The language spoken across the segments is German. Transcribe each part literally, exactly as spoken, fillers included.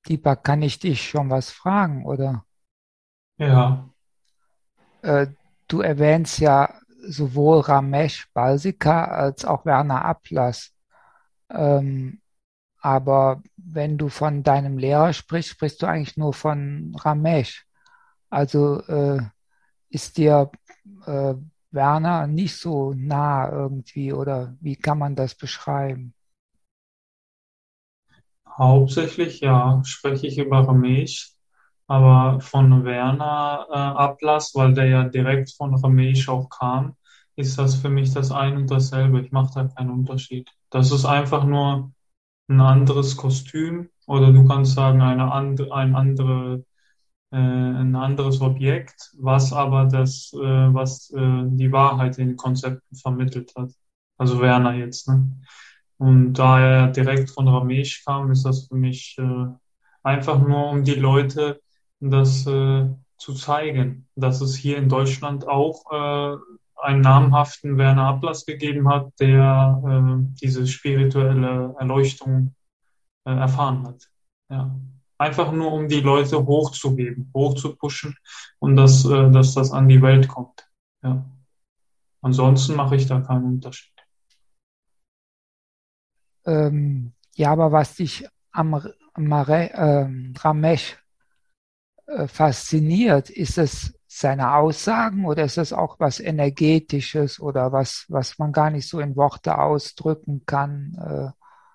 Deepak, kann ich dich schon was fragen, oder? Ja, Äh, Du erwähnst ja sowohl Ramesh Balsikar als auch Werner Ablass. Ähm, aber wenn du von deinem Lehrer sprichst, sprichst du eigentlich nur von Ramesh. Also äh, ist dir äh, Werner nicht so nah irgendwie, oder wie kann man das beschreiben? hauptsächlich ja, spreche ich über Ramesh, aber von Werner äh, Ablass, weil der ja direkt von Ramesh auch kam, ist das für mich das ein und dasselbe. Ich mache da keinen Unterschied. Das ist einfach nur ein anderes Kostüm oder du kannst sagen eine and ein andere äh, ein anderes Objekt, was aber das, äh, was äh, die Wahrheit in den Konzepten vermittelt hat. Also Werner jetzt, ne? Und da er direkt von Ramesh kam, ist das für mich äh, einfach nur, um die Leute das äh, zu zeigen, dass es hier in Deutschland auch äh, einen namhaften Werner Ablass gegeben hat, der äh, diese spirituelle Erleuchtung äh, erfahren hat. Ja. Einfach nur, um die Leute hochzugeben, hochzupushen und dass, äh, dass das an die Welt kommt. Ja. Ansonsten mache ich da keinen Unterschied. Ähm, ja, aber was dich am R- Mare, ähm, Ramesh äh, fasziniert, ist es seine Aussagen oder ist es auch was Energetisches oder was, was man gar nicht so in Worte ausdrücken kann? Äh,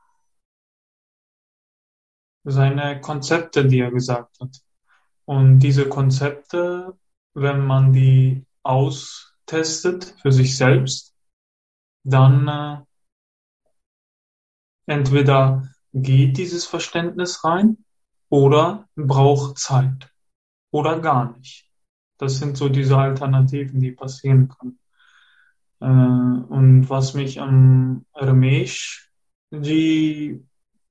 Seine Konzepte, die er gesagt hat. Und diese Konzepte, wenn man die austestet für sich selbst, dann äh, entweder geht dieses Verständnis rein oder braucht Zeit oder gar nicht. Das sind so diese Alternativen, die passieren können. Äh, und was mich am Ramesh, die,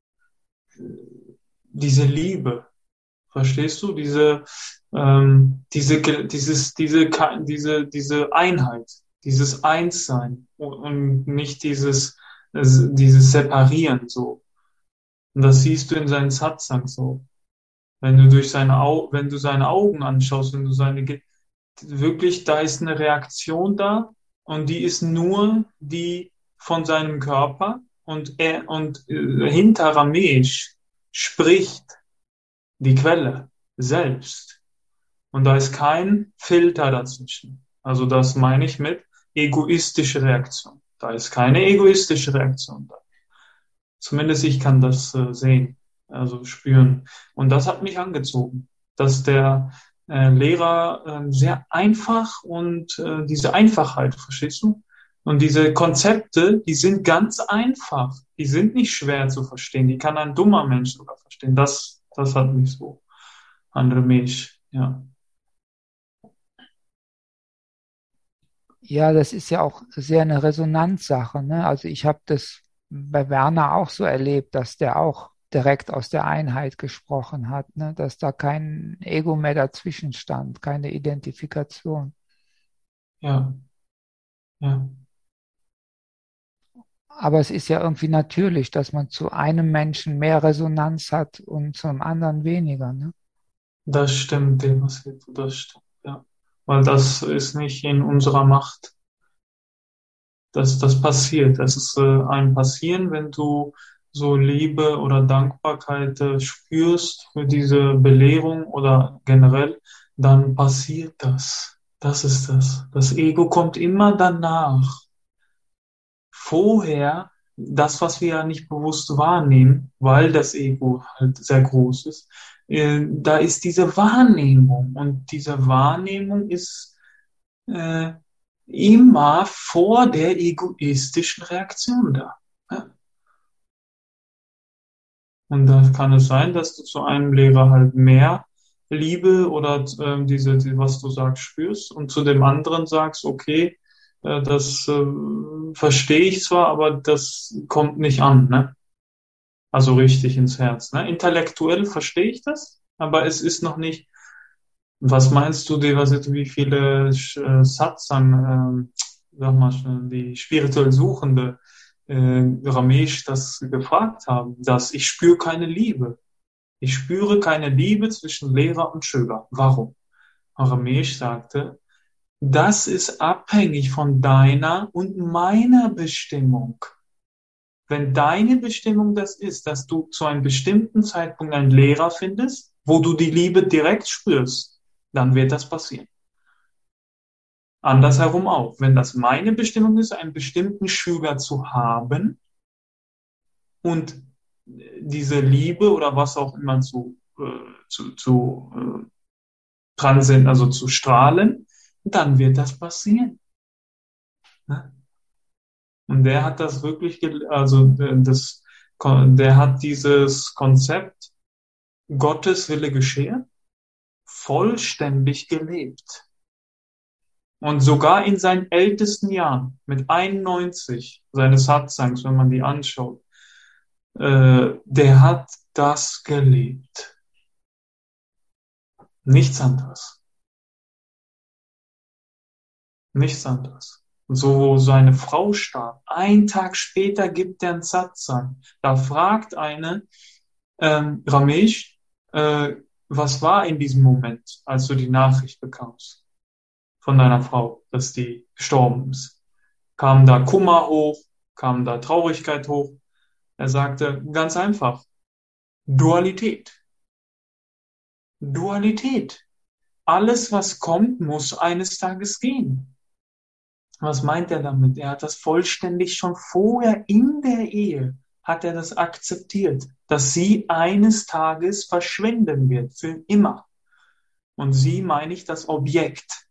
diese Liebe, verstehst du? Diese, ähm, diese, dieses, diese, diese, diese Einheit, dieses Einssein und, und nicht dieses, dieses Separieren so. Und das siehst du in seinen Satsang so. Wenn du durch seine Au wenn du seine Augen anschaust, wenn du seine, Ge- wirklich, da ist eine Reaktion da und die ist nur die von seinem Körper und er und äh, hinter Ramesh spricht die Quelle selbst und da ist kein Filter dazwischen. Also das meine ich mit egoistische Reaktion. Da ist keine egoistische Reaktion da. Zumindest ich kann das äh, sehen, also spüren. Und das hat mich angezogen, dass der äh, Lehrer äh, sehr einfach und äh, diese Einfachheit, verstehst du? Und diese Konzepte, die sind ganz einfach. Die sind nicht schwer zu verstehen. Die kann ein dummer Mensch sogar verstehen. Das, das hat mich so an Ramesh, ja. ja, das ist ja auch sehr eine Resonanzsache, ne? Also ich habe das bei Werner auch so erlebt, dass der auch direkt aus der Einheit gesprochen hat, ne? Dass da kein Ego mehr dazwischen stand, keine Identifikation. Ja, ja. Aber es ist ja irgendwie natürlich, dass man zu einem Menschen mehr Resonanz hat und zum anderen weniger, ne? Das stimmt, Demasito, das stimmt, ja. Weil das ist nicht in unserer Macht. Das, das passiert. Das ist äh, ein Passieren, wenn du so Liebe oder Dankbarkeit äh, spürst für diese Belehrung oder generell, dann passiert das. Das ist das. Das Ego kommt immer danach. Vorher, das, was wir ja nicht bewusst wahrnehmen, weil das Ego halt sehr groß ist, äh, da ist diese Wahrnehmung. Und diese Wahrnehmung ist äh, immer vor der egoistischen Reaktion da. Ja. Und da kann es sein, dass du zu einem Lehrer halt mehr Liebe oder ähm, diese, die, was du sagst, spürst und zu dem anderen sagst, okay, äh, das äh, verstehe ich zwar, aber das kommt nicht an, ne? Also richtig ins Herz. Ne? Intellektuell verstehe ich das, aber es ist noch nicht. Was meinst du, die, was jetzt, wie viele äh, Satsang, ähm, sag mal, schon, die spirituell Suchende äh, Ramesh das gefragt haben, dass ich spüre keine Liebe. Ich spüre keine Liebe zwischen Lehrer und Schüler. Warum? Ramesh sagte, das ist abhängig von deiner und meiner Bestimmung. Wenn deine Bestimmung das ist, dass du zu einem bestimmten Zeitpunkt einen Lehrer findest, wo du die Liebe direkt spürst, dann wird das passieren. Andersherum auch. Wenn das meine Bestimmung ist, einen bestimmten Schüler zu haben und diese Liebe oder was auch immer zu, äh, zu, zu äh, dran sind, also zu strahlen, dann wird das passieren. Ne? Und der hat das wirklich, also das, der hat dieses Konzept Gottes Wille geschehe vollständig gelebt. Und sogar in seinen ältesten Jahren, mit einundneunzig seines Satsangs, wenn man die anschaut, äh, der hat das gelebt. Nichts anderes. Nichts anderes. So, wo seine Frau starb, einen Tag später gibt er einen Satsang. Da fragt eine, ähm, Ramesh, äh, was war in diesem Moment, als du die Nachricht bekamst von deiner Frau, dass die gestorben ist? Kam da Kummer hoch? Kam da Traurigkeit hoch? Er sagte ganz einfach, Dualität. Dualität. Alles, was kommt, muss eines Tages gehen. Was meint er damit? Er hat das vollständig schon vorher in der Ehe, hat er das akzeptiert, dass sie eines Tages verschwinden wird, für immer. Und sie meine ich das Objekt.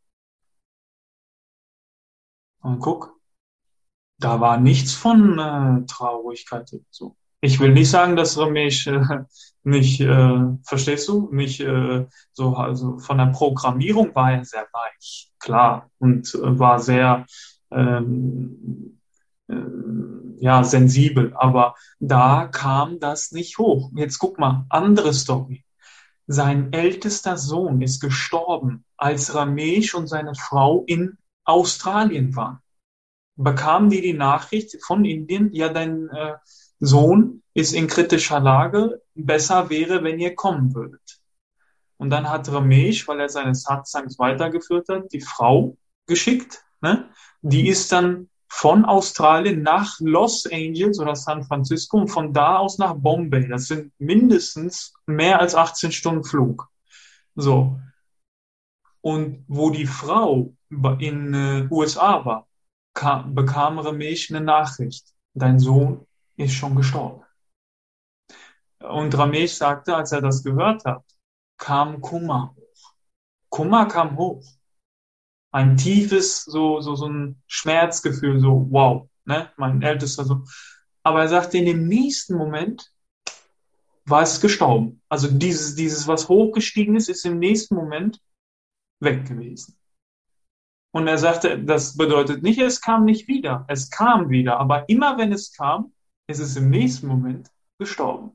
Und guck, da war nichts von äh, Traurigkeit oder so. Ich will nicht sagen, dass Ramesh äh, nicht, äh, verstehst du, nicht äh, so, also von der Programmierung war er sehr weich, klar, und äh, war sehr ähm, äh, ja, sensibel, aber da kam das nicht hoch. Jetzt guck mal, andere Story. Sein ältester Sohn ist gestorben, als Ramesh und seine Frau in Australien waren. Bekamen die die Nachricht von Indien, ja, dein äh, Sohn ist in kritischer Lage, besser wäre, wenn ihr kommen würdet. Und dann hat Ramesh, weil er seine Satsangs weitergeführt hat, die Frau geschickt, ne? Die ist dann von Australien nach Los Angeles oder San Francisco und von da aus nach Bombay. Das sind mindestens mehr als achtzehn Stunden Flug. So. Und wo die Frau in äh, U S A war, kam, bekam Ramesh eine Nachricht. Dein Sohn ist schon gestorben. Und Ramesh sagte, als er das gehört hat, kam Kummer hoch. Kummer kam hoch. Ein tiefes, so, so, so ein Schmerzgefühl, so, wow, ne, mein ältester Sohn. Aber er sagte, in dem nächsten Moment war es gestorben. Also dieses, dieses, was hochgestiegen ist, ist im nächsten Moment weg gewesen. Und er sagte, das bedeutet nicht, es kam nicht wieder. Es kam wieder. Aber immer wenn es kam, ist es im nächsten Moment gestorben.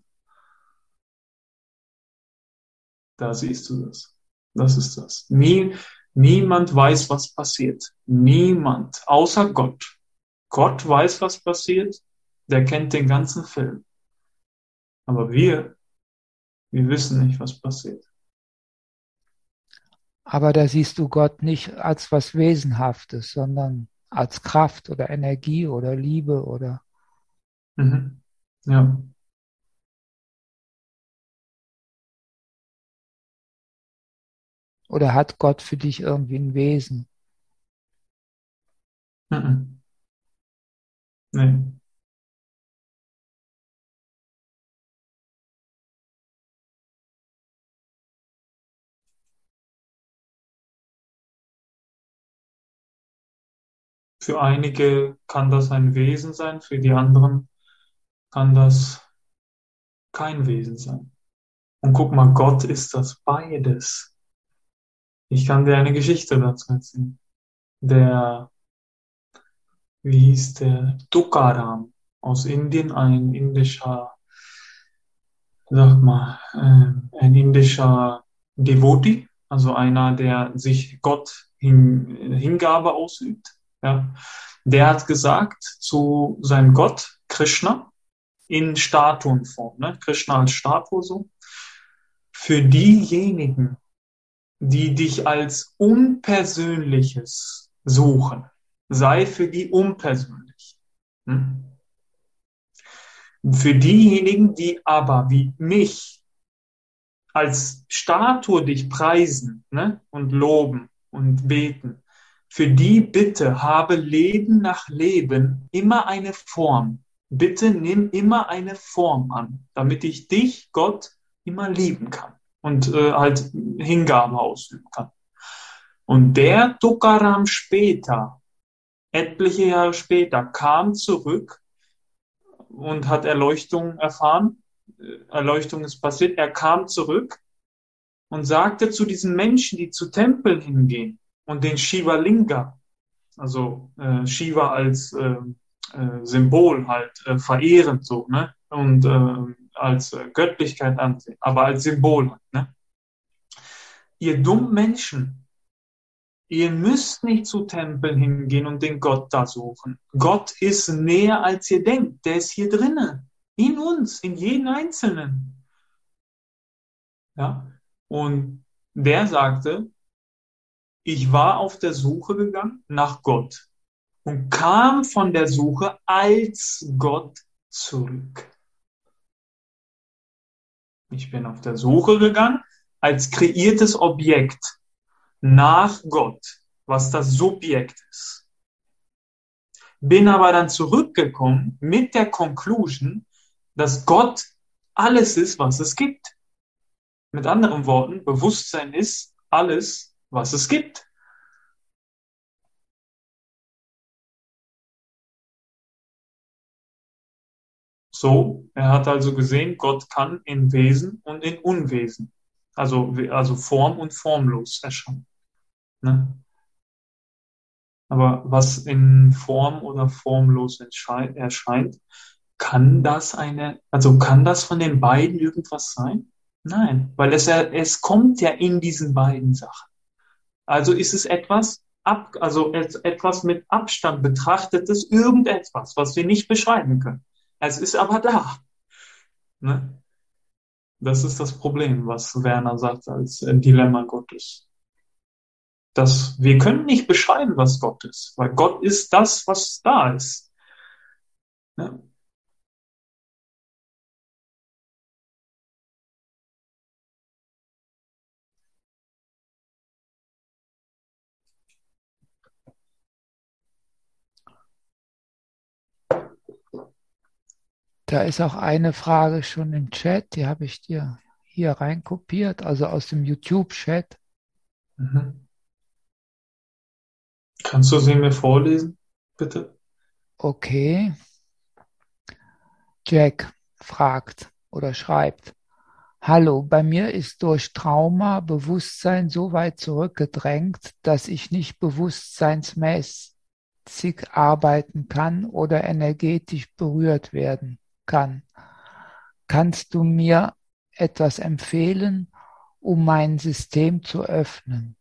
Da siehst du das. Das ist das. Nie, niemand weiß, was passiert. Niemand, außer Gott. Gott weiß, was passiert. Der kennt den ganzen Film. Aber wir, wir wissen nicht, was passiert. Aber da siehst du Gott nicht als was Wesenhaftes, sondern als Kraft oder Energie oder Liebe oder. Mhm. Ja. Oder hat Gott für dich irgendwie ein Wesen? Mhm. Nee. Für einige kann das ein Wesen sein, für die anderen kann das kein Wesen sein. Und guck mal, Gott ist das beides. Ich kann dir eine Geschichte dazu erzählen. Der, wie hieß der? Tukaram aus Indien, ein indischer, sag mal, äh, ein indischer Devoti, also einer, der sich Gott hin, Hingabe ausübt. Ja. Der hat gesagt zu seinem Gott, Krishna, in Statuenform, ne? Krishna als Statue so. für diejenigen, die dich als Unpersönliches suchen. Sei für die unpersönlich. Hm? Für diejenigen, die aber wie mich als Statue dich preisen, ne, und loben und beten, für die bitte habe Leben nach Leben immer eine Form. Bitte nimm immer eine Form an, damit ich dich, Gott, immer lieben kann und äh, halt Hingabe ausüben kann. Und der Tukaram später, etliche Jahre später, kam zurück und hat Erleuchtung erfahren. Erleuchtung ist passiert. Er kam zurück und sagte zu diesen Menschen, die zu Tempeln hingehen und den Shiva Linga, also äh, Shiva als äh, äh, Symbol halt äh, verehren, so, ne? Und äh, als äh, Göttlichkeit ansehen, aber als Symbol halt, ne? Ihr dummen Menschen, ihr müsst nicht zu Tempeln hingehen und den Gott da suchen. Gott ist näher, als ihr denkt. Der ist hier drinnen, in uns, in jedem Einzelnen. Ja? Und der sagte, ich war auf der Suche gegangen nach Gott und kam von der Suche als Gott zurück. Ich bin auf der Suche gegangen als kreiertes Objekt nach Gott, was das Subjekt ist. Bin aber dann zurückgekommen mit der Conclusion, dass Gott alles ist, was es gibt. Mit anderen Worten, Bewusstsein ist alles, was es gibt. So, er hat also gesehen, Gott kann in Wesen und in Unwesen, also, also form- und formlos erscheinen. Ne? Aber was in Form oder formlos erscheint, kann das eine, also kann das von den beiden irgendwas sein? Nein, weil es, es kommt ja in diesen beiden Sachen. Also ist es etwas, ab, also etwas mit Abstand betrachtetes, irgendetwas, was wir nicht beschreiben können. Es ist aber da. Ne? Das ist das Problem, was Werner sagt als Dilemma Gottes. Dass wir können nicht beschreiben, was Gott ist, weil Gott ist das, was da ist. Ne? Da ist auch eine Frage schon im Chat, die habe ich dir hier reinkopiert, also aus dem YouTube-Chat. Mhm. Kannst du sie mir vorlesen, bitte? Okay. Jack fragt oder schreibt: Hallo, bei mir ist durch Trauma Bewusstsein so weit zurückgedrängt, dass ich nicht bewusstseinsmäßig arbeiten kann oder energetisch berührt werden kann. Kannst du mir etwas empfehlen, um mein System zu öffnen?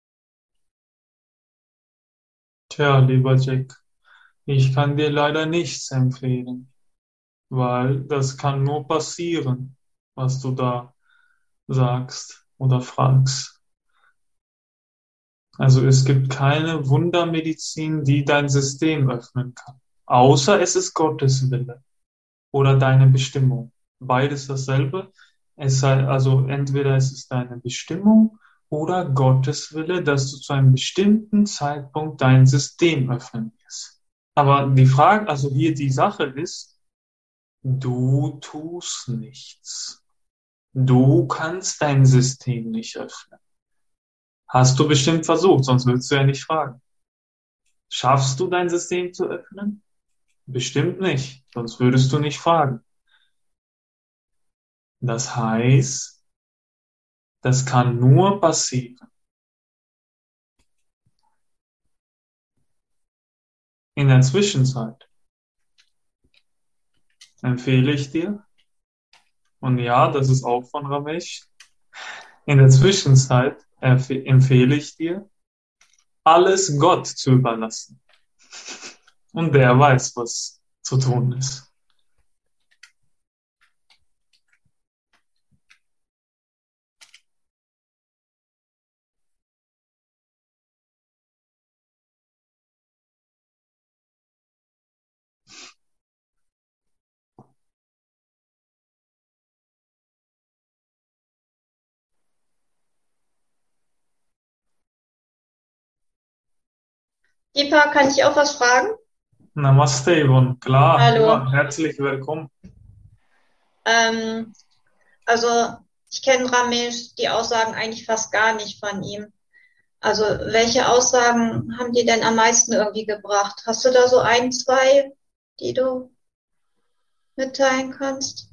Tja, lieber Jack, ich kann dir leider nichts empfehlen, weil das kann nur passieren, was du da sagst oder fragst. Also es gibt keine Wundermedizin, die dein System öffnen kann, außer es ist Gottes Wille oder deine Bestimmung. Beides dasselbe. Es sei, also entweder es ist deine Bestimmung oder Gottes Wille, dass du zu einem bestimmten Zeitpunkt dein System öffnen wirst. Aber die Frage, also hier die Sache ist, du tust nichts. Du kannst dein System nicht öffnen. Hast du bestimmt versucht, sonst würdest du ja nicht fragen. Schaffst du dein System zu öffnen? Bestimmt nicht, sonst würdest du nicht fragen. Das heißt, das kann nur passieren. In der Zwischenzeit empfehle ich dir, und ja, das ist auch von Ramesh, in der Zwischenzeit empfehle ich dir, alles Gott zu überlassen. Und der weiß, was zu tun ist. Deepa, kann ich auch was fragen? Namaste, Yvonne. Klar, Hallo. immer herzlich willkommen. Ähm, also ich kenne Ramesh, die Aussagen eigentlich fast gar nicht von ihm. Also welche Aussagen haben die denn am meisten irgendwie gebracht? Hast du da so ein, zwei, die du mitteilen kannst?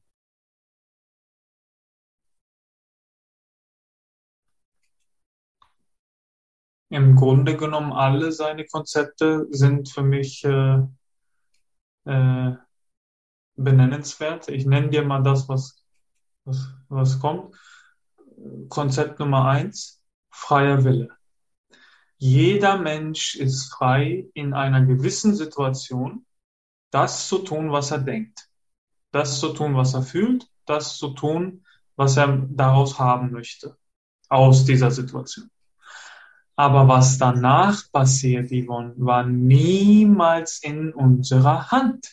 Im Grunde genommen alle seine Konzepte sind für mich äh, äh, benennenswert. Ich nenne dir mal das, was, was, was kommt. Konzept Nummer eins, freier Wille. Jeder Mensch ist frei, in einer gewissen Situation das zu tun, was er denkt, das zu tun, was er fühlt, das zu tun, was er daraus haben möchte, aus dieser Situation. Aber was danach passiert, Yvonne, war niemals in unserer Hand.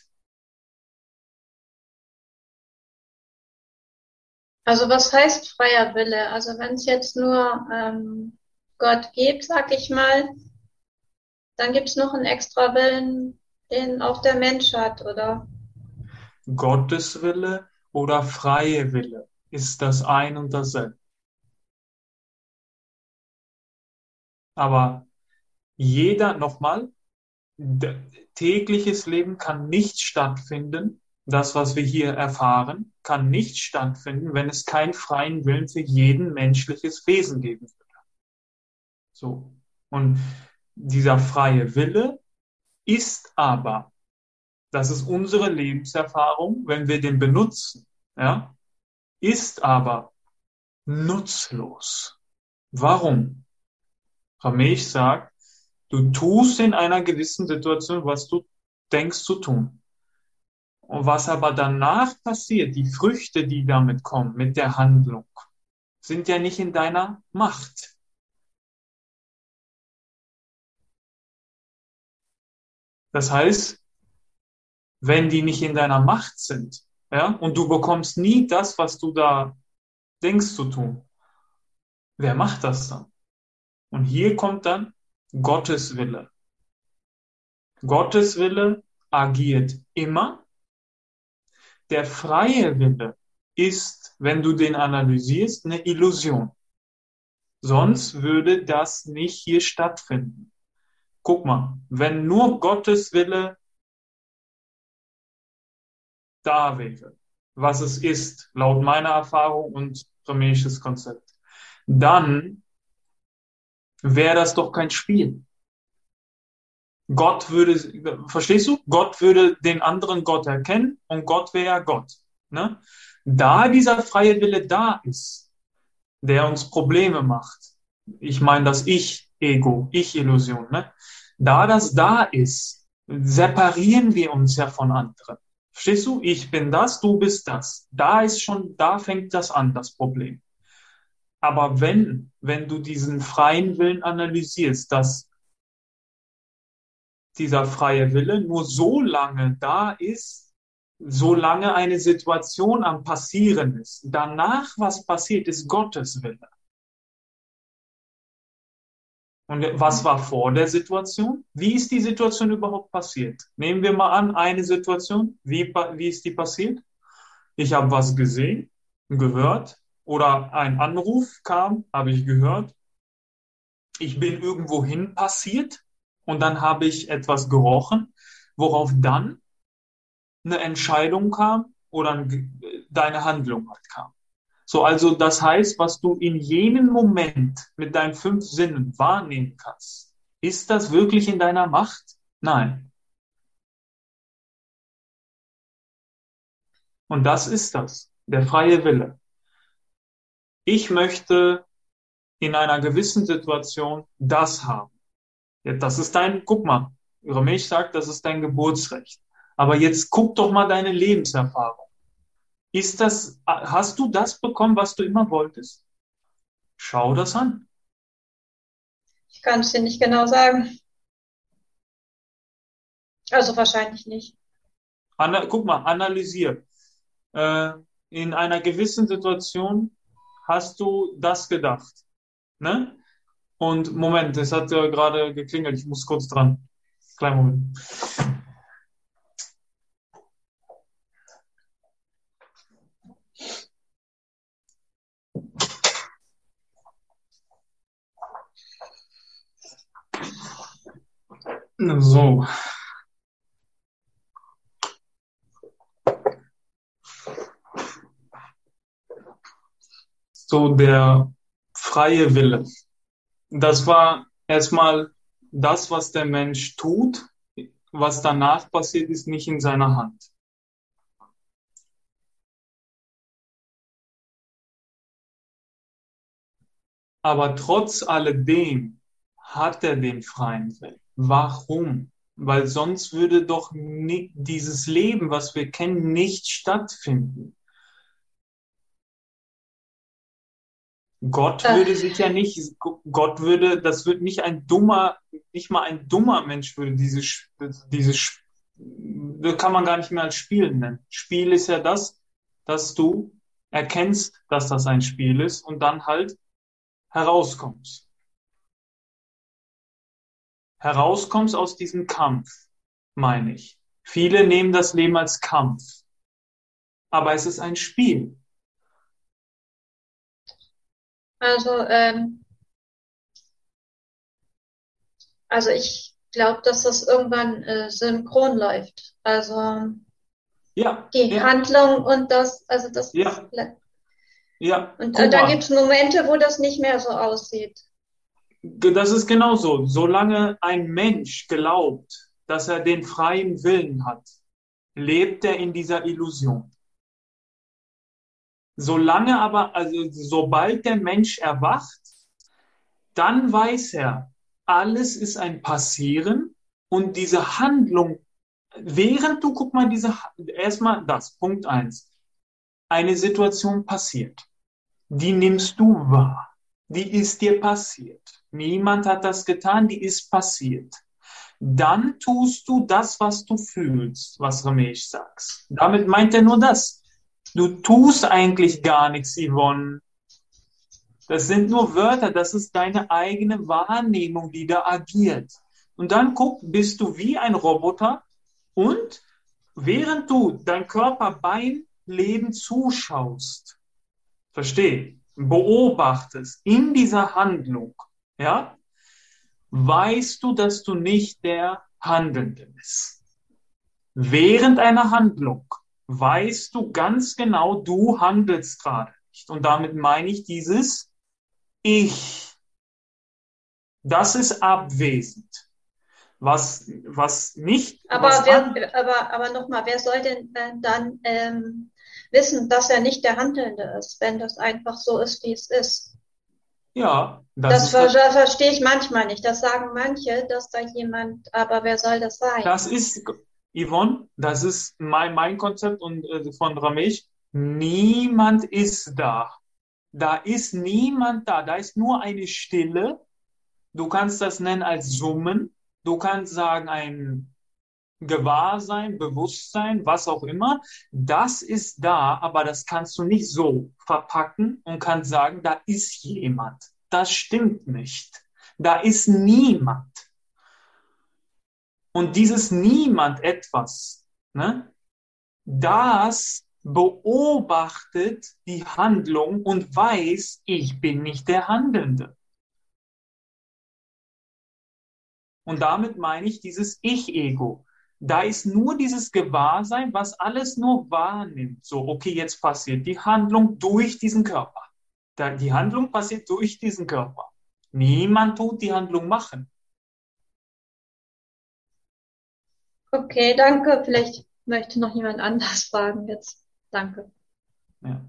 Also was heißt freier Wille? Also wenn es jetzt nur ähm, Gott gibt, sag ich mal, dann gibt es noch einen extra Willen, den auch der Mensch hat, oder? Gottes Wille oder freie Wille ist das ein und dasselbe. Aber jeder, nochmal, d- tägliches Leben kann nicht stattfinden. Das, was wir hier erfahren, kann nicht stattfinden, wenn es keinen freien Willen für jeden menschliches Wesen geben wird. So. Und dieser freie Wille ist aber, das ist unsere Lebenserfahrung, wenn wir den benutzen, ja, ist aber nutzlos. Warum? Ramesh sagt, du tust in einer gewissen Situation, was du denkst zu tun. Und was aber danach passiert, die Früchte, die damit kommen, mit der Handlung, sind ja nicht in deiner Macht. Das heißt, wenn die nicht in deiner Macht sind, ja, und du bekommst nie das, was du da denkst zu tun, wer macht das dann? Und hier kommt dann Gottes Wille. Gottes Wille agiert immer. Der freie Wille ist, wenn du den analysierst, eine Illusion. Sonst würde das nicht hier stattfinden. Guck mal, wenn nur Gottes Wille da wäre, was es ist, laut meiner Erfahrung und rameisches Konzept, dann wäre das doch kein Spiel. Gott würde, verstehst du? Gott würde den anderen Gott erkennen und Gott wäre ja Gott. Ne? Da dieser freie Wille da ist, der uns Probleme macht, ich meine das Ich-Ego, Ich-Illusion, ne? Da das da ist, separieren wir uns ja von anderen. Verstehst du? Ich bin das, du bist das. Da ist schon, da fängt das an, das Problem. Aber wenn, wenn du diesen freien Willen analysierst, dass dieser freie Wille nur so lange da ist, solange eine Situation am Passieren ist. Danach, was passiert, ist Gottes Wille. Und was war vor der Situation? Wie ist die Situation überhaupt passiert? Nehmen wir mal an, eine Situation. Wie, wie ist die passiert? Ich habe was gesehen, gehört oder ein Anruf kam, habe ich gehört. Ich bin irgendwo hin passiert und dann habe ich etwas gerochen, worauf dann eine Entscheidung kam oder deine Handlung halt kam. So, also das heißt, was du in jenem Moment mit deinen fünf Sinnen wahrnehmen kannst, ist das wirklich in deiner Macht? Nein. Und das ist das, der freie Wille. Ich möchte in einer gewissen Situation das haben. Ja, das ist dein, guck mal, Ramesh sagt, das ist dein Geburtsrecht. Aber jetzt guck doch mal deine Lebenserfahrung. Ist das, hast du das bekommen, was du immer wolltest? Schau das an. Ich kann es dir nicht genau sagen. Also wahrscheinlich nicht. Ana, guck mal, analysier. Äh, in einer gewissen Situation hast du das gedacht. Ne? Und Moment, es hat ja gerade geklingelt, ich muss kurz dran. Kleinen Moment. So. So der freie Wille. Das war erstmal das, was der Mensch tut. Was danach passiert, ist nicht in seiner Hand. Aber trotz alledem hat er den freien Willen. Warum? Weil sonst würde doch ni- dieses Leben, was wir kennen, nicht stattfinden. Gott Äh, würde sich ja nicht, Gott würde, das wird nicht ein dummer, nicht mal ein dummer Mensch würde dieses, dieses, das kann man gar nicht mehr als Spiel nennen. Spiel ist ja das, dass du erkennst, dass das ein Spiel ist und dann halt herauskommst. Herauskommst aus diesem Kampf, meine ich. Viele nehmen das Leben als Kampf, aber es ist ein Spiel. also, ähm, also ich glaube, dass das irgendwann äh, synchron läuft. Also Ja, die ja, Handlung und das, also das, ja, ja. und äh, Guck dann gibt es mal, Momente, wo das nicht mehr so aussieht. das ist genauso. Solange ein Mensch glaubt, dass er den freien Willen hat, lebt er in dieser Illusion. Solange aber, also sobald der Mensch erwacht, dann weiß er, alles ist ein Passieren und diese Handlung, während du, guck mal, diese, erstmal das, Punkt eins, eine Situation passiert, die nimmst du wahr, die ist dir passiert. Niemand hat das getan, die ist passiert. Dann tust du das, was du fühlst, was Ramesh sagt. Damit meint er nur das. Du tust eigentlich gar nichts, Yvonne. Das sind nur Wörter, das ist deine eigene Wahrnehmung, die da agiert. Und dann guck, bist du wie ein Roboter und während du dein Körper beim Leben zuschaust, versteh, beobachtest in dieser Handlung, ja, weißt du, dass du nicht der Handelnde bist. Während einer Handlung weißt du ganz genau, du handelst gerade nicht. Und damit meine ich dieses Ich. Das ist abwesend. Was, was nicht, Aber was wer, an, aber, aber nochmal, wer soll denn äh, dann ähm, wissen, dass er nicht der Handelnde ist, wenn das einfach so ist, wie es ist? ja, das Das ist ver das, verstehe ich manchmal nicht. Das sagen manche, dass da jemand, aber wer soll das sein? das ist, Yvonne, das ist mein, mein Konzept und äh, von Ramesh. Niemand ist da. Da ist niemand da. Da ist nur eine Stille. Du kannst das nennen als Summen. Du kannst sagen ein Gewahrsein, Bewusstsein, was auch immer. Das ist da, aber das kannst du nicht so verpacken und kannst sagen, da ist jemand. Das stimmt nicht. Da ist niemand. Und dieses niemand etwas, ne, das beobachtet die Handlung und weiß, ich bin nicht der Handelnde. Und damit meine ich dieses Ich-Ego. Da ist nur dieses Gewahrsein, was alles nur wahrnimmt. So, okay, jetzt passiert die Handlung durch diesen Körper. Da, die Handlung passiert durch diesen Körper. Niemand tut die Handlung machen. Okay, danke. Vielleicht möchte noch jemand anders fragen jetzt. Danke. Ja.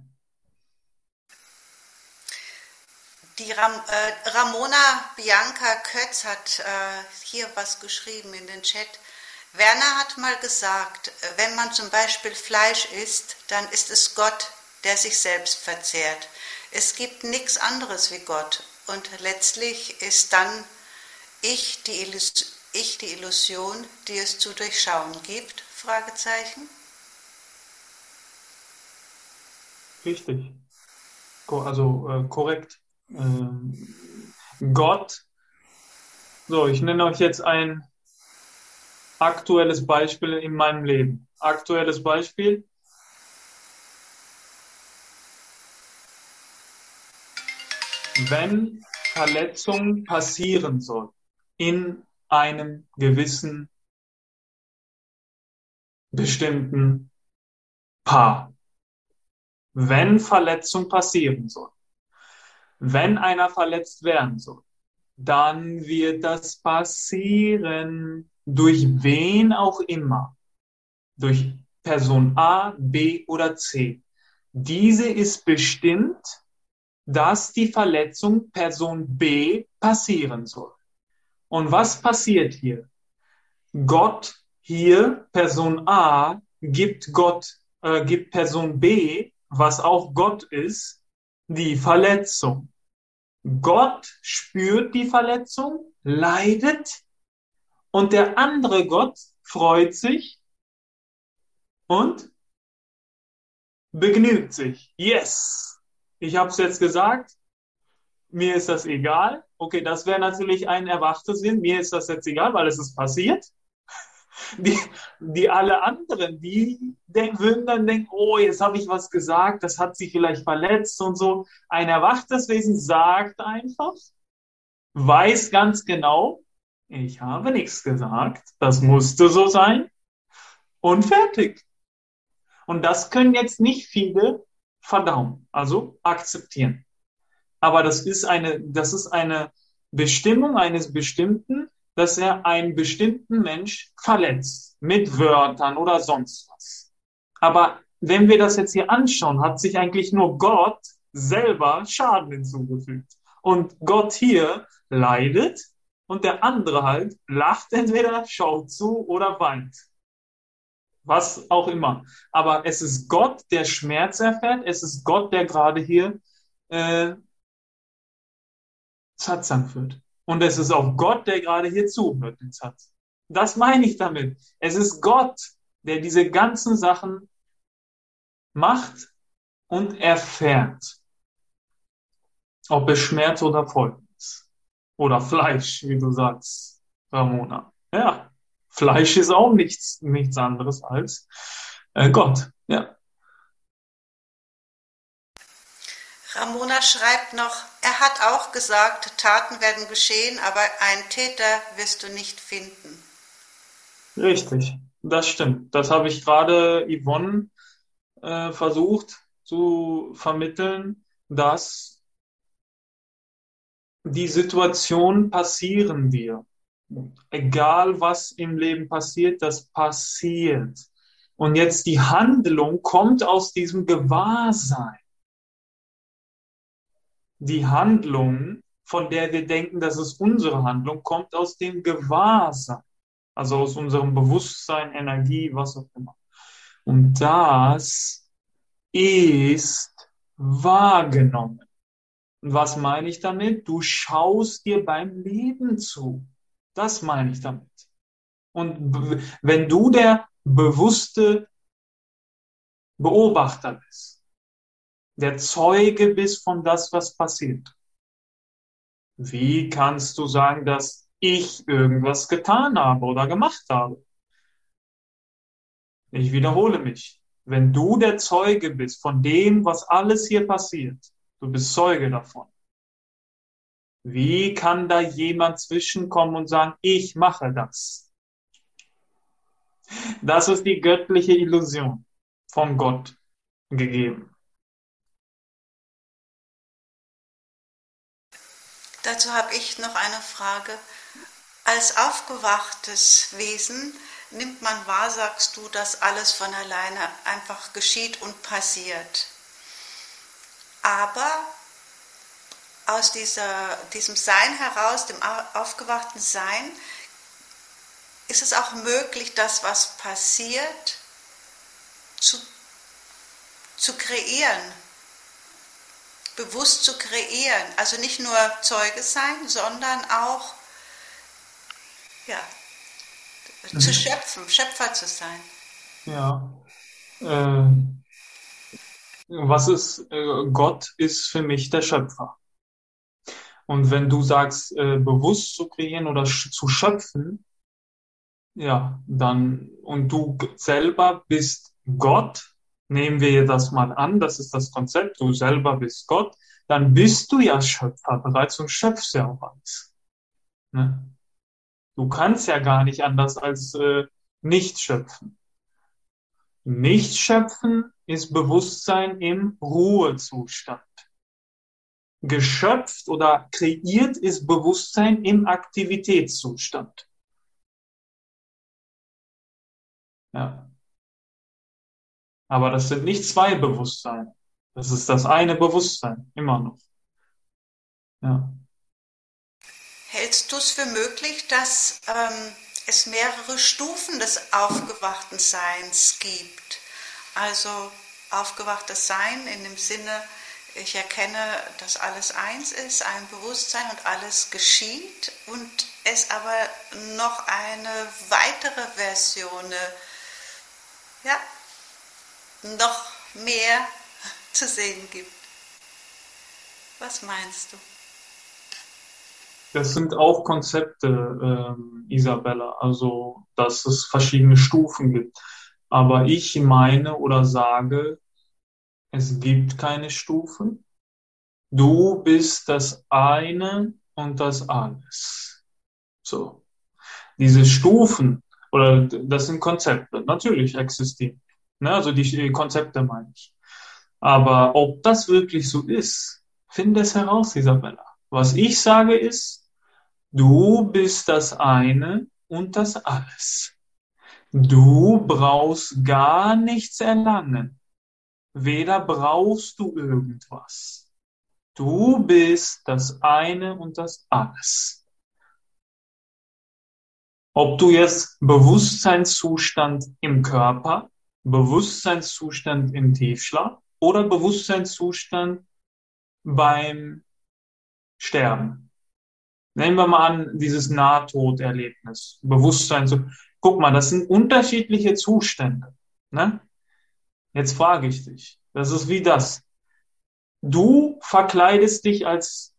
Die Ram, äh, Ramona Bianca Kötz hat äh, hier was geschrieben in den Chat. Werner hat mal gesagt, wenn man zum Beispiel Fleisch isst, dann ist es Gott, der sich selbst verzehrt. Es gibt nichts anderes wie Gott. Und letztlich ist dann ich die, Illus ich die Illusion, die es zu durchschauen gibt? Fragezeichen. Richtig. Ko- Also äh, korrekt. Ähm, Gott, so, ich nenne euch jetzt ein aktuelles Beispiel in meinem Leben. Aktuelles Beispiel. Wenn Verletzung passieren soll in einem gewissen, bestimmten Paar. Wenn Verletzung passieren soll, wenn einer verletzt werden soll, dann wird das passieren, durch wen auch immer, durch Person A, B oder C. Diese ist bestimmt, dass die Verletzung Person B passieren soll. Und was passiert hier? Gott hier, Person A, gibt Gott, äh, gibt Person B, was auch Gott ist, die Verletzung. Gott spürt die Verletzung, leidet und der andere Gott freut sich und begnügt sich. Yes, ich habe es jetzt gesagt, mir ist das egal. Okay, das wäre natürlich ein erwachter Sinn. Mir ist das jetzt egal, weil es ist passiert. Die, die alle anderen, die denk, würden dann denken, oh, jetzt habe ich was gesagt, das hat sie vielleicht verletzt und so. Ein erwachtes Wesen sagt einfach, weiß ganz genau, ich habe nichts gesagt, das musste so sein und fertig. Und das können jetzt nicht viele verdauen, also akzeptieren. Aber das ist eine, das ist eine Bestimmung eines Bestimmten, dass er einen bestimmten Mensch verletzt, mit Wörtern oder sonst was. Aber wenn wir das jetzt hier anschauen, hat sich eigentlich nur Gott selber Schaden hinzugefügt. Und Gott hier leidet und der andere halt lacht entweder, schaut zu oder weint. Was auch immer. Aber es ist Gott, der Schmerz erfährt, es ist Gott, der gerade hier äh, Satsang führt. Und es ist auch Gott, der gerade hier zuhört, den Satz. Das meine ich damit. Es ist Gott, der diese ganzen Sachen macht und erfährt. Ob es Schmerz oder Freude ist. Oder Fleisch, wie du sagst, Ramona. Ja, Fleisch ist auch nichts, nichts anderes als äh, Gott. Ja. Ramona schreibt noch, er hat auch gesagt, Taten werden geschehen, aber einen Täter wirst du nicht finden. Richtig, das stimmt. Das habe ich gerade Yvonne äh, versucht zu vermitteln, dass die Situation passieren wird. Egal was im Leben passiert, das passiert. Und jetzt die Handlung kommt aus diesem Gewahrsein. Die Handlung, von der wir denken, dass es unsere Handlung, kommt aus dem Gewahrsein. Also aus unserem Bewusstsein, Energie, was auch immer. Und das ist wahrgenommen. Und was meine ich damit? Du schaust dir beim Leben zu. Das meine ich damit. Und b- wenn du der bewusste Beobachter bist, der Zeuge bist von das, was passiert, wie kannst du sagen, dass ich irgendwas getan habe oder gemacht habe? Ich wiederhole mich. Wenn du der Zeuge bist von dem, was alles hier passiert, du bist Zeuge davon. Wie kann da jemand zwischenkommen und sagen, ich mache das? Das ist die göttliche Illusion von Gott gegeben. Dazu habe ich noch eine Frage. Als aufgewachtes Wesen nimmt man wahr, sagst du, dass alles von alleine einfach geschieht und passiert. Aber aus dieser, diesem Sein heraus, dem aufgewachten Sein, ist es auch möglich, das, was passiert, zu, zu kreieren, bewusst zu kreieren. Also nicht nur Zeuge sein, sondern auch ja, Mhm. zu schöpfen, Schöpfer zu sein. Ja. Äh, was ist, äh, Gott ist für mich der Schöpfer. Und wenn du sagst, äh, bewusst zu kreieren oder sch zu schöpfen, ja, dann, und du g- selber bist Gott, nehmen wir das mal an, das ist das Konzept, du selber bist Gott, dann bist du ja Schöpfer bereits und schöpfst ja auch alles. Ne? Du kannst ja gar nicht anders als äh, nicht schöpfen. Nicht schöpfen ist Bewusstsein im Ruhezustand. Geschöpft oder kreiert ist Bewusstsein im Aktivitätszustand. Ja. Aber das sind nicht zwei Bewusstseine. Das ist das eine Bewusstsein, immer noch. Ja. Hältst du es für möglich, dass ähm, es mehrere Stufen des aufgewachten Seins gibt? Also aufgewachtes Sein in dem Sinne, ich erkenne, dass alles eins ist, ein Bewusstsein und alles geschieht und es aber noch eine weitere Version, eine, ja, noch mehr zu sehen gibt. Was meinst du? Das sind auch Konzepte, ähm, Isabella, also dass es verschiedene Stufen gibt. Aber ich meine oder sage, es gibt keine Stufen. Du bist das eine und das alles. So. Diese Stufen, oder das sind Konzepte, natürlich existieren. Ne? Also die Konzepte meine ich. Aber ob das wirklich so ist, finde es heraus, Isabella. Was ich sage ist, du bist das eine und das alles. Du brauchst gar nichts erlangen. Weder brauchst du irgendwas. Du bist das eine und das alles. Ob du jetzt Bewusstseinszustand im Körper, Bewusstseinszustand im Tiefschlaf oder Bewusstseinszustand beim Sterben. Nehmen wir mal an, dieses Nahtoderlebnis, Bewusstsein. So, guck mal, das sind unterschiedliche Zustände. Ne? Jetzt frage ich dich, das ist wie das. Du verkleidest dich als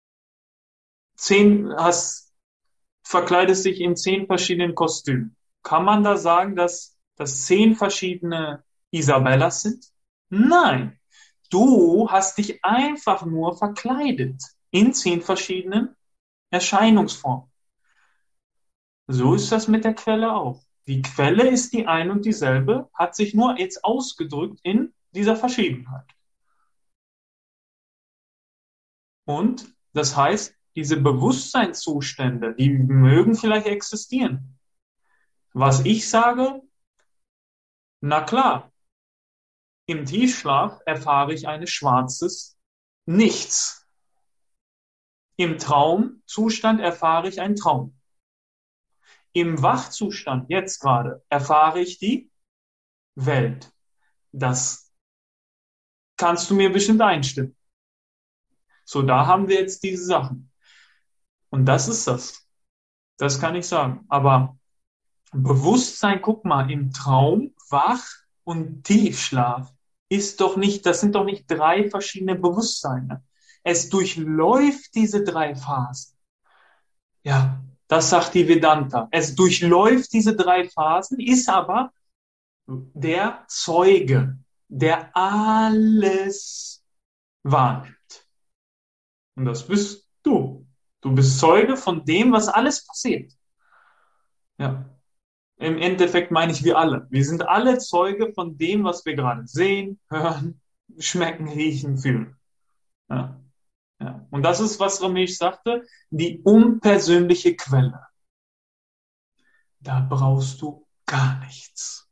zehn, hast, verkleidest dich in zehn verschiedenen Kostümen. Kann man da sagen, dass das zehn verschiedene Isabellas sind? Nein. Du hast dich einfach nur verkleidet in zehn verschiedenen Erscheinungsformen. So ist das mit der Quelle auch. Die Quelle ist die ein und dieselbe, hat sich nur jetzt ausgedrückt in dieser Verschiedenheit. Und das heißt, diese Bewusstseinszustände, die mögen vielleicht existieren. Was ich sage, na klar, im Tiefschlaf erfahre ich ein schwarzes Nichts. Im Traumzustand erfahre ich einen Traum. Im Wachzustand, jetzt gerade, erfahre ich die Welt. Das kannst du mir bestimmt einstimmen. So, da haben wir jetzt diese Sachen. Und das ist das. Das kann ich sagen. Aber Bewusstsein, guck mal, im Traum, Wach und Tiefschlaf ist doch nicht, das sind doch nicht drei verschiedene Bewusstseine. Es durchläuft diese drei Phasen. Ja, das sagt die Vedanta. Es durchläuft diese drei Phasen, ist aber der Zeuge, der alles wahrnimmt. Und das bist du. Du bist Zeuge von dem, was alles passiert. Ja. Im Endeffekt meine ich wir alle. Wir sind alle Zeuge von dem, was wir gerade sehen, hören, schmecken, riechen, fühlen. Ja. Ja. Und das ist, was Ramesh sagte, die unpersönliche Quelle. Da brauchst du gar nichts.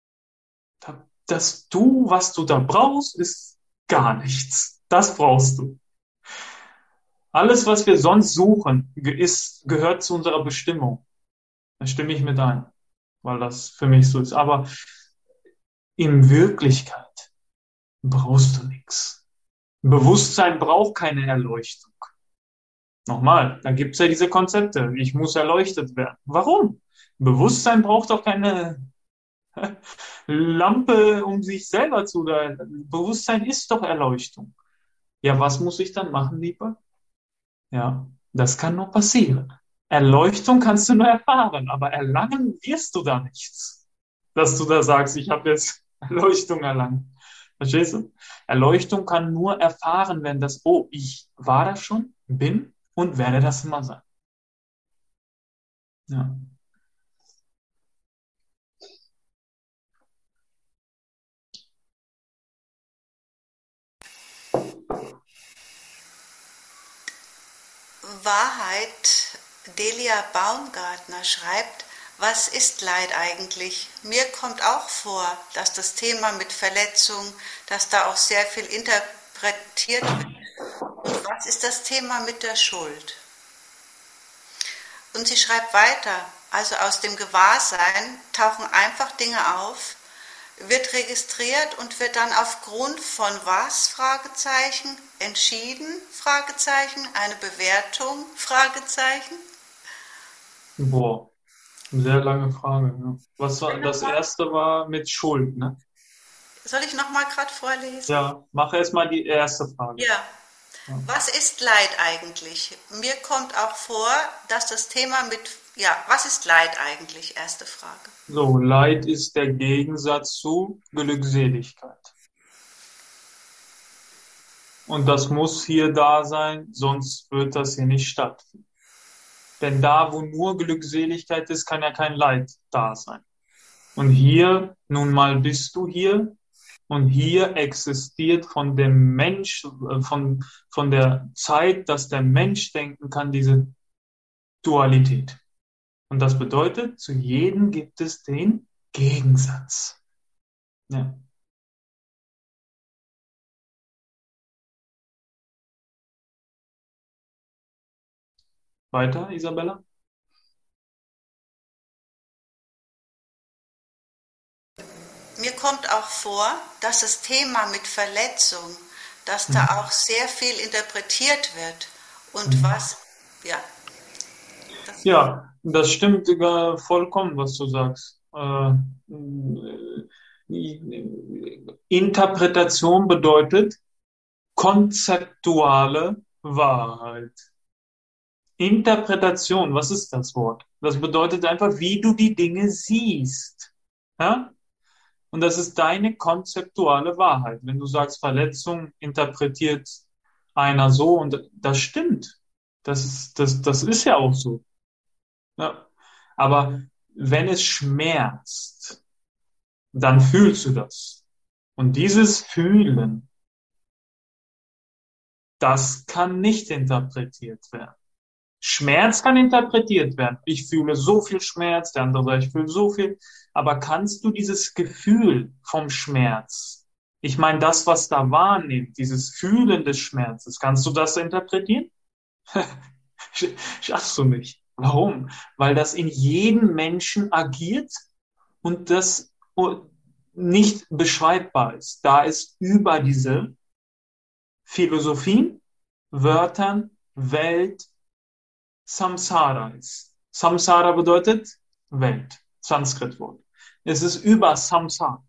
Das Du, was du da brauchst, ist gar nichts. Das brauchst du. Alles, was wir sonst suchen, ist, gehört zu unserer Bestimmung. Da stimme ich mit ein, weil das für mich so ist. Aber in Wirklichkeit brauchst du nichts. Bewusstsein braucht keine Erleuchtung. Nochmal, da gibt es ja diese Konzepte. Ich muss erleuchtet werden. Warum? Bewusstsein braucht doch keine Lampe, um sich selber zu. Bewusstsein ist doch Erleuchtung. Ja, was muss ich dann machen, Lieber? Ja, das kann nur passieren. Erleuchtung kannst du nur erfahren, aber erlangen wirst du da nichts. Dass du da sagst, ich habe jetzt Erleuchtung erlangt. Verstehst du? Erleuchtung kann nur erfahren werden, dass, oh, ich war das schon, bin und werde das immer sein. Ja. Wahrheit, Delia Baumgartner schreibt, was ist Leid eigentlich? Mir kommt auch vor, dass das Thema mit Verletzung, dass da auch sehr viel interpretiert wird. Und was ist das Thema mit der Schuld? Und sie schreibt weiter, also aus dem Gewahrsein tauchen einfach Dinge auf, wird registriert und wird dann aufgrund von was, Fragezeichen, entschieden, Fragezeichen, eine Bewertung, Fragezeichen. Boah, sehr lange Frage. Ja. Was war, das erste war mit Schuld, ne? Soll ich nochmal gerade vorlesen? Ja, mach erst mal die erste Frage. Ja. Was ist Leid eigentlich? Mir kommt auch vor, dass das Thema mit, ja, was ist Leid eigentlich? Erste Frage. So, Leid ist der Gegensatz zu Glückseligkeit. Und das muss hier da sein, sonst wird das hier nicht stattfinden. Denn da, wo nur Glückseligkeit ist, kann ja kein Leid da sein. Und hier, nun mal bist du hier. Und hier existiert von dem Mensch, von, von der Zeit, dass der Mensch denken kann, diese Dualität. Und das bedeutet, zu jedem gibt es den Gegensatz. Ja. Weiter, Isabella? Mir kommt auch vor, dass das Thema mit Verletzung, dass da Mhm. auch sehr viel interpretiert wird. Und Mhm. was, ja. Das Ja, das stimmt äh, vollkommen, was du sagst. Äh, Interpretation bedeutet konzeptuale Wahrheit. Interpretation, was ist das Wort? Das bedeutet einfach, wie du die Dinge siehst. Ja? Und das ist deine konzeptuale Wahrheit. Wenn du sagst, Verletzung interpretiert einer so und das stimmt. Das ist, das, das ist ja auch so. Ja. Aber wenn es schmerzt, dann fühlst du das. Und dieses Fühlen, das kann nicht interpretiert werden. Schmerz kann interpretiert werden. Ich fühle so viel Schmerz, der andere sagt, ich fühle so viel. Aber kannst du dieses Gefühl vom Schmerz, ich meine das, was da wahrnimmt, dieses Fühlen des Schmerzes, kannst du das interpretieren? Schaffst du nicht. Warum? Weil das in jedem Menschen agiert und das nicht beschreibbar ist, da es über diese Philosophien, Wörtern, Welt, Samsara ist. Samsara bedeutet Welt, Sanskritwort. Es ist über Samsara.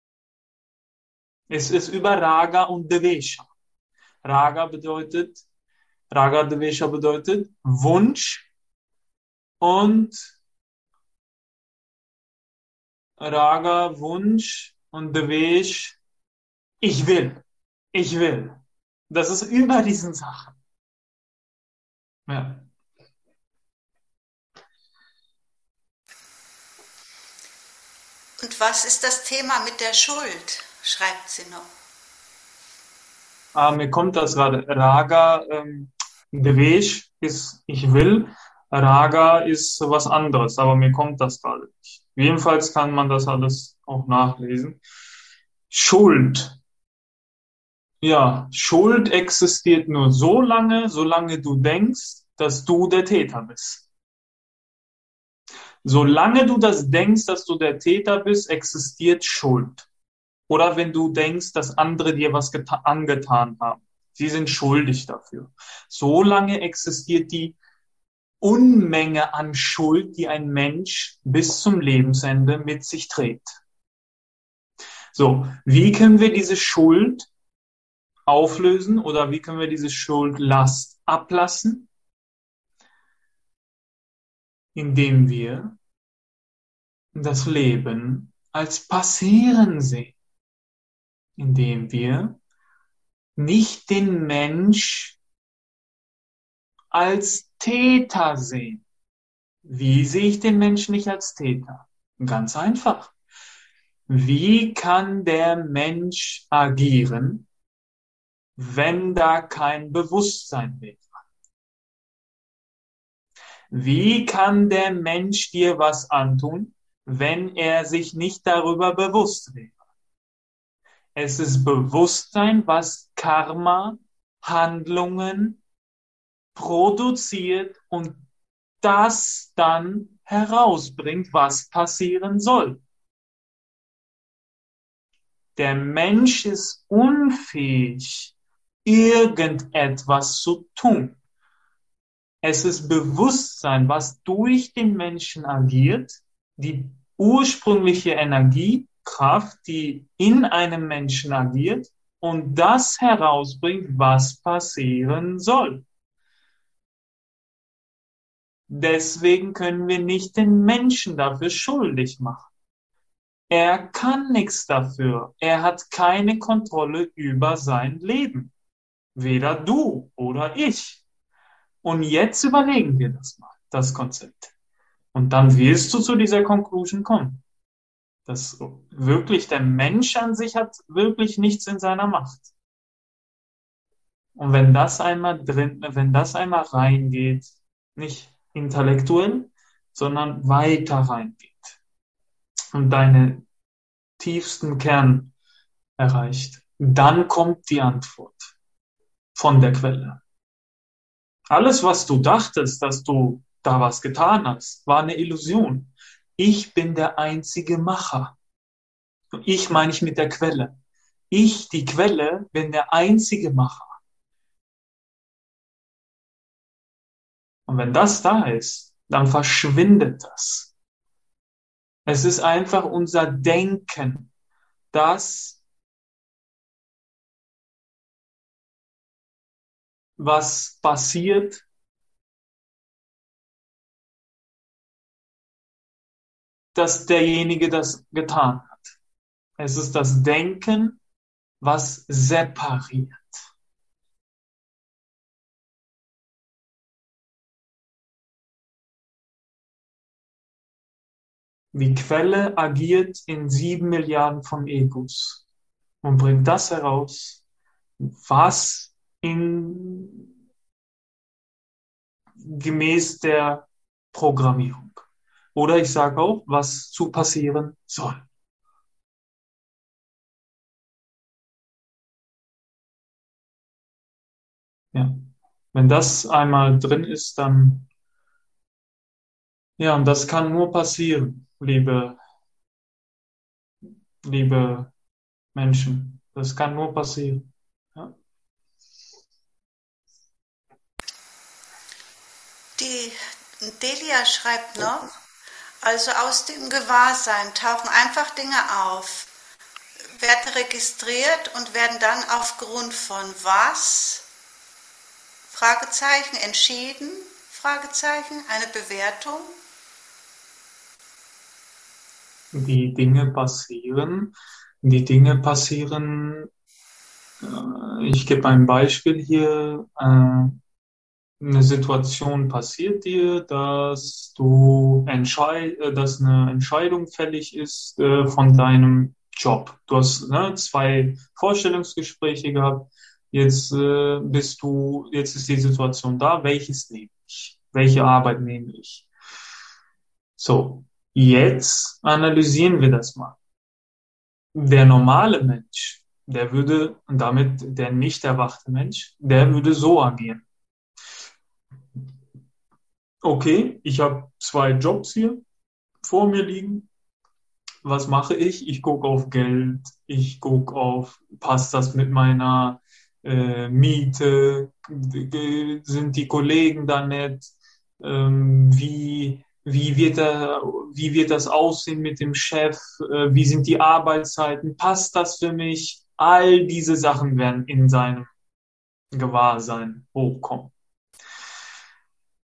Es ist über Raga und Devesha. Raga bedeutet, Raga Devesha bedeutet Wunsch und Raga, Wunsch und Devesh, ich will, ich will. Das ist über diesen Sachen. Ja. Und was ist das Thema mit der Schuld? Schreibt sie noch. Ah, mir kommt das gerade. Raga, ähm, Devesh ist ich will. Raga ist was anderes, aber mir kommt das gerade nicht. Jedenfalls kann man das alles auch nachlesen. Schuld. Ja, Schuld existiert nur so lange, solange du denkst, dass du der Täter bist. Solange du das denkst, dass du der Täter bist, existiert Schuld. Oder wenn du denkst, dass andere dir was geta- angetan haben. Sie sind schuldig dafür. Solange existiert die Unmenge an Schuld, die ein Mensch bis zum Lebensende mit sich trägt. So, wie können wir diese Schuld auflösen oder wie können wir diese Schuldlast ablassen? indem wir das Leben als passieren sehen, indem wir nicht den Mensch als Täter sehen. Wie sehe ich den Menschen nicht als Täter? Ganz einfach. Wie kann der Mensch agieren, wenn da kein Bewusstsein wäre? Wie kann der Mensch dir was antun, wenn er sich nicht darüber bewusst wäre? Es ist Bewusstsein, was Karma, Handlungen produziert und das dann herausbringt, was passieren soll. Der Mensch ist unfähig, irgendetwas zu tun. Es ist Bewusstsein, was durch den Menschen agiert, die ursprüngliche Energie, Kraft, die in einem Menschen agiert und das herausbringt, was passieren soll. Deswegen können wir nicht den Menschen dafür schuldig machen. Er kann nichts dafür. Er hat keine Kontrolle über sein Leben. Weder du oder ich. Und jetzt überlegen wir das mal, das Konzept. Und dann wirst du zu dieser Conclusion kommen. Dass wirklich der Mensch an sich hat wirklich nichts in seiner Macht. Und wenn das einmal drin, wenn das einmal reingeht, nicht intellektuell, sondern weiter reingeht und deine tiefsten Kern erreicht, dann kommt die Antwort von der Quelle. Alles, was du dachtest, dass du da was getan hast, war eine Illusion. Ich bin der einzige Macher. Und ich meine ich mit der Quelle. Ich, die Quelle, bin der einzige Macher. Und wenn das da ist, dann verschwindet das. Es ist einfach unser Denken, das, was passiert, dass derjenige das getan hat. Es ist das Denken, was separiert. Die Quelle agiert in sieben Milliarden von Egos und bringt das heraus, was in, gemäß der Programmierung. Oder ich sage auch, was zu passieren soll. Ja. Wenn das einmal drin ist, dann, ja, und das kann nur passieren, liebe, liebe Menschen. Das kann nur passieren. Ja. Die Delia schreibt noch, also aus dem Gewahrsein tauchen einfach Dinge auf, werden registriert und werden dann aufgrund von was? Fragezeichen, entschieden? Fragezeichen, eine Bewertung? Die Dinge passieren. Die Dinge passieren, äh, ich gebe ein Beispiel hier, äh, eine Situation passiert dir, dass du entscheid, äh, dass eine Entscheidung fällig ist äh, von deinem Job. Du hast ne, zwei Vorstellungsgespräche gehabt. Jetzt äh, bist du, jetzt ist die Situation da. Welches nehme ich? Welche Arbeit nehme ich? So, jetzt analysieren wir das mal. Der normale Mensch, der würde, und damit der nicht erwachte Mensch, der würde so agieren. Okay, ich habe zwei Jobs hier vor mir liegen. Was mache ich? Ich gucke auf Geld, ich gucke auf, passt das mit meiner äh, Miete, sind die Kollegen da nett, ähm, wie, wie, wird da, wie wird das aussehen mit dem Chef, äh, wie sind die Arbeitszeiten, passt das für mich? All diese Sachen werden in seinem Gewahrsein hochkommen.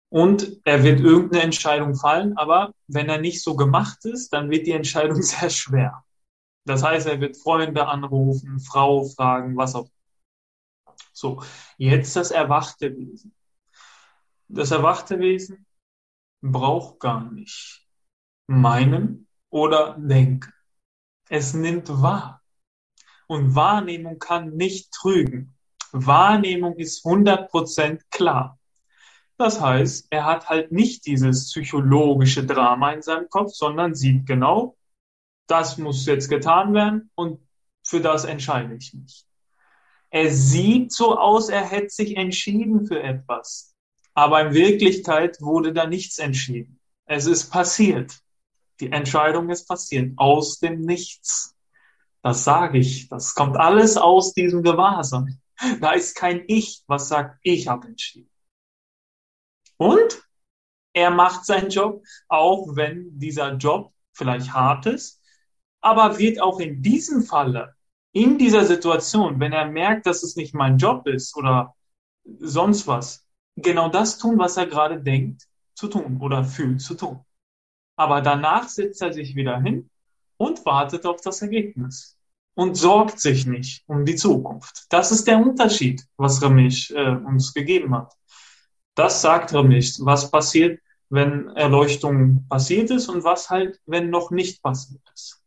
und er wird irgendeine Entscheidung fallen, aber wenn er nicht so gemacht ist, dann wird die Entscheidung sehr schwer. Das heißt, er wird Freunde anrufen, Frau fragen, was auch immer. So, jetzt das erwachte Wesen. Das erwachte Wesen braucht gar nicht meinen oder denken. Es nimmt wahr. Und Wahrnehmung kann nicht trügen. Wahrnehmung ist hundert Prozent klar. Das heißt, er hat halt nicht dieses psychologische Drama in seinem Kopf, sondern sieht genau, das muss jetzt getan werden und für das entscheide ich mich. Er sieht so aus, er hätte sich entschieden für etwas. Aber in Wirklichkeit wurde da nichts entschieden. Es ist passiert. Die Entscheidung ist passiert. Aus dem Nichts. Das sage ich. Das kommt alles aus diesem Gewahrsein. Da ist kein Ich, was sagt, ich habe entschieden. Und er macht seinen Job, auch wenn dieser Job vielleicht hart ist, aber wird auch in diesem Falle, in dieser Situation, wenn er merkt, dass es nicht mein Job ist oder sonst was, genau das tun, was er gerade denkt zu tun oder fühlt zu tun. Aber danach setzt er sich wieder hin und wartet auf das Ergebnis und sorgt sich nicht um die Zukunft. Das ist der Unterschied, was Ramesh äh, uns gegeben hat. Das sagt Ramesh, was passiert, wenn Erleuchtung passiert ist und was halt, wenn noch nicht passiert ist.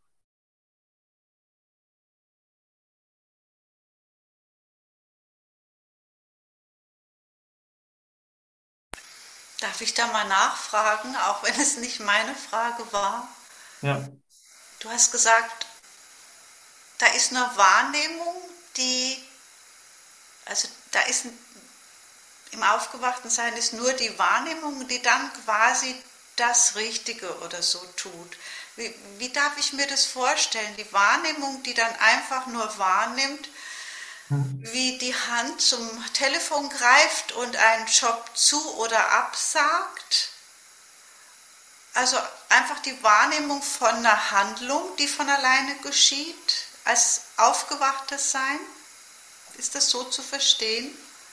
Darf ich da mal nachfragen, auch wenn es nicht meine Frage war? Ja. Du hast gesagt, da ist eine Wahrnehmung, die, also da ist im Aufgewachten-Sein ist nur die Wahrnehmung, die dann quasi das Richtige oder so tut. Wie, wie darf ich mir das vorstellen? Die Wahrnehmung, die dann einfach nur wahrnimmt, wie die Hand zum Telefon greift und einen Job zu- oder absagt. Also einfach die Wahrnehmung von einer Handlung, die von alleine geschieht, als aufgewachtes Sein. Ist das so zu verstehen?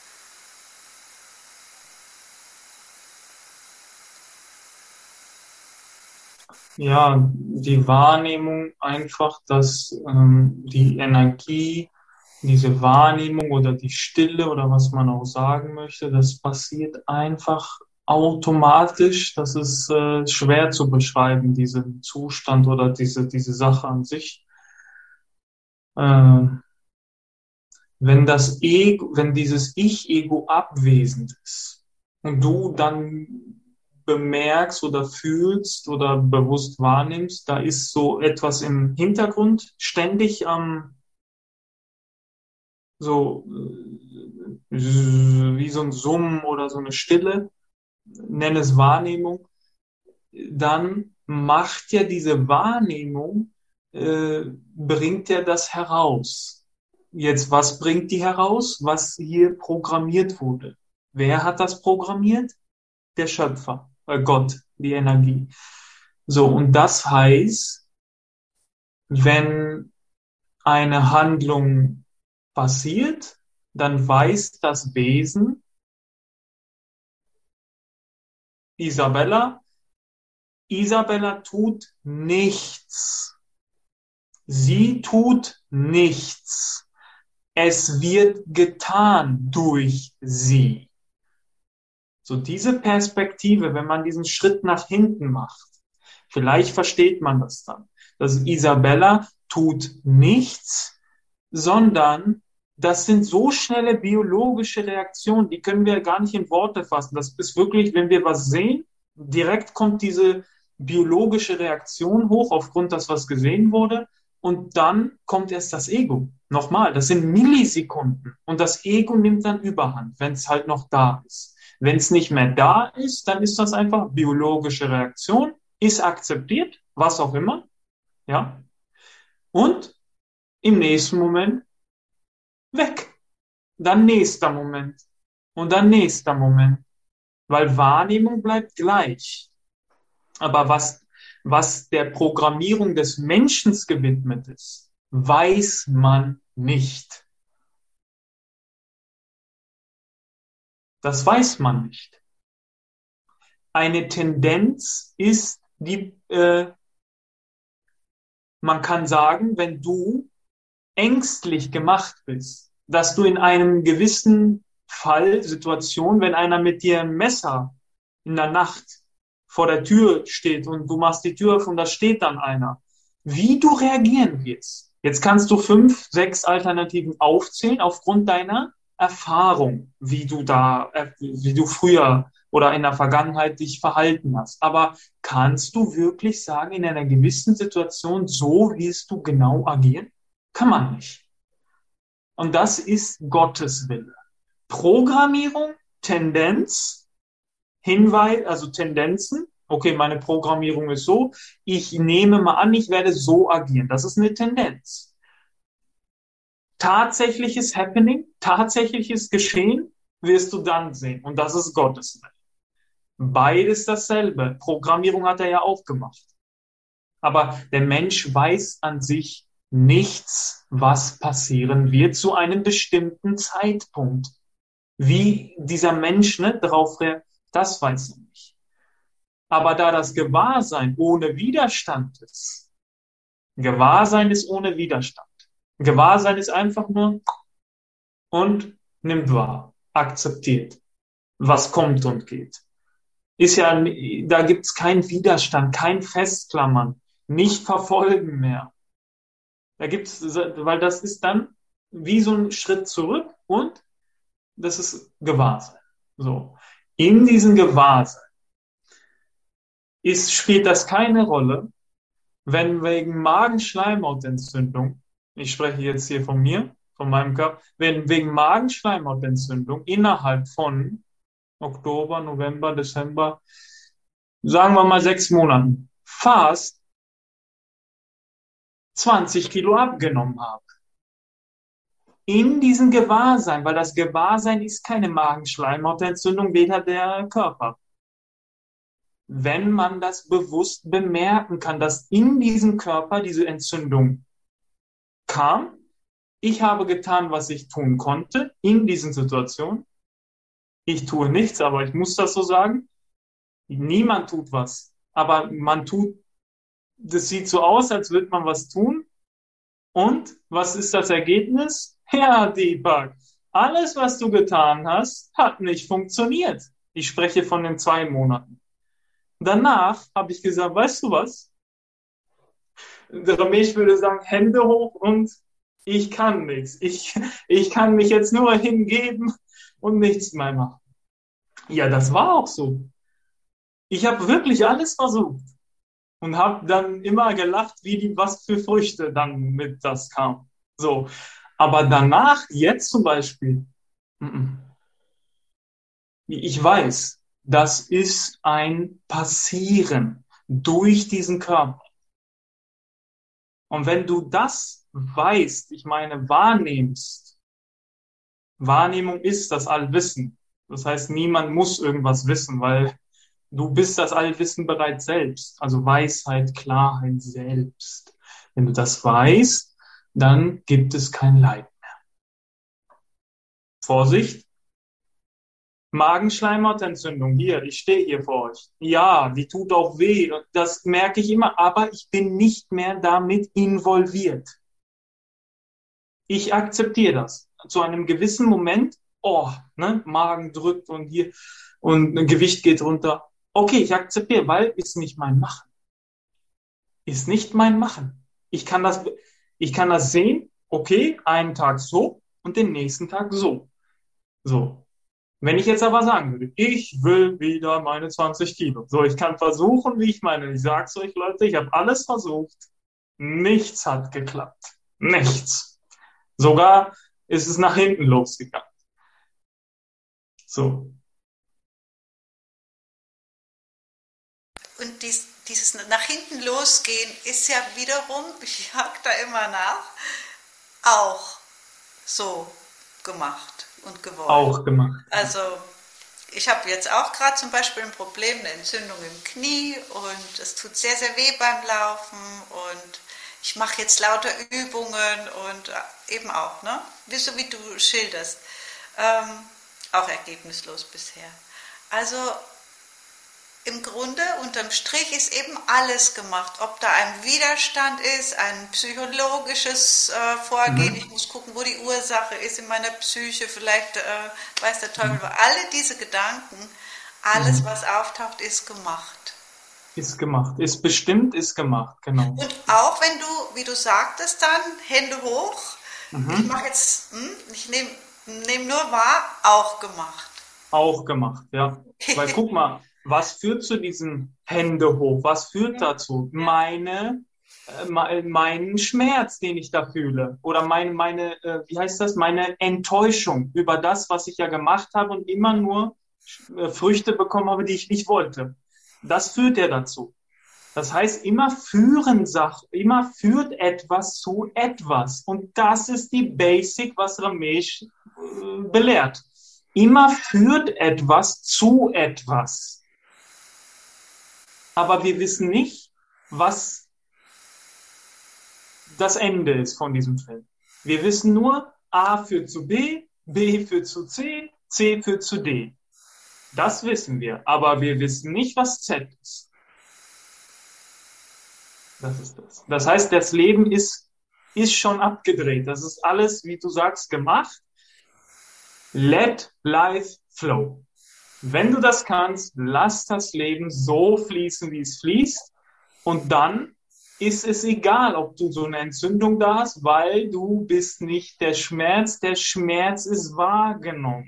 Ja, die Wahrnehmung einfach, dass ähm, die Energie, diese Wahrnehmung oder die Stille oder was man auch sagen möchte, das passiert einfach automatisch. Das ist äh, schwer zu beschreiben, diesen Zustand oder diese, diese Sache an sich. Äh, wenn das Ego, wenn dieses Ich-Ego abwesend ist und du dann bemerkst oder fühlst oder bewusst wahrnimmst, da ist so etwas im Hintergrund ständig am so äh, wie so ein Summen oder so eine Stille, nenn es Wahrnehmung, dann macht ja diese Wahrnehmung, äh, bringt ja das heraus. Jetzt, was bringt die heraus? Was hier programmiert wurde. Wer hat das programmiert? Der Schöpfer, äh Gott, die Energie. So, und das heißt, wenn eine Handlung passiert, dann weiß das Wesen, Isabella, Isabella tut nichts. Sie tut nichts. Es wird getan durch sie. So diese Perspektive, wenn man diesen Schritt nach hinten macht, vielleicht versteht man das dann, dass Isabella tut nichts, sondern das sind so schnelle biologische Reaktionen, die können wir gar nicht in Worte fassen. Das ist wirklich, wenn wir was sehen, direkt kommt diese biologische Reaktion hoch aufgrund das, was gesehen wurde. Und dann kommt erst das Ego. Nochmal, das sind Millisekunden. Und das Ego nimmt dann Überhand, wenn es halt noch da ist. Wenn es nicht mehr da ist, dann ist das einfach biologische Reaktion, ist akzeptiert, was auch immer. Ja. Und im nächsten Moment weg. Dann nächster Moment. Und dann nächster Moment. Weil Wahrnehmung bleibt gleich. Aber was, was der Programmierung des Menschen gewidmet ist, weiß man nicht. Das weiß man nicht. Eine Tendenz ist die, äh, man kann sagen, wenn du ängstlich gemacht bist, dass du in einem gewissen Fall, Situation, wenn einer mit dir ein Messer in der Nacht vor der Tür steht und du machst die Tür auf und da steht dann einer, wie du reagieren wirst. Jetzt kannst du fünf, sechs Alternativen aufzählen aufgrund deiner Erfahrung, wie du da, äh, wie du früher oder in der Vergangenheit dich verhalten hast. Aber kannst du wirklich sagen, in einer gewissen Situation, so wirst du genau agieren? Kann man nicht. Und das ist Gottes Wille. Programmierung, Tendenz, Hinweis, also Tendenzen. Okay, meine Programmierung ist so. Ich nehme mal an, ich werde so agieren. Das ist eine Tendenz. Tatsächliches Happening, tatsächliches Geschehen wirst du dann sehen. Und das ist Gottes Wille. Beides dasselbe. Programmierung hat er ja auch gemacht. Aber der Mensch weiß an sich nichts, was passieren wird zu einem bestimmten Zeitpunkt. Wie dieser Mensch ne, darauf reagiert, das weiß er nicht. Aber da das Gewahrsein ohne Widerstand ist, Gewahrsein ist ohne Widerstand. Gewahrsein ist einfach nur und nimmt wahr, akzeptiert, was kommt und geht. Ist ja, da gibt es keinen Widerstand, kein Festklammern, nicht verfolgen mehr. Da gibt's, weil das ist dann wie so ein Schritt zurück und das ist Gewahrsein. So. In diesem Gewahrsein ist, spielt das keine Rolle, wenn wegen Magenschleimhautentzündung, ich spreche jetzt hier von mir, von meinem Körper, wenn wegen Magenschleimhautentzündung innerhalb von Oktober, November, Dezember, sagen wir mal sechs Monaten, fast zwanzig Kilo abgenommen habe. In diesem Gewahrsein, weil das Gewahrsein ist keine Magenschleimhautentzündung, weder der Körper. Wenn man das bewusst bemerken kann, dass in diesem Körper diese Entzündung kam, ich habe getan, was ich tun konnte in diesen Situationen. Ich tue nichts, aber ich muss das so sagen. Niemand tut was, aber man tut, das sieht so aus, als würde man was tun. Und was ist das Ergebnis? Ja, Deepak, alles, was du getan hast, hat nicht funktioniert. Ich spreche von den zwei Monaten. Danach habe ich gesagt, weißt du was? Der Ramesh würde sagen, Hände hoch und ich kann nichts. Ich, ich kann mich jetzt nur hingeben und nichts mehr machen. Ja, das war auch so. Ich habe wirklich alles versucht und habe dann immer gelacht, wie die, was für Früchte dann mit das kam. So, aber danach, jetzt zum Beispiel, ich weiß, das ist ein Passieren durch diesen Körper. Und wenn du das weißt, ich meine, wahrnimmst, Wahrnehmung ist das Allwissen. Das heißt, niemand muss irgendwas wissen, weil du bist das Allwissen bereits selbst. Also Weisheit, Klarheit selbst. Wenn du das weißt, dann gibt es kein Leid mehr. Vorsicht! Magenschleimhautentzündung, hier, ich stehe hier vor euch. Ja, die tut auch weh, das merke ich immer, aber ich bin nicht mehr damit involviert. Ich akzeptiere das. Zu einem gewissen Moment, oh, ne, Magen drückt und hier und ein Gewicht geht runter. Okay, ich akzeptiere, weil ist nicht mein Machen. Ist nicht mein Machen. Ich kann das, ich kann das sehen, okay, einen Tag so und den nächsten Tag so. So. Wenn ich jetzt aber sagen würde, ich will wieder meine zwanzig Kilo. So, ich kann versuchen, wie ich meine. Ich sage es euch, Leute, ich habe alles versucht. Nichts hat geklappt. Nichts. Sogar ist es nach hinten losgegangen. So. Und dies, dieses nach hinten losgehen ist ja wiederum, ich hake da immer nach, auch so gemacht und gewollt. Auch gemacht. Also ich habe jetzt auch gerade zum Beispiel ein Problem, eine Entzündung im Knie und es tut sehr, sehr weh beim Laufen und ich mache jetzt lauter Übungen und eben auch, ne? So wie du schilderst, ähm, auch ergebnislos bisher. Also im Grunde, unterm Strich, ist eben alles gemacht. Ob da ein Widerstand ist, ein psychologisches äh, Vorgehen, ich Mhm. muss gucken, wo die Ursache ist in meiner Psyche, vielleicht äh, weiß der Teufel, Mhm. alle diese Gedanken, alles, Mhm. was auftaucht, ist gemacht. Ist gemacht. Ist bestimmt, ist gemacht, genau. Und auch wenn du, wie du sagtest dann, Hände hoch, ich mache Mhm. jetzt, hm, ich nehme nehm nur wahr, auch gemacht. Auch gemacht, ja. Weil guck mal, was führt zu diesen Hände hoch? Was führt dazu? Ja. Meine, äh, me- meinen Schmerz, den ich da fühle. Oder meine, meine, äh, wie heißt das? Meine Enttäuschung über das, was ich ja gemacht habe und immer nur äh, Früchte bekommen habe, die ich nicht wollte. Das führt ja dazu. Das heißt, immer führen Sach, immer führt etwas zu etwas. Und das ist die Basic, was Ramesh äh, belehrt. Immer führt etwas zu etwas. Aber wir wissen nicht, was das Ende ist von diesem Film. Wir wissen nur, A führt zu B, B führt zu C, C führt zu D. Das wissen wir. Aber wir wissen nicht, was Z ist. Das ist das. Das heißt, das Leben ist, ist schon abgedreht. Das ist alles, wie du sagst, gemacht. Let life flow. Wenn du das kannst, lass das Leben so fließen, wie es fließt. Und dann ist es egal, ob du so eine Entzündung da hast, weil du bist nicht der Schmerz. Der Schmerz ist wahrgenommen.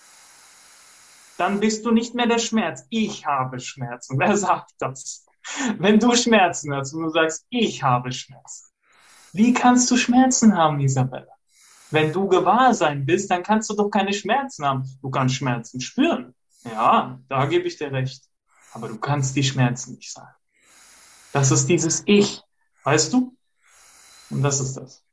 Dann bist du nicht mehr der Schmerz. Ich habe Schmerzen. Wer sagt das? Wenn du Schmerzen hast und du sagst, ich habe Schmerzen. Wie kannst du Schmerzen haben, Isabella? Wenn du Gewahrsein bist, dann kannst du doch keine Schmerzen haben. Du kannst Schmerzen spüren. Ja, da gebe ich dir recht. Aber du kannst die Schmerzen nicht sagen. Das ist dieses Ich, weißt du? Und das ist das.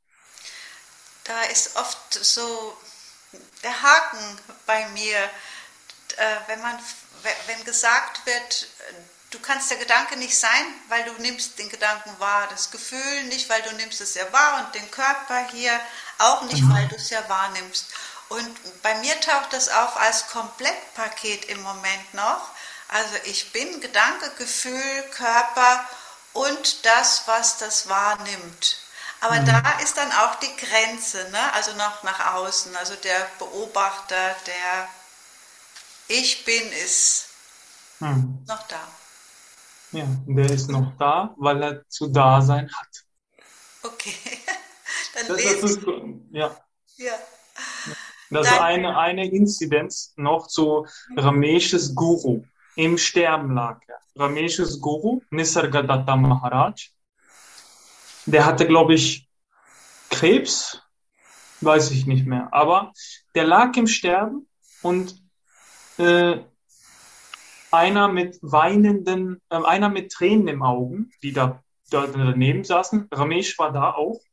Da ist oft so der Haken bei mir, äh, wenn man, wenn gesagt wird, du kannst der Gedanke nicht sein, weil du nimmst den Gedanken wahr, das Gefühl nicht, weil du nimmst es ja wahr und den Körper hier auch nicht, weil du Mhm. es ja wahrnimmst. Und bei mir taucht das auf als Komplettpaket im Moment noch. Also ich bin Gedanke, Gefühl, Körper und das, was das wahrnimmt. Aber da Mhm. ist dann auch die Grenze, ne? Also noch nach außen, also der Beobachter, der Ich bin, ist Mhm. noch da. Ja, der ist noch da, weil er zu da sein hat. Okay, dann Das, das lese ich. ist, ja, Ja. das ist Dein, eine, eine Inzidenz noch zu Rameshes Guru. Im Sterben lag er. Rameshes Guru, Nisargadatta Maharaj, der hatte, glaube ich, Krebs, weiß ich nicht mehr, aber der lag im Sterben und äh, einer mit weinenden, äh, einer mit Tränen im Augen, die da, da daneben saßen, Ramesh war da auch,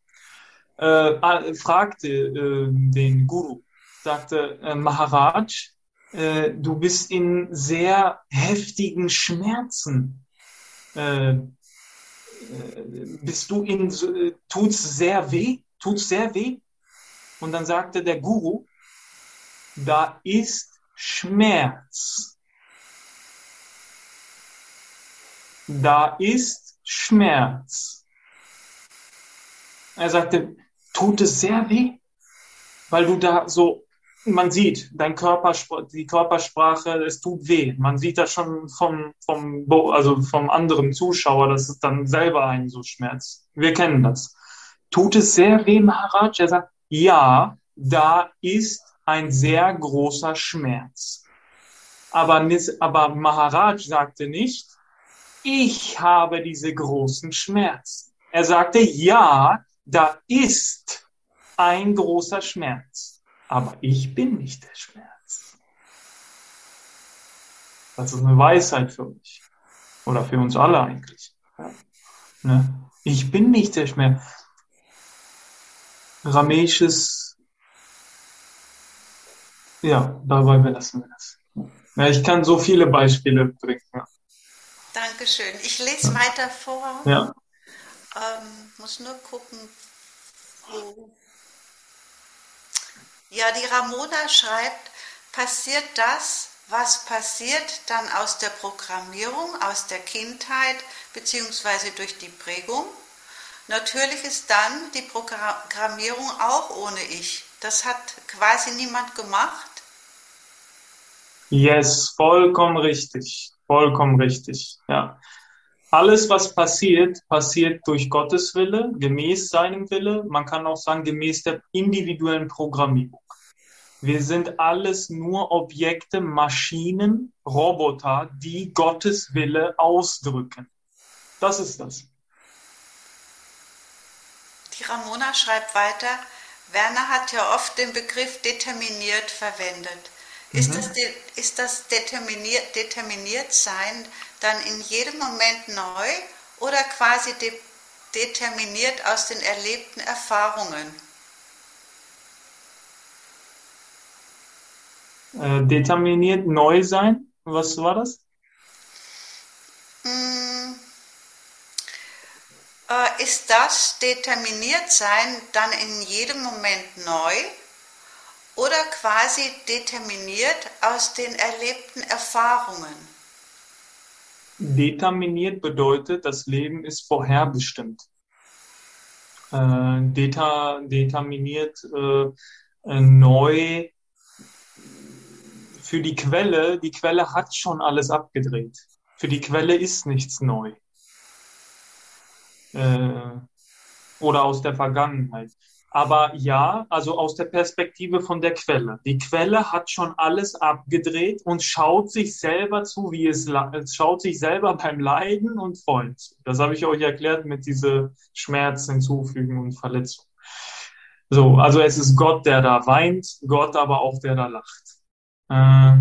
äh, fragte äh, den Guru, sagte, äh, Maharaj, äh, du bist in sehr heftigen Schmerzen. Äh, äh, bist du in, äh, tut's sehr weh? Tut's sehr weh? Und dann sagte der Guru, da ist Schmerz. Da ist Schmerz. Er sagte, tut es sehr weh? Weil du da so, man sieht, dein Körper, die Körpersprache, es tut weh. Man sieht das schon vom, vom, also vom anderen Zuschauer, dass es dann selber einen so schmerzt. Wir kennen das. Tut es sehr weh, Maharaj? Er sagt, ja, da ist ein sehr großer Schmerz. Aber, aber Maharaj sagte nicht, ich habe diese großen Schmerzen. Er sagte, ja, da ist ein großer Schmerz, aber ich bin nicht der Schmerz. Das ist eine Weisheit für mich oder für uns alle eigentlich. Ne? Ich bin nicht der Schmerz. Rameshes, ja, dabei belassen wir das. Ja, ich kann so viele Beispiele bringen. Ja. Dankeschön. Ich lese weiter vor. Ja. Ähm, muss nur gucken, wo. Ja, die Ramona schreibt, passiert das, was passiert dann aus der Programmierung, aus der Kindheit beziehungsweise durch die Prägung? Natürlich ist dann die Programmierung auch ohne Ich. Das hat quasi niemand gemacht. Yes, vollkommen richtig. Vollkommen richtig. Ja. Alles, was passiert, passiert durch Gottes Wille, gemäß seinem Wille. Man kann auch sagen, gemäß der individuellen Programmierung. Wir sind alles nur Objekte, Maschinen, Roboter, die Gottes Wille ausdrücken. Das ist das. Die Ramona schreibt weiter, Werner hat ja oft den Begriff determiniert verwendet. Ist das, Mhm. ist das determiniert, determiniert sein dann in jedem Moment neu oder quasi de, determiniert aus den erlebten Erfahrungen? Äh, determiniert neu sein. Was war das? Hm, äh, ist das determiniert sein dann in jedem Moment neu oder quasi determiniert aus den erlebten Erfahrungen? Determiniert bedeutet, das Leben ist vorherbestimmt. Äh, deta, determiniert äh, äh, neu für die Quelle. Die Quelle hat schon alles abgedreht. Für die Quelle ist nichts neu. Äh, oder aus der Vergangenheit. Aber ja, also aus der Perspektive von der Quelle. Die Quelle hat schon alles abgedreht und schaut sich selber zu, wie es, es schaut sich selber beim Leiden und freut. Das habe ich euch erklärt mit diese Schmerz hinzufügen und Verletzung. So, also es ist Gott, der da weint, Gott aber auch, der da lacht. Äh,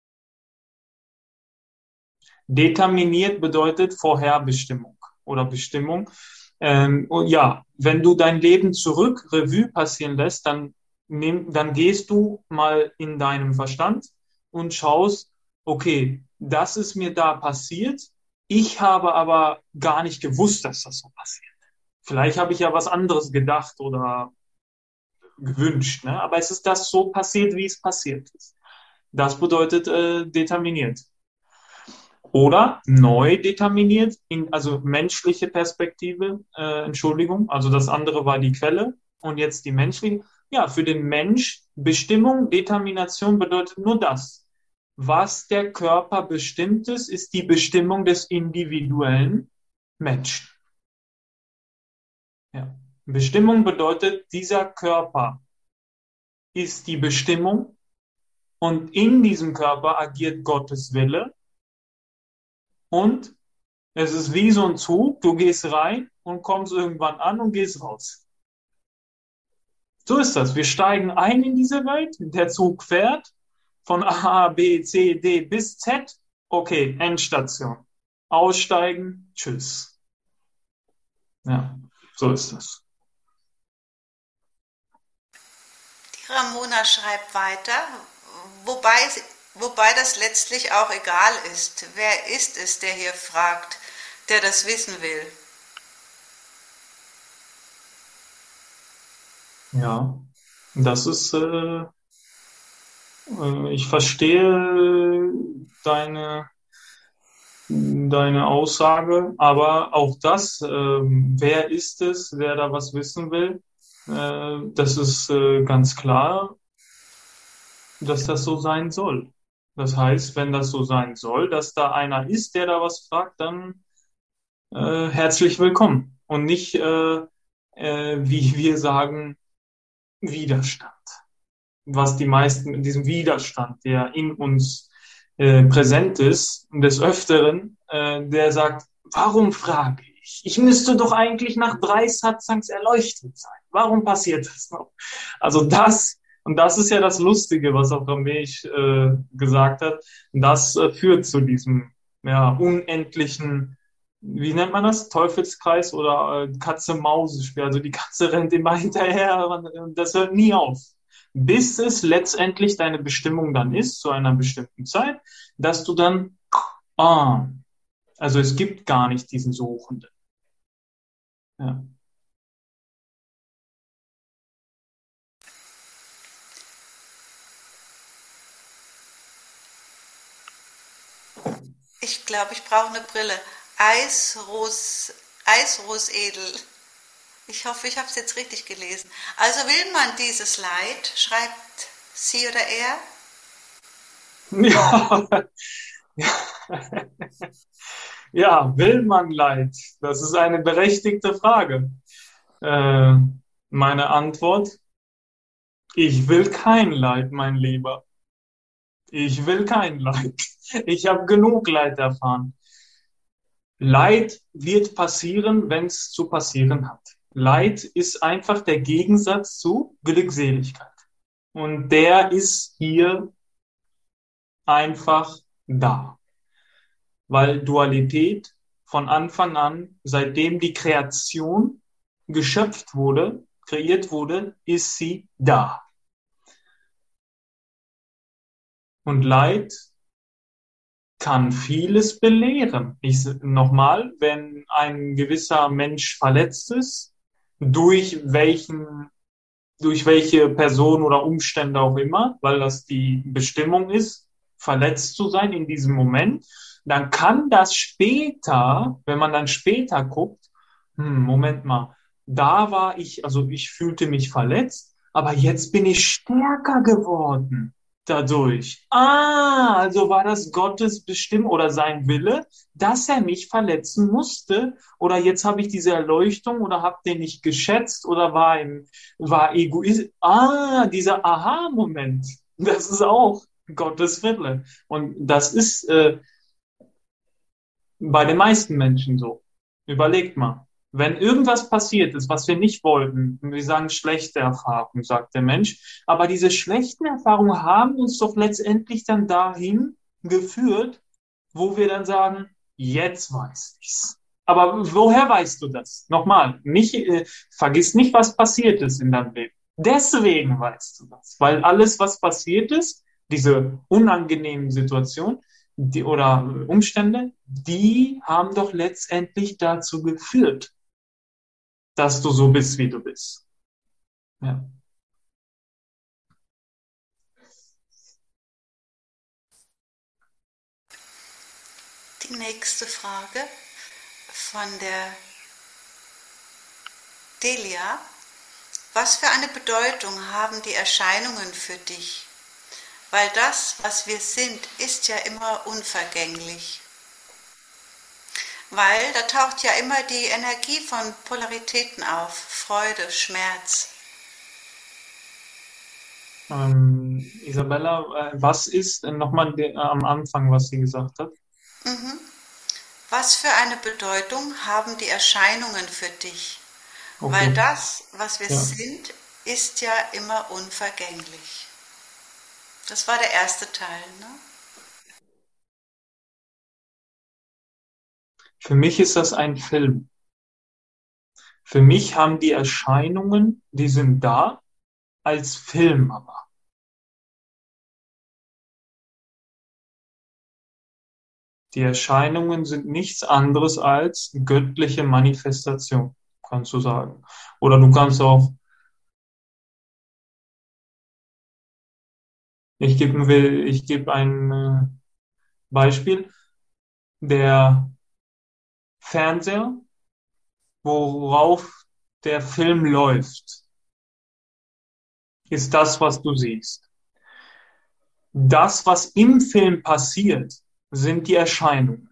determiniert bedeutet Vorherbestimmung oder Bestimmung. Ähm, und ja, wenn du dein Leben zurück Revue passieren lässt, dann, nehm, dann gehst du mal in deinem Verstand und schaust, okay, das ist mir da passiert. Ich habe aber gar nicht gewusst, dass das so passiert. Vielleicht habe ich ja was anderes gedacht oder gewünscht, ne? Aber es ist das so passiert, wie es passiert ist. Das bedeutet äh, determiniert. Oder neu determiniert, in, also menschliche Perspektive, äh, Entschuldigung, also das andere war die Quelle und jetzt die menschliche. Ja, für den Mensch Bestimmung, Determination bedeutet nur das. Was der Körper bestimmt ist, ist die Bestimmung des individuellen Menschen. Ja. Bestimmung bedeutet, dieser Körper ist die Bestimmung und in diesem Körper agiert Gottes Wille und es ist wie so ein Zug, du gehst rein und kommst irgendwann an und gehst raus. So ist das. Wir steigen ein in diese Welt, der Zug fährt von A, B, C, D bis Z. Okay, Endstation. Aussteigen, tschüss. Ja, so ist das. Die Ramona schreibt weiter, wobei, wobei das letztlich auch egal ist. Wer ist es, der hier fragt, der das wissen will? Ja, das ist, äh, äh, ich verstehe deine, deine Aussage, aber auch das, ähm, wer ist es, wer da was wissen will, äh, das ist äh, ganz klar, dass das so sein soll. Das heißt, wenn das so sein soll, dass da einer ist, der da was fragt, dann äh, herzlich willkommen und nicht, äh, äh, wie wir sagen, Widerstand. Was die meisten mit diesem Widerstand, der in uns äh, präsent ist, des Öfteren, äh, der sagt, warum frage ich? Ich müsste doch eigentlich nach drei Satsangs erleuchtet sein. Warum passiert das noch? Also das, und das ist ja das Lustige, was auch Ramesh äh, gesagt hat, das äh, führt zu diesem ja, unendlichen, wie nennt man das? Teufelskreis oder äh, Katze-Maus-Spiel. Also die Katze rennt immer hinterher und das hört nie auf, bis es letztendlich deine Bestimmung dann ist, zu einer bestimmten Zeit, dass du dann, ah, also es gibt gar nicht diesen Suchenden. Ja. Ich glaube, ich brauche eine Brille. Eisros, Eisrosedel. Ich hoffe, ich habe es jetzt richtig gelesen. Also will man dieses Leid, schreibt sie oder er? Ja, ja, will man Leid? Das ist eine berechtigte Frage. Äh, meine Antwort, ich will kein Leid, mein Lieber. Ich will kein Leid. Ich habe genug Leid erfahren. Leid wird passieren, wenn es zu passieren hat. Leid ist einfach der Gegensatz zu Glückseligkeit. Und der ist hier einfach da. Weil Dualität von Anfang an, seitdem die Kreation geschöpft wurde, kreiert wurde, ist sie da. Und Leid kann vieles belehren. Ich nochmal, wenn ein gewisser Mensch verletzt ist, durch welchen, durch welche Person oder Umstände auch immer, weil das die Bestimmung ist, verletzt zu sein in diesem Moment, dann kann das später, wenn man dann später guckt, hm, Moment mal, da war ich, also ich fühlte mich verletzt, aber jetzt bin ich stärker geworden dadurch. Ah, also war das Gottes Bestimmung oder sein Wille, dass er mich verletzen musste, oder jetzt habe ich diese Erleuchtung oder habe den nicht geschätzt oder war im, war Egoist. Ah, dieser Aha-Moment, das ist auch Gottes Wille. Und das ist äh, bei den meisten Menschen so. Überlegt mal. Wenn irgendwas passiert ist, was wir nicht wollten, wir sagen schlechte Erfahrungen, sagt der Mensch, aber diese schlechten Erfahrungen haben uns doch letztendlich dann dahin geführt, wo wir dann sagen, jetzt weiß ich's. Aber woher weißt du das? Nochmal, nicht, äh, vergiss nicht, was passiert ist in deinem Leben. Deswegen weißt du das, weil alles, was passiert ist, diese unangenehmen Situationen, die, oder Umstände, die haben doch letztendlich dazu geführt, dass du so bist, wie du bist. Ja. Die nächste Frage von der Delia. Was für eine Bedeutung haben die Erscheinungen für dich? Weil das, was wir sind, ist ja immer unvergänglich. Weil da taucht ja immer die Energie von Polaritäten auf, Freude, Schmerz. Ähm, Isabella, äh, was ist äh, nochmal äh, am Anfang, was sie gesagt hat? Mhm. Was für eine Bedeutung haben die Erscheinungen für dich? Okay. Weil das, was wir Ja. sind, ist ja immer unvergänglich. Das war der erste Teil, ne? Für mich ist das ein Film. Für mich haben die Erscheinungen, die sind da, als Film aber. Die Erscheinungen sind nichts anderes als göttliche Manifestation, kannst du sagen. Oder du kannst auch, ich gebe ich geb ein äh, Beispiel, der Fernseher, worauf der Film läuft, ist das, was du siehst. Das, was im Film passiert, sind die Erscheinungen.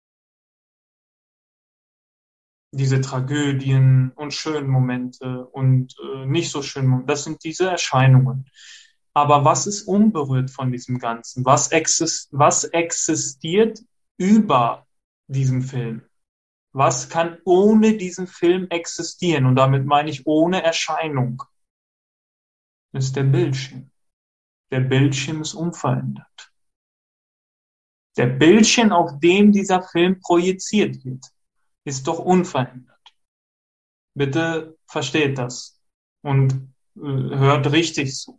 Diese Tragödien und schönen Momente und äh, nicht so schönen Momente, das sind diese Erscheinungen. Aber was ist unberührt von diesem Ganzen? Was, exist was existiert über diesem Film? Was kann ohne diesen Film existieren? Und damit meine ich ohne Erscheinung. Das ist der Bildschirm. Der Bildschirm ist unverändert. Der Bildschirm, auf dem dieser Film projiziert wird, ist doch unverändert. Bitte versteht das und äh, hört richtig zu.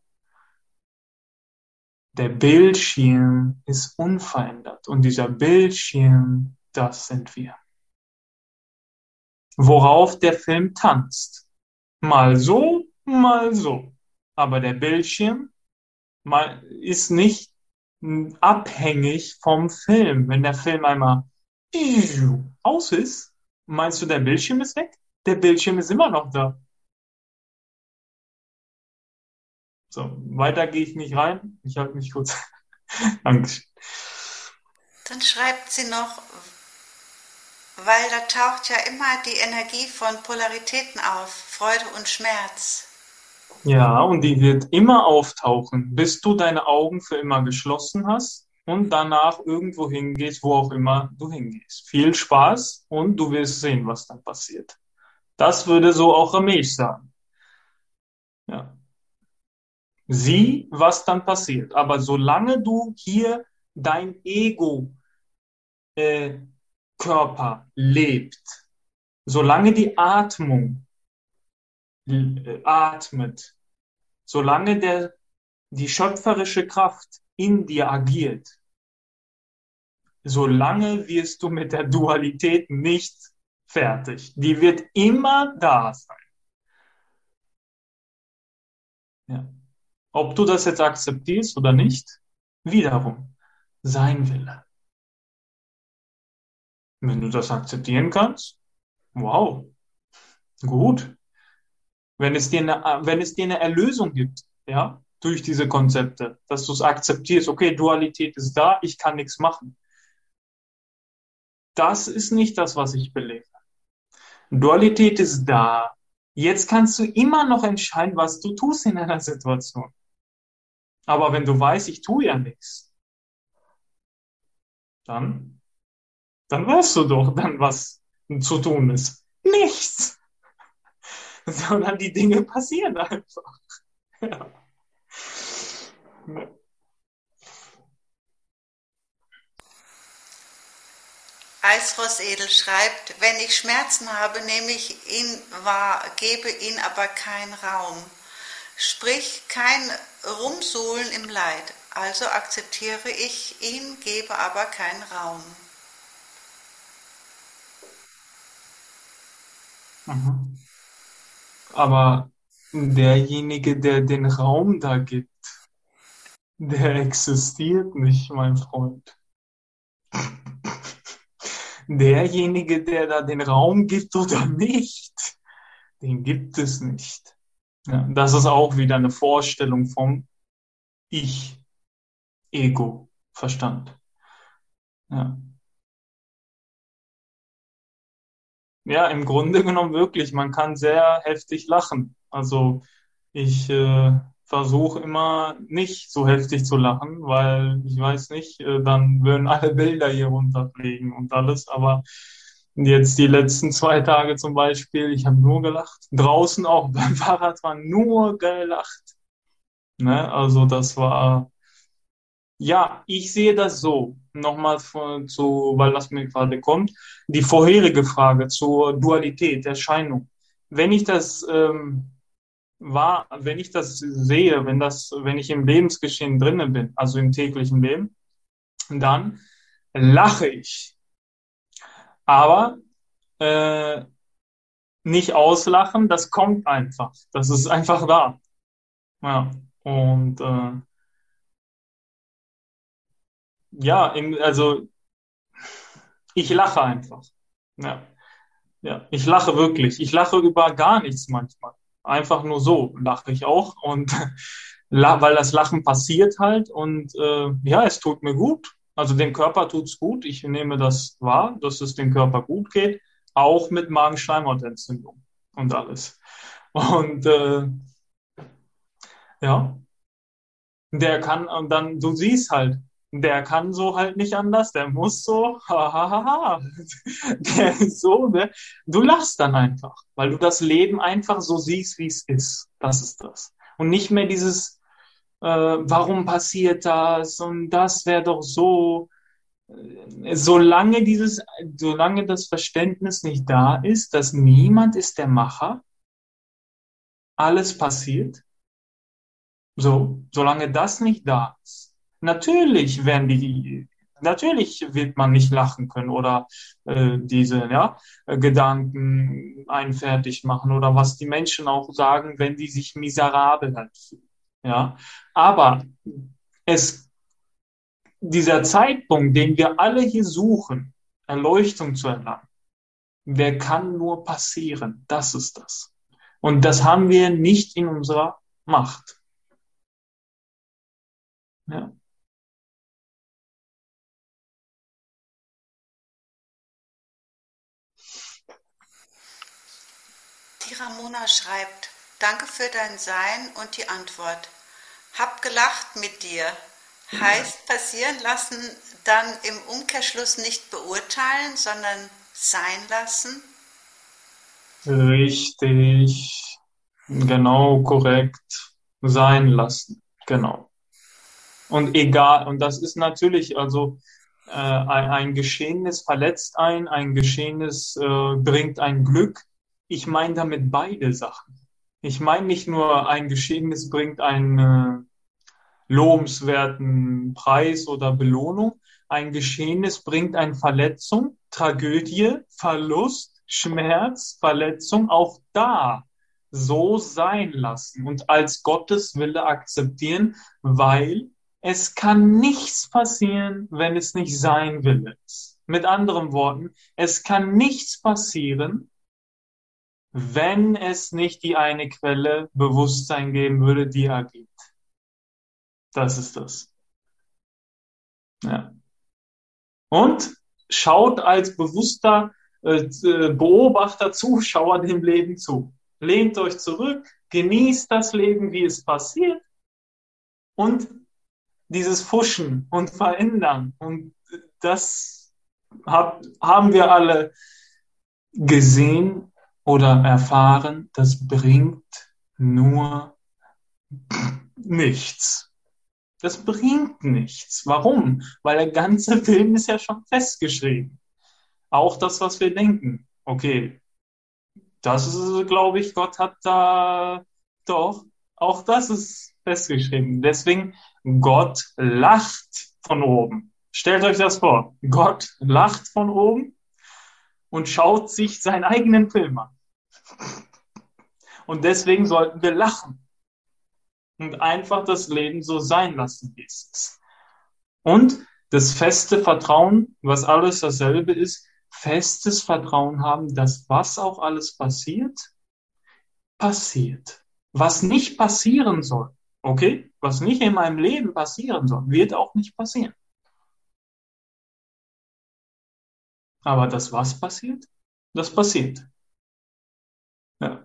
Der Bildschirm ist unverändert und dieser Bildschirm, das sind wir. Worauf der Film tanzt. Mal so, mal so. Aber der Bildschirm mal, ist nicht abhängig vom Film. Wenn der Film einmal aus ist, meinst du, der Bildschirm ist weg? Der Bildschirm ist immer noch da. So, weiter gehe ich nicht rein. Ich halte mich kurz. Dankeschön. Dann schreibt sie noch, weil da taucht ja immer die Energie von Polaritäten auf, Freude und Schmerz. Ja, und die wird immer auftauchen, bis du deine Augen für immer geschlossen hast und danach irgendwo hingehst, wo auch immer du hingehst. Viel Spaß und du wirst sehen, was dann passiert. Das würde so auch Ramesh sagen. Ja. Sieh, was dann passiert. Aber solange du hier dein Ego äh, Körper lebt, solange die Atmung äh, atmet, solange der, die schöpferische Kraft in dir agiert, solange wirst du mit der Dualität nicht fertig. Die wird immer da sein. Ja. Ob du das jetzt akzeptierst oder nicht, wiederum, sein Wille. Wenn du das akzeptieren kannst, wow, gut. Wenn es dir eine, wenn es dir eine Erlösung gibt, ja, durch diese Konzepte, dass du es akzeptierst, okay, Dualität ist da, ich kann nichts machen. Das ist nicht das, was ich belehre. Dualität ist da. Jetzt kannst du immer noch entscheiden, was du tust in einer Situation. Aber wenn du weißt, ich tue ja nichts, dann, dann weißt du doch dann, was zu tun ist. Nichts. Sondern die Dinge passieren einfach. Ja. Eisrossedel schreibt, wenn ich Schmerzen habe, nehme ich ihn wahr, gebe ihn aber keinen Raum. Sprich, kein Rumsuhlen im Leid. Also akzeptiere ich ihn, gebe aber keinen Raum. Mhm. Aber derjenige, der den Raum da gibt, der existiert nicht, mein Freund. Derjenige, der da den Raum gibt oder nicht, den gibt es nicht. Ja, das ist auch wieder eine Vorstellung vom Ich, Ego, Verstand. Ja. Ja, im Grunde genommen wirklich. Man kann sehr heftig lachen. Also ich äh, versuche immer nicht so heftig zu lachen, weil ich weiß nicht, äh, dann würden alle Bilder hier runterfliegen und alles. Aber jetzt die letzten zwei Tage zum Beispiel, ich habe nur gelacht. Draußen auch beim Fahrradfahren nur gelacht. Ne? Also das war, ja, ich sehe das so. Nochmal von- zu, weil das mir gerade kommt. Die vorherige Frage zur Dualität, Erscheinung. Wenn ich das ähm, war, wenn ich das sehe, wenn das, wenn ich im Lebensgeschehen drinnen bin, also im täglichen Leben, dann lache ich. Aber äh, nicht auslachen, das kommt einfach. Das ist einfach da. Ja. Und äh, ja, im, also ich lache einfach. Ja. Ja, ich lache wirklich. Ich lache über gar nichts manchmal. Einfach nur so lache ich auch und la- weil das Lachen passiert halt und äh, ja, es tut mir gut. Also dem Körper tut's gut. Ich nehme das wahr, dass es dem Körper gut geht, auch mit Magenschleimhautentzündung und alles. Und äh, ja, der kann und dann du siehst halt, der kann so halt nicht anders, der muss so, hahaha, der ist so, ne? Du lachst dann einfach, weil du das Leben einfach so siehst, wie es ist. Das ist das. Und nicht mehr dieses, äh, warum passiert das und das wäre doch so. Äh, Solange dieses, solange das Verständnis nicht da ist, dass niemand ist der Macher, alles passiert, so, solange das nicht da ist. Natürlich werden die, natürlich wird man nicht lachen können oder äh, diese ja, äh, Gedanken einfertig machen oder was die Menschen auch sagen, wenn die sich miserabel halt fühlen. Ja, aber es dieser Zeitpunkt, den wir alle hier suchen, Erleuchtung zu erlangen, der kann nur passieren. Das ist das. Und das haben wir nicht in unserer Macht. Ja. Die Ramona schreibt, danke für dein Sein und die Antwort. Hab gelacht mit dir. Heißt passieren lassen, dann im Umkehrschluss nicht beurteilen, sondern sein lassen? Richtig. Genau, korrekt. Sein lassen. Genau. Und egal, und das ist natürlich, also äh, ein, ein Geschehenes verletzt einen, ein Geschehenes äh, bringt ein Glück. Ich meine damit beide Sachen. Ich meine nicht nur, ein Geschehenes bringt einen äh, lobenswerten Preis oder Belohnung. Ein Geschehenes bringt eine Verletzung, Tragödie, Verlust, Schmerz, Verletzung, auch da so sein lassen und als Gottes Wille akzeptieren, weil es kann nichts passieren, wenn es nicht sein Wille ist. Mit anderen Worten, es kann nichts passieren, wenn es nicht die eine Quelle Bewusstsein geben würde, die er gibt. Das ist das. Ja. Und schaut als bewusster äh, Beobachter, Zuschauer dem Leben zu. Lehnt euch zurück, genießt das Leben, wie es passiert und dieses Fuschen und Verändern. Und das hab, haben wir alle gesehen oder erfahren, das bringt nur nichts. Das bringt nichts. Warum? Weil der ganze Film ist ja schon festgeschrieben. Auch das, was wir denken. Okay, das ist, glaube ich, Gott hat da doch, auch das ist festgeschrieben. Deswegen, Gott lacht von oben. Stellt euch das vor. Gott lacht von oben und schaut sich seinen eigenen Film an. Und deswegen sollten wir lachen. Und einfach das Leben so sein lassen, wie es ist. Und das feste Vertrauen, was alles dasselbe ist, festes Vertrauen haben, dass was auch alles passiert, passiert. Was nicht passieren soll, okay? Was nicht in meinem Leben passieren soll, wird auch nicht passieren. Aber das, was passiert, das passiert. Ja.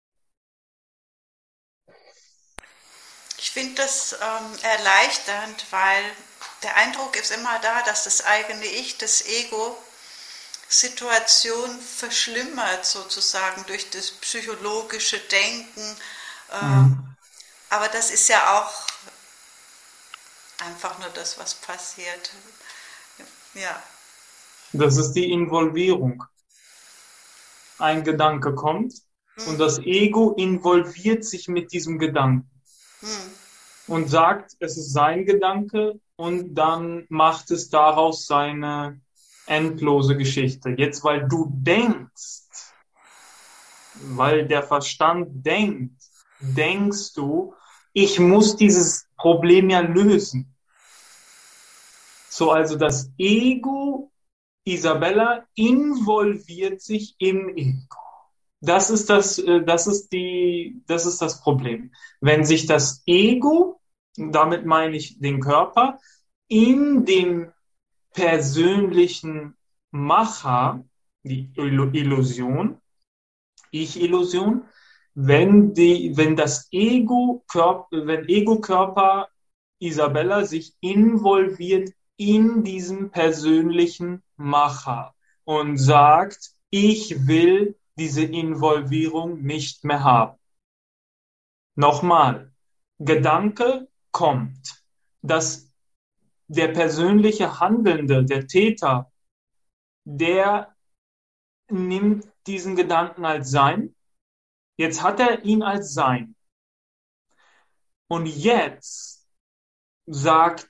Ich finde das ähm, erleichternd, weil der Eindruck ist immer da, dass das eigene Ich, das Ego, Situation verschlimmert sozusagen durch das psychologische Denken. Äh, Mhm. aber das ist ja auch einfach nur das, was passiert. Ja. Das ist die Involvierung. Ein Gedanke kommt und das Ego involviert sich mit diesem Gedanken. Hm. Und sagt, es ist sein Gedanke und dann macht es daraus seine endlose Geschichte. Jetzt, weil du denkst, weil der Verstand denkt, denkst du, ich muss dieses Problem ja lösen. So, also das Ego, Isabella, involviert sich im Ego. Das ist das, das ist die, das ist das Problem. Wenn sich das Ego, damit meine ich den Körper, in dem persönlichen Macher, die Illusion, Ich-Illusion, wenn die, wenn das Ego, Körper, wenn Ego-Körper Isabella sich involviert in diesem persönlichen Macher und sagt, ich will diese Involvierung nicht mehr haben. Nochmal, Gedanke kommt, dass der persönliche Handelnde, der Täter, der nimmt diesen Gedanken als sein. Jetzt hat er ihn als sein. Und jetzt sagt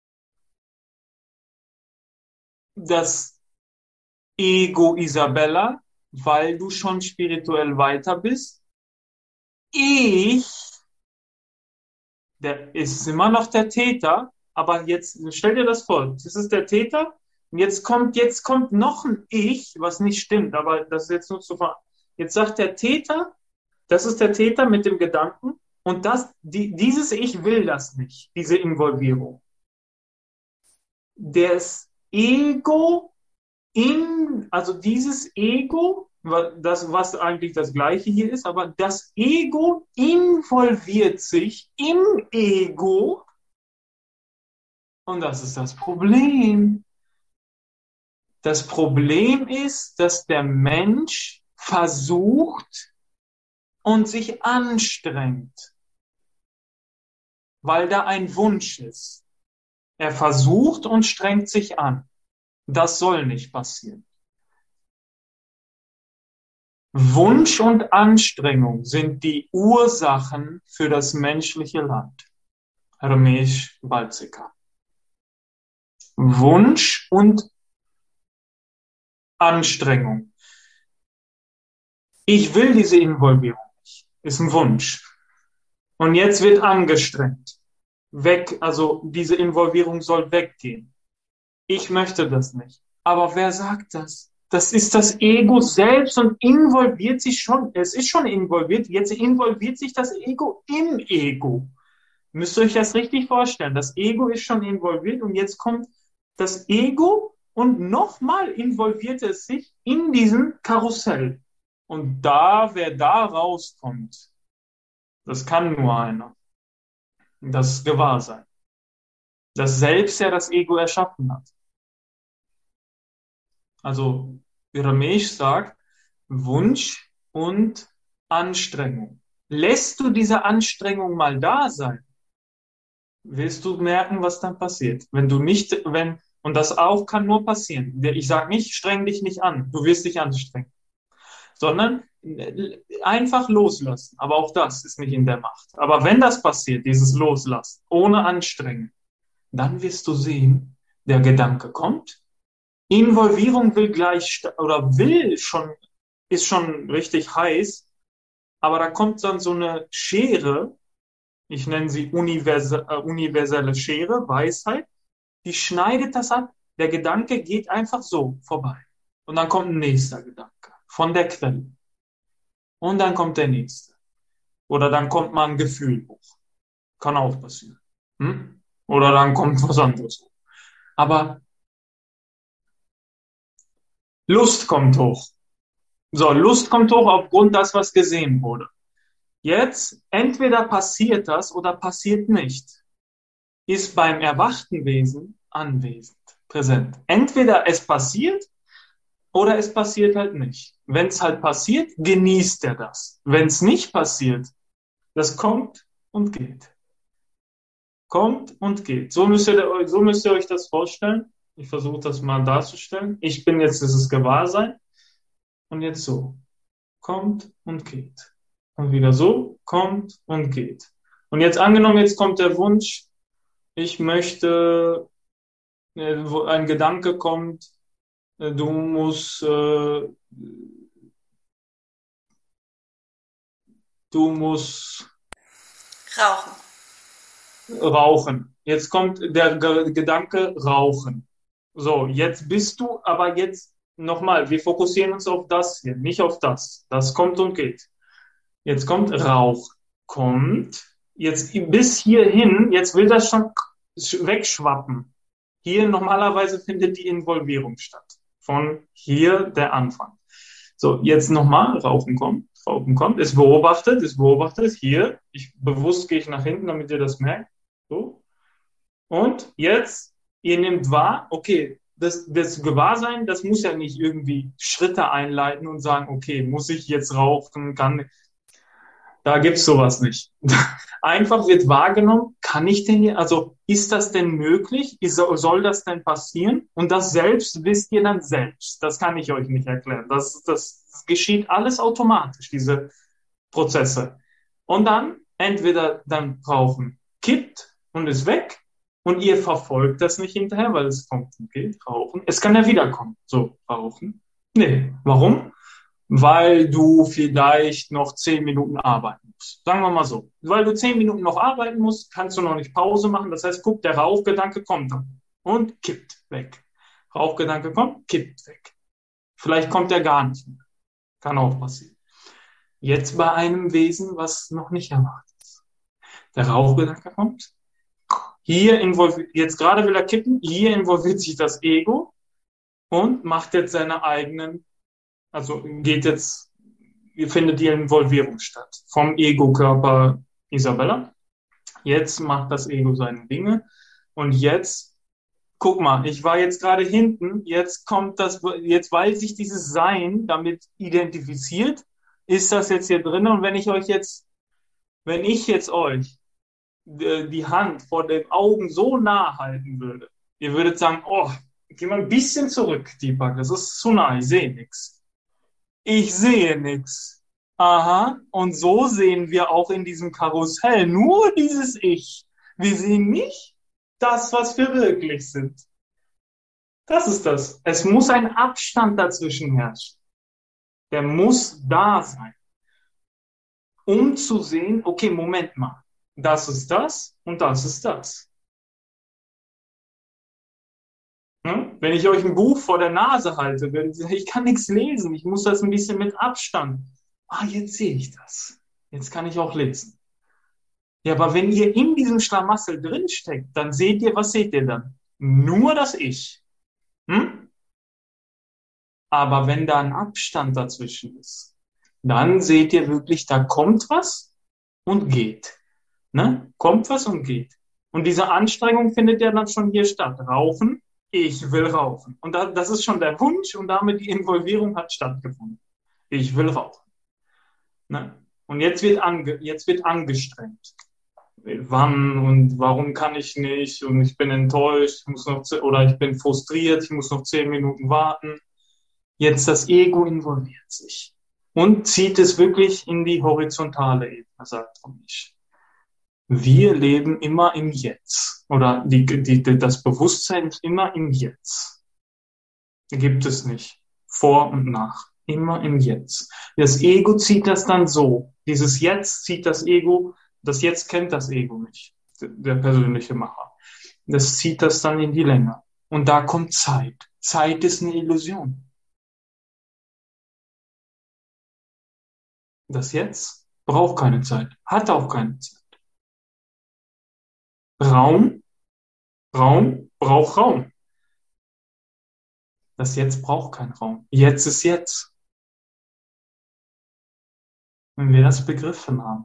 das Ego Isabella, weil du schon spirituell weiter bist, ich, der ist immer noch der Täter, Aber jetzt stell dir das vor, das ist der Täter. Und jetzt kommt, jetzt kommt noch ein Ich, was nicht stimmt, aber das ist jetzt nur zu ver... Jetzt sagt der Täter, das ist der Täter mit dem Gedanken, und das, die, dieses Ich will das nicht, diese Involvierung. Das Ego in, also dieses Ego, das, was eigentlich das Gleiche hier ist, aber das Ego involviert sich im Ego, und das ist das Problem. Das Problem ist, dass der Mensch versucht und sich anstrengt, weil da ein Wunsch ist. Er versucht und strengt sich an. Das soll nicht passieren. Wunsch und Anstrengung sind die Ursachen für das menschliche Land. Ramesh Balsekar. Wunsch und Anstrengung. Ich will diese Involvierung nicht. Ist ein Wunsch. Und jetzt wird angestrengt. Weg, also diese Involvierung soll weggehen. Ich möchte das nicht. Aber wer sagt das? Das ist das Ego selbst und involviert sich schon. Es ist schon involviert. Jetzt involviert sich das Ego im Ego. Müsst ihr euch das richtig vorstellen. Das Ego ist schon involviert und jetzt kommt das Ego und nochmal involviert es sich in diesem Karussell. Und da, wer da rauskommt, das kann nur einer. Das Gewahrsein. Das selbst ja das Ego erschaffen hat. Also Ramesh sagt, Wunsch und Anstrengung. Lässt du diese Anstrengung mal da sein, wirst du merken, was dann passiert. Wenn du nicht, wenn, und das auch kann nur passieren. Ich sage nicht, streng dich nicht an, du wirst dich anstrengen. Sondern einfach loslassen. Aber auch das ist nicht in der Macht. Aber wenn das passiert, dieses Loslassen, ohne Anstrengen, dann wirst du sehen, der Gedanke kommt. Involvierung will gleich, oder will schon, ist schon richtig heiß, aber da kommt dann so eine Schere, ich nenne sie universe, äh, universelle Schere, Weisheit, die schneidet das ab. Der Gedanke geht einfach so vorbei. Und dann kommt ein nächster Gedanke von der Quelle. Und dann kommt der nächste. Oder dann kommt mal ein Gefühl hoch. Kann auch passieren. Hm? Oder dann kommt was anderes hoch. Aber Lust kommt hoch. So, Lust kommt hoch aufgrund das, was gesehen wurde. Jetzt, entweder passiert das oder passiert nicht. Ist beim erwachten Wesen anwesend, präsent. Entweder es passiert oder es passiert halt nicht. Wenn es halt passiert, genießt er das. Wenn es nicht passiert, das kommt und geht. Kommt und geht. So müsst ihr, so müsst ihr euch das vorstellen. Ich versuche das mal darzustellen. Ich bin jetzt dieses Gewahrsein. Und jetzt so. Kommt und geht. Und wieder so. Kommt und geht. Und jetzt angenommen, jetzt kommt der Wunsch, ich möchte, wo ein Gedanke kommt, du musst, äh, du musst Rauchen. rauchen. Jetzt kommt der Ge- Gedanke Rauchen. So, jetzt bist du, aber jetzt nochmal, wir fokussieren uns auf das hier, nicht auf das. Das kommt und geht. Jetzt kommt Rauch. Kommt. Jetzt bis hierhin, jetzt will das schon wegschwappen. Hier normalerweise findet die Involvierung statt. Von hier der Anfang. So, jetzt nochmal, Rauchen kommt, Rauchen kommt, ist beobachtet, ist beobachtet, hier, ich bewusst gehe ich nach hinten, damit ihr das merkt. So. Und jetzt, ihr nehmt wahr, okay, das, das Gewahrsein, das muss ja nicht irgendwie Schritte einleiten und sagen, okay, muss ich jetzt rauchen, kann, da gibt's sowas nicht. Einfach wird wahrgenommen, kann ich denn hier, also ist das denn möglich? Ist, soll das denn passieren? Und das selbst wisst ihr dann selbst. Das kann ich euch nicht erklären. Das, das, das geschieht alles automatisch, diese Prozesse. Und dann entweder dann rauchen kippt und ist weg und ihr verfolgt das nicht hinterher, weil es kommt und geht, rauchen. Es kann ja wiederkommen. So, rauchen. Nee, warum? weil du vielleicht noch zehn Minuten arbeiten musst. Sagen wir mal so. Weil du zehn Minuten noch arbeiten musst, kannst du noch nicht Pause machen. Das heißt, guck, der Rauchgedanke kommt dann und kippt weg. Rauchgedanke kommt, kippt weg. Vielleicht kommt er gar nicht mehr. Kann auch passieren. Jetzt bei einem Wesen, was noch nicht erwacht ist. Der Rauchgedanke kommt. Hier involviert, jetzt gerade will er kippen, hier involviert sich das Ego und macht jetzt seine eigenen, also geht jetzt, findet die Involvierung statt. Vom Ego-Körper Isabella. Jetzt macht das Ego seine Dinge und jetzt, guck mal, ich war jetzt gerade hinten, jetzt kommt das, jetzt weil sich dieses Sein damit identifiziert, ist das jetzt hier drin und wenn ich euch jetzt, wenn ich jetzt euch die Hand vor den Augen so nah halten würde, ihr würdet sagen, oh, geh mal ein bisschen zurück, Deepak, das ist zu nah, ich sehe nichts. Ich sehe nichts. Aha, und so sehen wir auch in diesem Karussell nur dieses Ich. Wir sehen nicht das, was wir wirklich sind. Das ist das. Es muss ein Abstand dazwischen herrschen. Der muss da sein, um zu sehen, okay, Moment mal. Das ist das und das ist das. Hm? Wenn ich euch ein Buch vor der Nase halte, wenn ich kann nichts lesen, ich muss das ein bisschen mit Abstand. Ah, jetzt sehe ich das. Jetzt kann ich auch lesen. Ja, aber wenn ihr in diesem Schlamassel drinsteckt, dann seht ihr, was seht ihr dann? Nur das Ich. Hm? Aber wenn da ein Abstand dazwischen ist, dann seht ihr wirklich, da kommt was und geht. Ne? Kommt was und geht. Und diese Anstrengung findet ja dann schon hier statt. Rauchen, ich will rauchen. Und da, das ist schon der Wunsch und damit die Involvierung hat stattgefunden. Ich will rauchen. Ne? Und jetzt wird, ange, jetzt wird angestrengt. Wann und warum kann ich nicht? Und ich bin enttäuscht, ich muss noch, oder ich bin frustriert, ich muss noch zehn Minuten warten. Jetzt das Ego involviert sich und zieht es wirklich in die horizontale Ebene, sagt Ramesh. Wir leben immer im Jetzt. Oder die, die, das Bewusstsein ist immer im Jetzt. Gibt es nicht. Vor und nach. Immer im Jetzt. Das Ego zieht das dann so. Dieses Jetzt zieht das Ego, das Jetzt kennt das Ego nicht. Der persönliche Macher. Das zieht das dann in die Länge. Und da kommt Zeit. Zeit ist eine Illusion. Das Jetzt braucht keine Zeit. Hat auch keine Zeit. Raum, Raum braucht Raum. Das Jetzt braucht keinen Raum. Jetzt ist jetzt. Wenn wir das begriffen haben.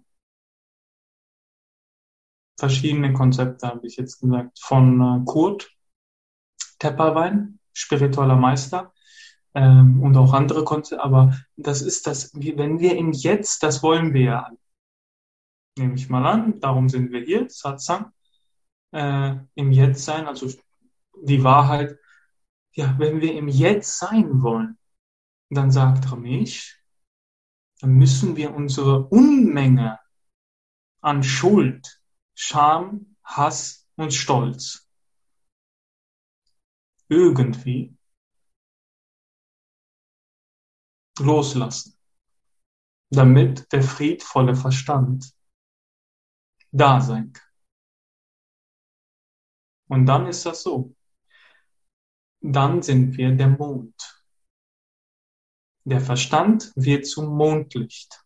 Verschiedene Konzepte habe ich jetzt gesagt. Von Kurt Tepperwein, spiritueller Meister, ähm, und auch andere Konzepte. Aber das ist das, wenn wir im Jetzt, das wollen wir ja alle. Nehme ich mal an, darum sind wir hier, Satsang. Äh, im Jetzt sein, also die Wahrheit. Ja, wenn wir im Jetzt sein wollen, dann sagt Ramesh, dann müssen wir unsere Unmenge an Schuld, Scham, Hass und Stolz irgendwie loslassen, damit der friedvolle Verstand da sein kann. Und dann ist das so. Dann sind wir der Mond. Der Verstand wird zum Mondlicht.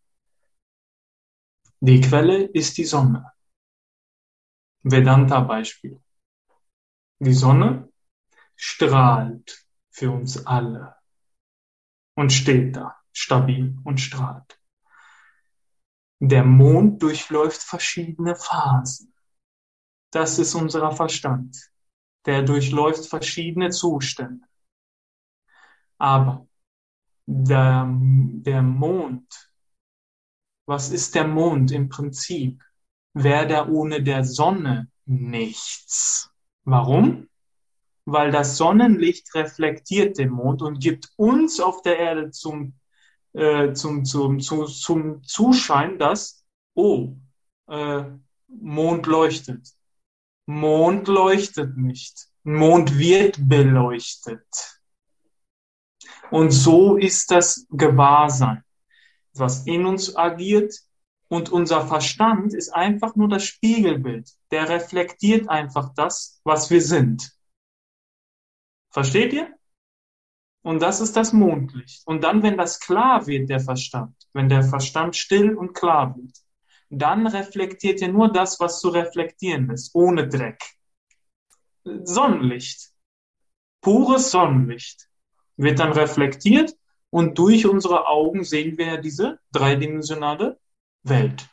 Die Quelle ist die Sonne. Vedanta-Beispiel. Die Sonne strahlt für uns alle und steht da, stabil und strahlt. Der Mond durchläuft verschiedene Phasen. Das ist unser Verstand. Der durchläuft verschiedene Zustände. Aber der, der Mond, was ist der Mond im Prinzip? Wäre der ohne der Sonne nichts. Warum? Weil das Sonnenlicht reflektiert den Mond und gibt uns auf der Erde zum, äh, zum, zum, zum, zum Zuschein, dass, oh, äh, Mond leuchtet. Mond leuchtet nicht. Mond wird beleuchtet. Und so ist das Gewahrsein, was in uns agiert. Und unser Verstand ist einfach nur das Spiegelbild. Der reflektiert einfach das, was wir sind. Versteht ihr? Und das ist das Mondlicht. Und dann, wenn das klar wird, der Verstand, wenn der Verstand still und klar wird, dann reflektiert er nur das, was zu reflektieren ist, ohne Dreck. Sonnenlicht, pures Sonnenlicht wird dann reflektiert und durch unsere Augen sehen wir diese dreidimensionale Welt.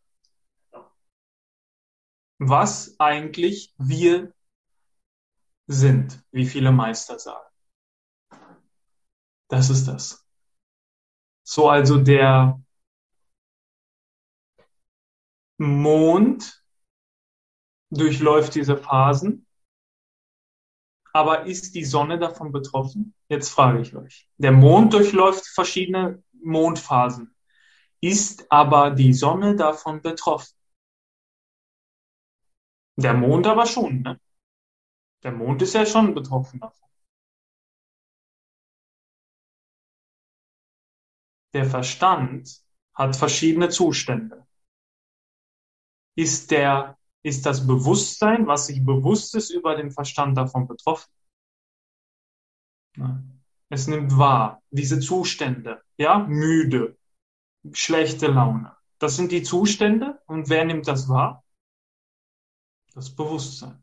Was eigentlich wir sind, wie viele Meister sagen. Das ist das. So, also der Mond durchläuft diese Phasen, aber ist die Sonne davon betroffen? Jetzt frage ich euch. Der Mond durchläuft verschiedene Mondphasen. Ist aber die Sonne davon betroffen? Der Mond aber schon, ne? Der Mond ist ja schon betroffen davon. Der Verstand hat verschiedene Zustände. Ist der, ist das Bewusstsein, was sich bewusst ist, über den Verstand davon betroffen? Nein. Es nimmt wahr, diese Zustände, ja, müde, schlechte Laune. Das sind die Zustände und wer nimmt das wahr? Das Bewusstsein.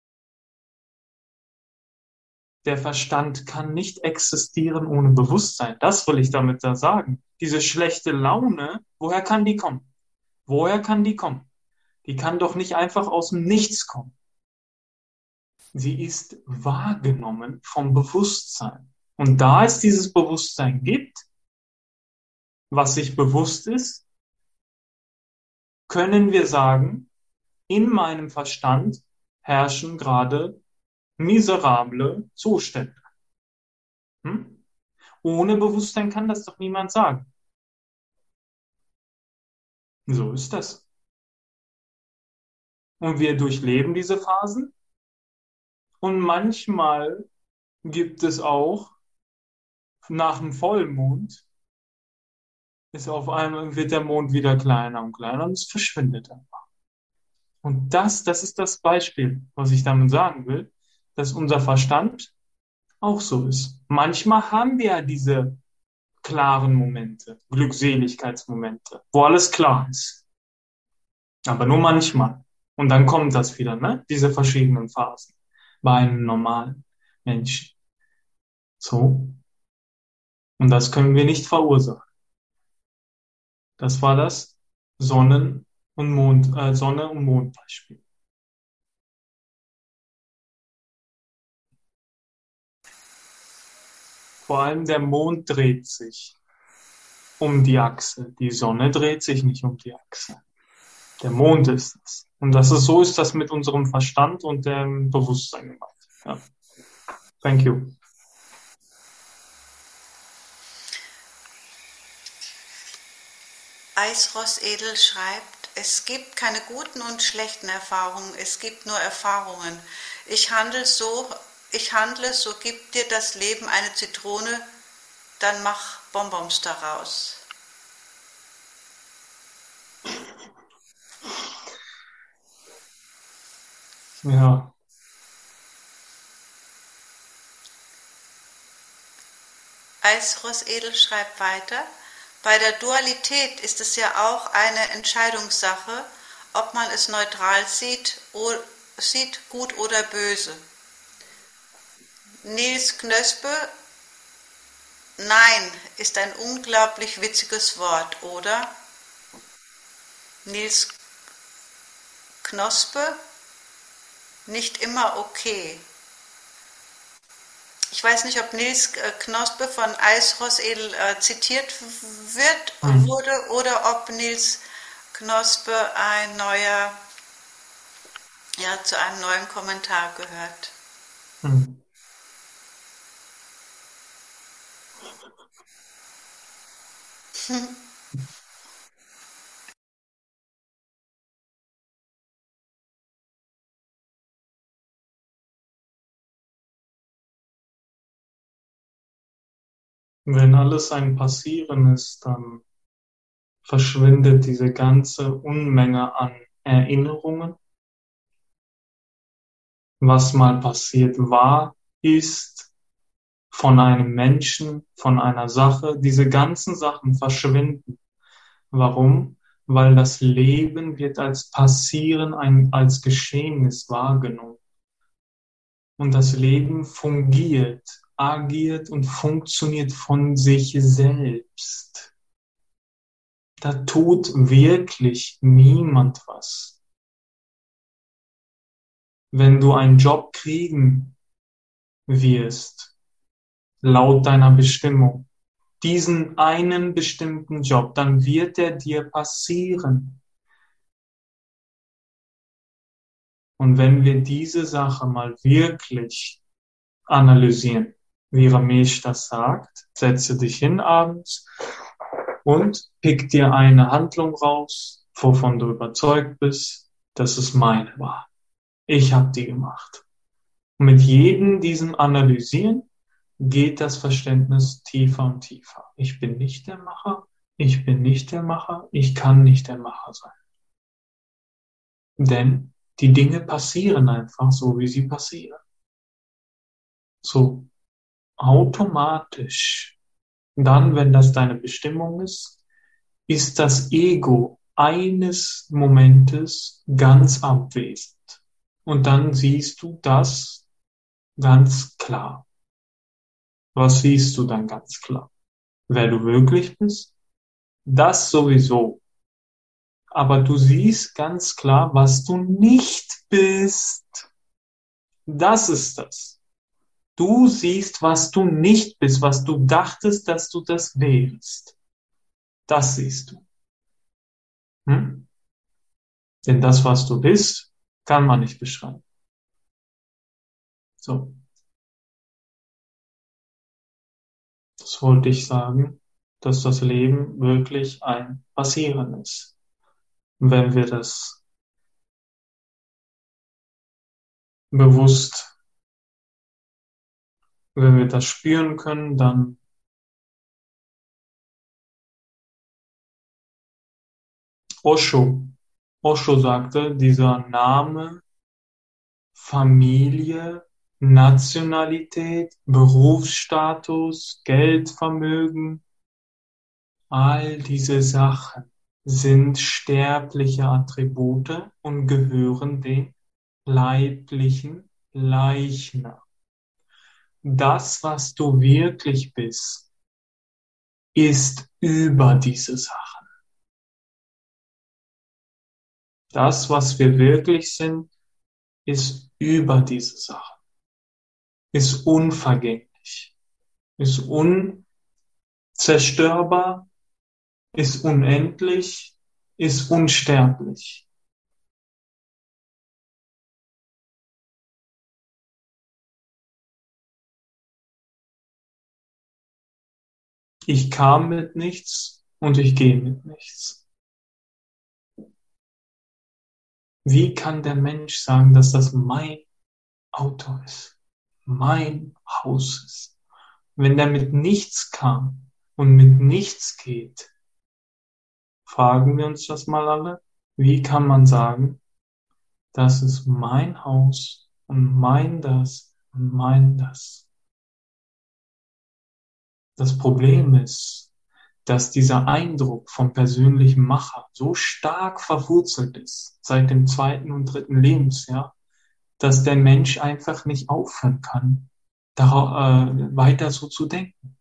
Der Verstand kann nicht existieren ohne Bewusstsein. Das will ich damit da sagen. Diese schlechte Laune, woher kann die kommen? Woher kann die kommen? Die kann doch nicht einfach aus dem Nichts kommen. Sie ist wahrgenommen vom Bewusstsein. Und da es dieses Bewusstsein gibt, was sich bewusst ist, können wir sagen, in meinem Verstand herrschen gerade miserable Zustände. Hm? Ohne Bewusstsein kann das doch niemand sagen. So ist das. Und wir durchleben diese Phasen. Und manchmal gibt es auch nach dem Vollmond, ist auf einmal, wird der Mond wieder kleiner und kleiner und es verschwindet einfach. Und das, das ist das Beispiel, was ich damit sagen will, dass unser Verstand auch so ist. Manchmal haben wir ja diese klaren Momente, Glückseligkeitsmomente, wo alles klar ist. Aber nur manchmal. Und dann kommt das wieder, ne? Diese verschiedenen Phasen bei einem normalen Menschen. So. Und das können wir nicht verursachen. Das war das Sonnen- und Mond, äh, Sonne- und Mondbeispiel. Vor allem der Mond dreht sich um die Achse. Die Sonne dreht sich nicht um die Achse. Der Mond ist es. Und das ist, so ist das mit unserem Verstand und dem Bewusstsein gemacht. Ja. Thank you. Eisros Edel schreibt, es gibt keine guten und schlechten Erfahrungen, es gibt nur Erfahrungen. Ich handle so, ich handle, so gibt dir das Leben eine Zitrone, dann mach Bonbons daraus. Ja. Eisros Edel schreibt weiter, bei der Dualität ist es ja auch eine Entscheidungssache, ob man es neutral sieht, sieht gut oder böse. Nils Knöspe, nein, ist ein unglaublich witziges Wort, oder? Nils Knospe, nicht immer okay. Ich weiß nicht, ob Nils Knospe von Eisros Edel äh, zitiert wird, Hm. wurde oder ob Nils Knospe ein neuer, ja, zu einem neuen Kommentar gehört. Hm. Wenn alles ein Passieren ist, dann verschwindet diese ganze Unmenge an Erinnerungen, was mal passiert war, ist, von einem Menschen, von einer Sache. Diese ganzen Sachen verschwinden. Warum? Weil das Leben wird als Passieren, ein, als Geschehnis wahrgenommen. Und das Leben fungiert, agiert und funktioniert von sich selbst. Da tut wirklich niemand was. Wenn du einen Job kriegen wirst, laut deiner Bestimmung, diesen einen bestimmten Job, dann wird er dir passieren. Und wenn wir diese Sache mal wirklich analysieren, wie Ramesh das sagt, setze dich hin abends und pick dir eine Handlung raus, wovon du überzeugt bist, dass es meine war. Ich habe die gemacht. Und mit jedem diesen Analysieren geht das Verständnis tiefer und tiefer. Ich bin nicht der Macher, ich bin nicht der Macher, ich kann nicht der Macher sein. Denn die Dinge passieren einfach so, wie sie passieren. So automatisch. Dann, wenn das deine Bestimmung ist, ist das Ego eines Momentes ganz abwesend. Und dann siehst du das ganz klar. Was siehst du dann ganz klar? Wer du wirklich bist? Das sowieso. Aber du siehst ganz klar, was du nicht bist. Das ist das. Du siehst, was du nicht bist, was du dachtest, dass du das wärst. Das siehst du. Hm? Denn das, was du bist, kann man nicht beschreiben. So. Das wollte ich sagen, dass das Leben wirklich ein Passieren ist. Und wenn wir das bewusst, wenn wir das spüren können, dann Osho. Osho sagte, dieser Name, Familie, Nationalität, Berufsstatus, Geldvermögen, all diese Sachen sind sterbliche Attribute und gehören dem leiblichen Leichnam. Das, was du wirklich bist, ist über diese Sachen. Das, was wir wirklich sind, ist über diese Sachen, ist unvergänglich, ist unzerstörbar, ist unendlich, ist unsterblich. Ich kam mit nichts und ich gehe mit nichts. Wie kann der Mensch sagen, dass das mein Auto ist, mein Haus ist? Wenn der mit nichts kam und mit nichts geht, fragen wir uns das mal alle. Wie kann man sagen, das ist mein Haus und mein das und mein das? Das Problem ist, dass dieser Eindruck vom persönlichen Macher so stark verwurzelt ist seit dem zweiten und dritten Lebensjahr, dass der Mensch einfach nicht aufhören kann, darauf, äh, weiter so zu denken.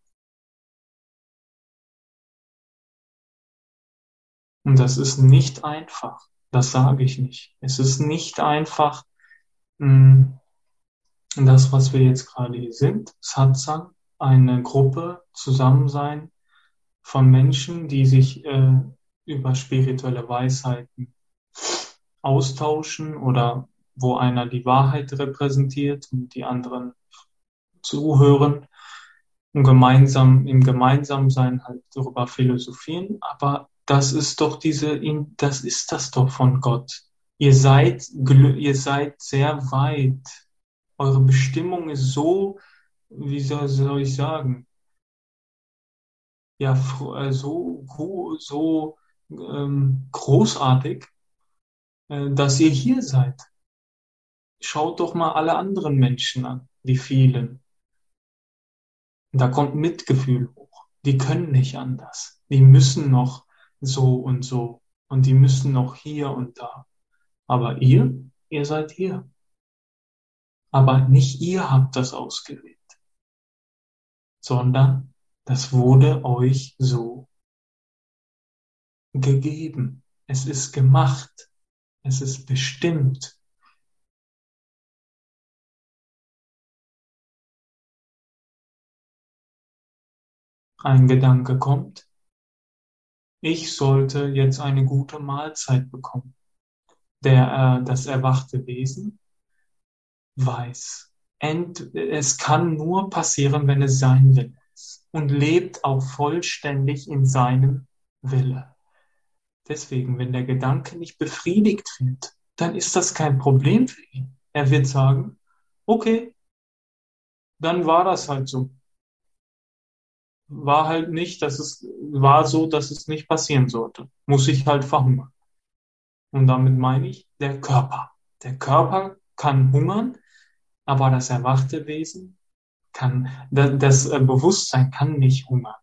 Und das ist nicht einfach, das sage ich nicht. Es ist nicht einfach, mh, das, was wir jetzt gerade hier sind, Satsang, eine Gruppe, Zusammensein von Menschen, die sich äh, über spirituelle Weisheiten austauschen oder wo einer die Wahrheit repräsentiert und die anderen zuhören und gemeinsam im Gemeinsamsein halt darüber philosophieren. Aber das ist doch diese, das ist das doch von Gott. Ihr seid, ihr seid sehr weit. Eure Bestimmung ist so, wie soll, soll ich sagen, ja fr- äh, so, gro- so ähm, großartig, äh, dass ihr hier seid. Schaut doch mal alle anderen Menschen an, die vielen. Da kommt Mitgefühl hoch. Die können nicht anders. Die müssen noch so und so. Und die müssen noch hier und da. Aber ihr, ihr seid hier. Aber nicht ihr habt das ausgewählt, sondern das wurde euch so gegeben. Es ist gemacht. Es ist bestimmt. Ein Gedanke kommt. Ich sollte jetzt eine gute Mahlzeit bekommen. Der, äh, das erwachte Wesen weiß. Ent, es kann nur passieren, wenn es sein Wille ist und lebt auch vollständig in seinem Wille. Deswegen, wenn der Gedanke nicht befriedigt wird, dann ist das kein Problem für ihn. Er wird sagen, okay, dann war das halt so. War halt nicht, dass es war so, dass es nicht passieren sollte. Muss ich halt verhungern. Und damit meine ich der Körper. Der Körper kann hungern, aber das erwachte Wesen kann, das, das äh, Bewusstsein kann nicht hungern.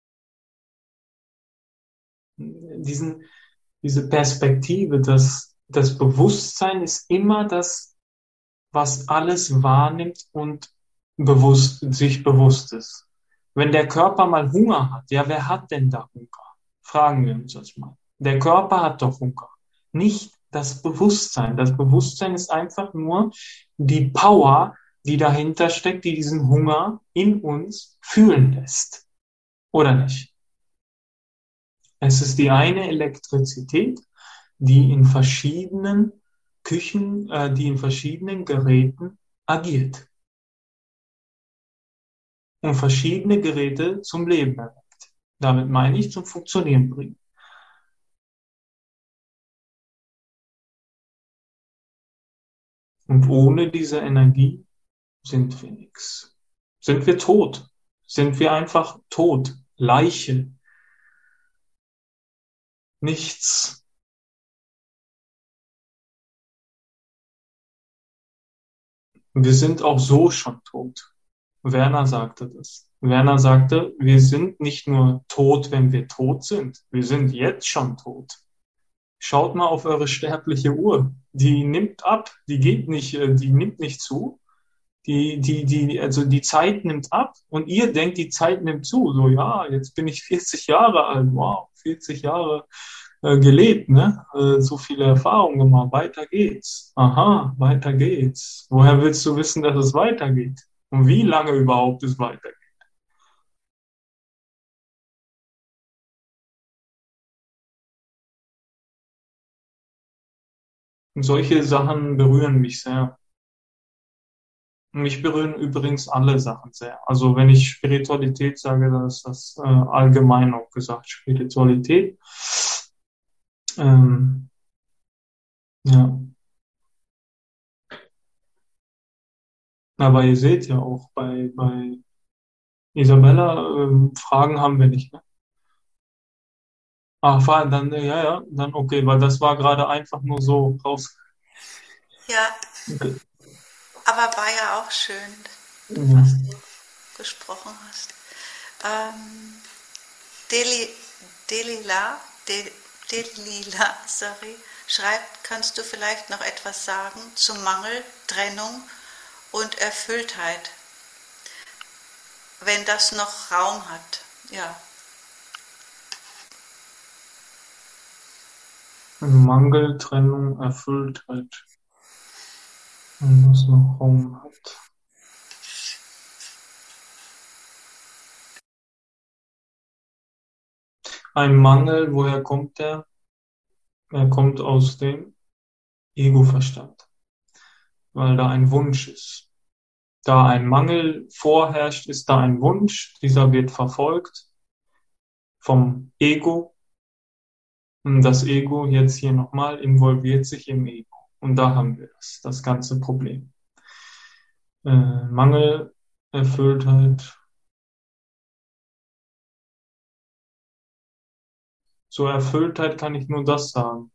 Diesen, diese Perspektive, dass das Bewusstsein ist immer das, was alles wahrnimmt und bewusst, sich bewusst ist. Wenn der Körper mal Hunger hat, ja, wer hat denn da Hunger? Fragen wir uns das mal. Der Körper hat doch Hunger, nicht das Bewusstsein. Das Bewusstsein ist einfach nur die Power, die dahinter steckt, die diesen Hunger in uns fühlen lässt. Oder nicht? Es ist die eine Elektrizität, die in verschiedenen Küchen, äh, die in verschiedenen Geräten agiert und verschiedene Geräte zum Leben erweckt. Damit meine ich zum Funktionieren bringen. Und ohne diese Energie sind wir nichts. Sind wir tot? Sind wir einfach tot? Leiche? Nichts. Wir sind auch so schon tot. Werner sagte das. Werner sagte, wir sind nicht nur tot, wenn wir tot sind. Wir sind jetzt schon tot. Schaut mal auf eure sterbliche Uhr. Die nimmt ab. Die geht nicht, äh, die nimmt nicht zu. Die, die, die, also die Zeit nimmt ab und ihr denkt, die Zeit nimmt zu. So, ja, jetzt bin ich vierzig Jahre alt. Wow, vierzig Jahre äh, gelebt, ne? Äh, so viele Erfahrungen gemacht. Weiter geht's. Aha, weiter geht's. Woher willst du wissen, dass es weitergeht? Und wie lange überhaupt es weitergeht? Und solche Sachen berühren mich sehr. Mich berühren übrigens alle Sachen sehr. Also wenn ich Spiritualität sage, dann ist das äh, allgemein auch gesagt. Spiritualität. Ähm, ja. Aber ihr seht ja auch bei, bei Isabella, ähm, Fragen haben wir nicht, ne? Ah, Fragen, dann, äh, ja, ja, dann okay, weil das war gerade einfach nur so raus. Ja, Okay. aber war ja auch schön, Ja. was du gesprochen hast. Ähm, Deli, Delila, De, Delila, sorry, schreibt, kannst du vielleicht noch etwas sagen zu Mangel, Trennung und Erfülltheit, wenn das noch Raum hat? Ja. Mangel, Trennung, Erfülltheit. Wenn das noch Raum hat. Ein Mangel, woher kommt der? Er kommt aus dem Ego-Verstand, weil da ein Wunsch ist. Da ein Mangel vorherrscht, ist da ein Wunsch. Dieser wird verfolgt vom Ego. Und das Ego jetzt hier nochmal involviert sich im Ego. Und da haben wir das, das ganze Problem. Äh, Mangel, Erfülltheit. Zur Erfülltheit kann ich nur das sagen.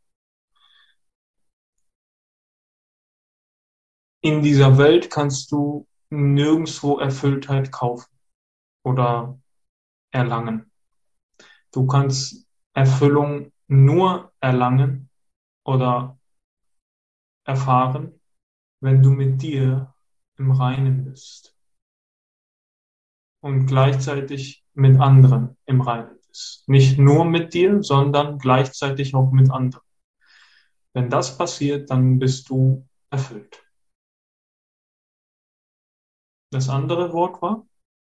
In dieser Welt kannst du nirgendwo Erfülltheit kaufen oder erlangen. Du kannst Erfüllung nur erlangen oder erfahren, wenn du mit dir im Reinen bist und gleichzeitig mit anderen im Reinen bist. Nicht nur mit dir, sondern gleichzeitig auch mit anderen. Wenn das passiert, dann bist du erfüllt. Das andere Wort war?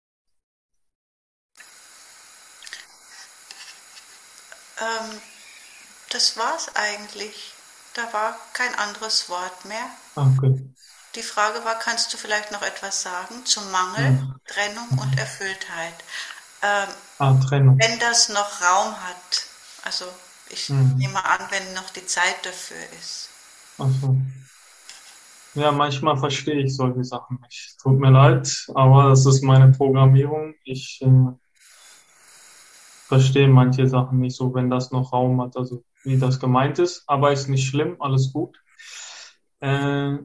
Ähm, das war's eigentlich. Da war kein anderes Wort mehr. Okay. Die Frage war, kannst du vielleicht noch etwas sagen zum Mangel, Ja. Trennung und Erfülltheit? Ähm, Ah, Trennung. wenn das noch Raum hat, also ich Mhm. nehme an, wenn noch die Zeit dafür ist. Ach so. Ja, manchmal verstehe ich solche Sachen nicht. Tut mir leid, aber das ist meine Programmierung. Ich äh, verstehe manche Sachen nicht so, wenn das noch Raum hat, also wie das gemeint ist. Aber ist nicht schlimm, alles gut. Äh,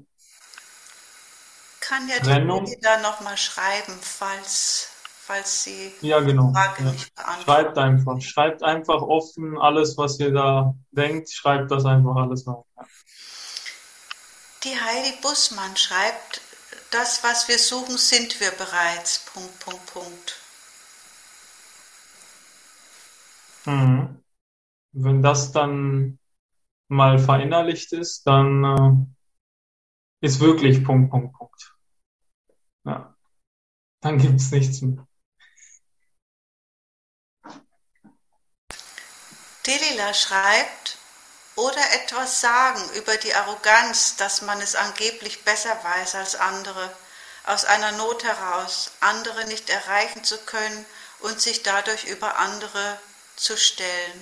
Kann ja die Trennung, Lady da nochmal schreiben, falls, falls sie ja die genau. Frage Ja. nicht beantwortet. Schreibt einfach, schreibt einfach offen alles, was ihr da denkt, schreibt das einfach alles auf. Ja. Die Heidi Bussmann schreibt, das, was wir suchen, sind wir bereits. Punkt, Punkt, Punkt. Mhm. Wenn das dann mal verinnerlicht ist, dann äh, ist wirklich Punkt, Punkt, Punkt. Ja. Dann gibt's nichts mehr. Delila schreibt, oder etwas sagen über die Arroganz, dass man es angeblich besser weiß als andere, aus einer Not heraus, andere nicht erreichen zu können und sich dadurch über andere zu stellen.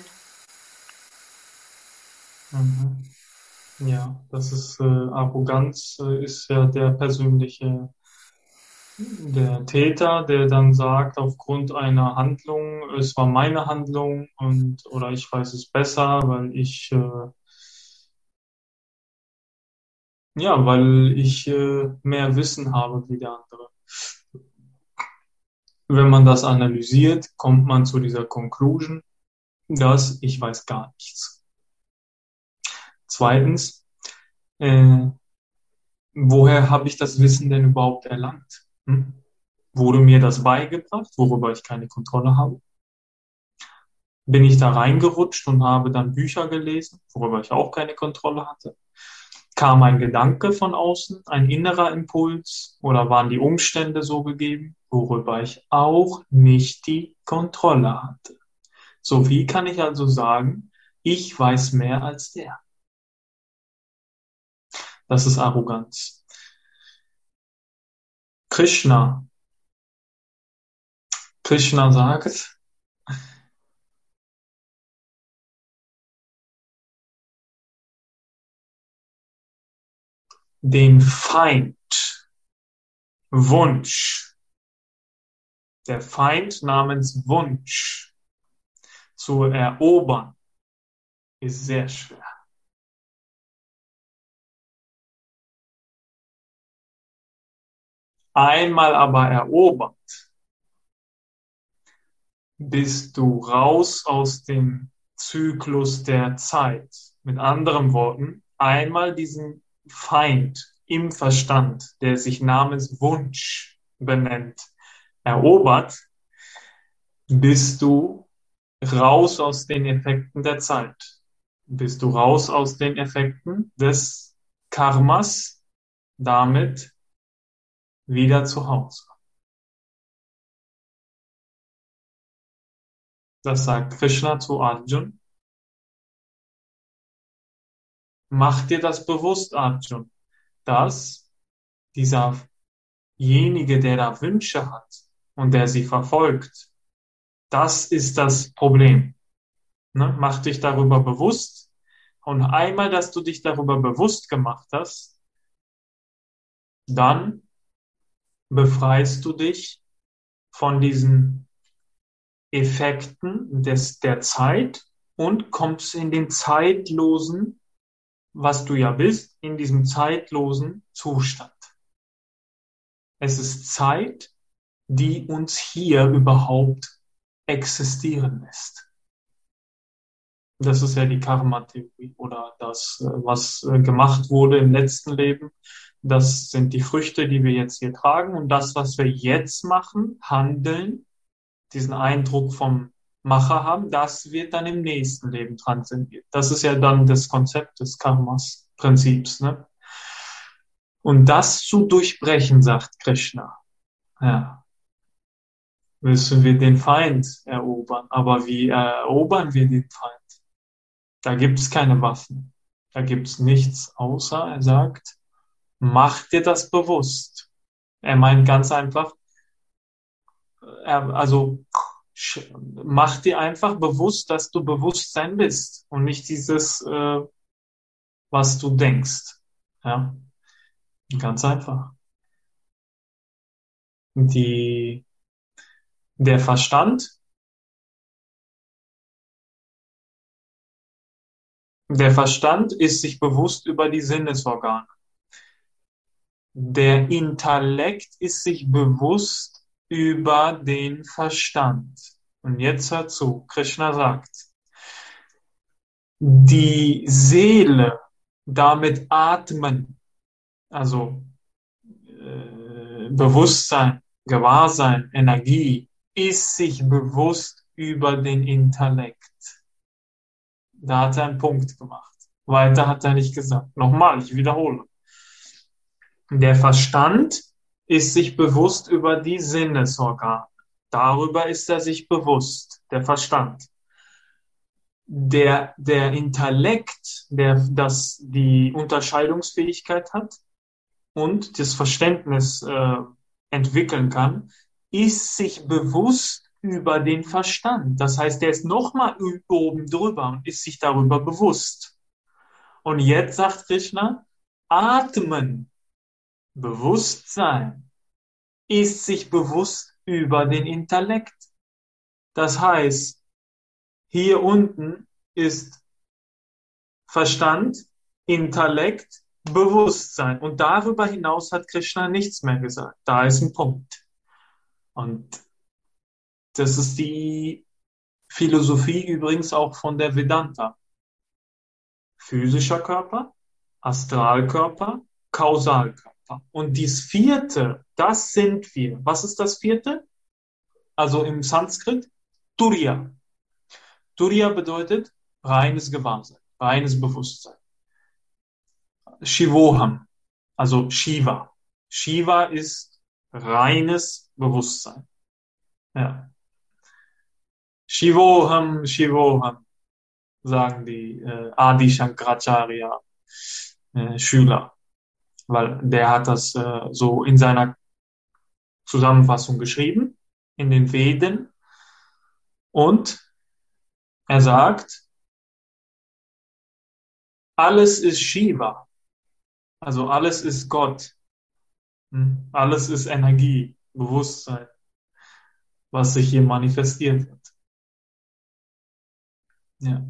Mhm. Ja, das ist äh, Arroganz, äh, ist ja der persönliche, der Täter, der dann sagt, aufgrund einer Handlung, es war meine Handlung und oder ich weiß es besser, weil ich äh, ja, weil ich äh, mehr Wissen habe wie der andere. Wenn man das analysiert, kommt man zu dieser Conclusion, dass ich weiß gar nichts. Zweitens, äh, woher habe ich das Wissen denn überhaupt erlangt? Hm? Wurde mir das beigebracht, worüber ich keine Kontrolle habe? Bin ich da reingerutscht und habe dann Bücher gelesen, worüber ich auch keine Kontrolle hatte? Kam ein Gedanke von außen, ein innerer Impuls oder waren die Umstände so gegeben, worüber ich auch nicht die Kontrolle hatte? So wie kann ich also sagen, ich weiß mehr als der? Das ist Arroganz. Krishna. Krishna sagt, den Feind, Wunsch, der Feind namens Wunsch zu erobern, ist sehr schwer. Einmal aber erobert, bist du raus aus dem Zyklus der Zeit. Mit anderen Worten, einmal diesen Feind im Verstand, der sich namens Wunsch benennt, erobert, bist du raus aus den Effekten der Zeit. Bist du raus aus den Effekten des Karmas, damit wieder zu Hause. Das sagt Krishna zu Arjun. Mach dir das bewusst, Arjun, dass dieserjenige, der da Wünsche hat und der sie verfolgt, das ist das Problem. Ne? Mach dich darüber bewusst und einmal, dass du dich darüber bewusst gemacht hast, dann befreist du dich von diesen Effekten des, der Zeit und kommst in den zeitlosen, was du ja bist, in diesem zeitlosen Zustand. Es ist Zeit, die uns hier überhaupt existieren lässt. Das ist ja die Karma-Theorie oder das, was gemacht wurde im letzten Leben. Das sind die Früchte, die wir jetzt hier tragen. Und das, was wir jetzt machen, handeln, diesen Eindruck vom Macher haben, das wird dann im nächsten Leben transzendiert. Das ist ja dann das Konzept des Karmas-Prinzips, ne? Und das zu durchbrechen, sagt Krishna, ja, müssen wir den Feind erobern. Aber wie erobern wir den Feind? Da gibt es keine Waffen. Da gibt es nichts, außer, er sagt, mach dir das bewusst. Er meint ganz einfach, er, also mach dir einfach bewusst, dass du Bewusstsein bist und nicht dieses, äh, was du denkst. Ja, ganz einfach. Die, der Verstand, der Verstand ist sich bewusst über die Sinnesorgane. Der Intellekt ist sich bewusst über den Verstand. Und jetzt hör zu, Krishna sagt, die Seele, damit atmen, also äh, Bewusstsein, Gewahrsein, Energie, ist sich bewusst über den Intellekt. Da hat er einen Punkt gemacht. Weiter hat er nicht gesagt. Nochmal, ich wiederhole. Der Verstand ist sich bewusst über die Sinnesorgane. Darüber ist er sich bewusst, der Verstand. Der, der Intellekt, der das die Unterscheidungsfähigkeit hat und das Verständnis äh, entwickeln kann, ist sich bewusst über den Verstand. Das heißt, der ist nochmal oben drüber und ist sich darüber bewusst. Und jetzt sagt Krishna, atmen, Bewusstsein, ist sich bewusst über den Intellekt. Das heißt, hier unten ist Verstand, Intellekt, Bewusstsein. Und darüber hinaus hat Krishna nichts mehr gesagt. Da ist ein Punkt. Und das ist die Philosophie übrigens auch von der Vedanta. Physischer Körper, Astralkörper, Kausalkörper. Und dies vierte, das sind wir. Was ist das vierte? Also im Sanskrit, Turiya. Turiya bedeutet reines Gewahrsein, reines Bewusstsein. Shivoham, also Shiva. Shiva ist reines Bewusstsein. Ja. Shivoham, Shivoham, sagen die äh, Adi Shankaracharya äh, Schüler, weil der hat das äh, so in seiner Zusammenfassung geschrieben, in den Veden, und er sagt, alles ist Shiva, also alles ist Gott, hm? Alles ist Energie, Bewusstsein, was sich hier manifestiert wird. Ja.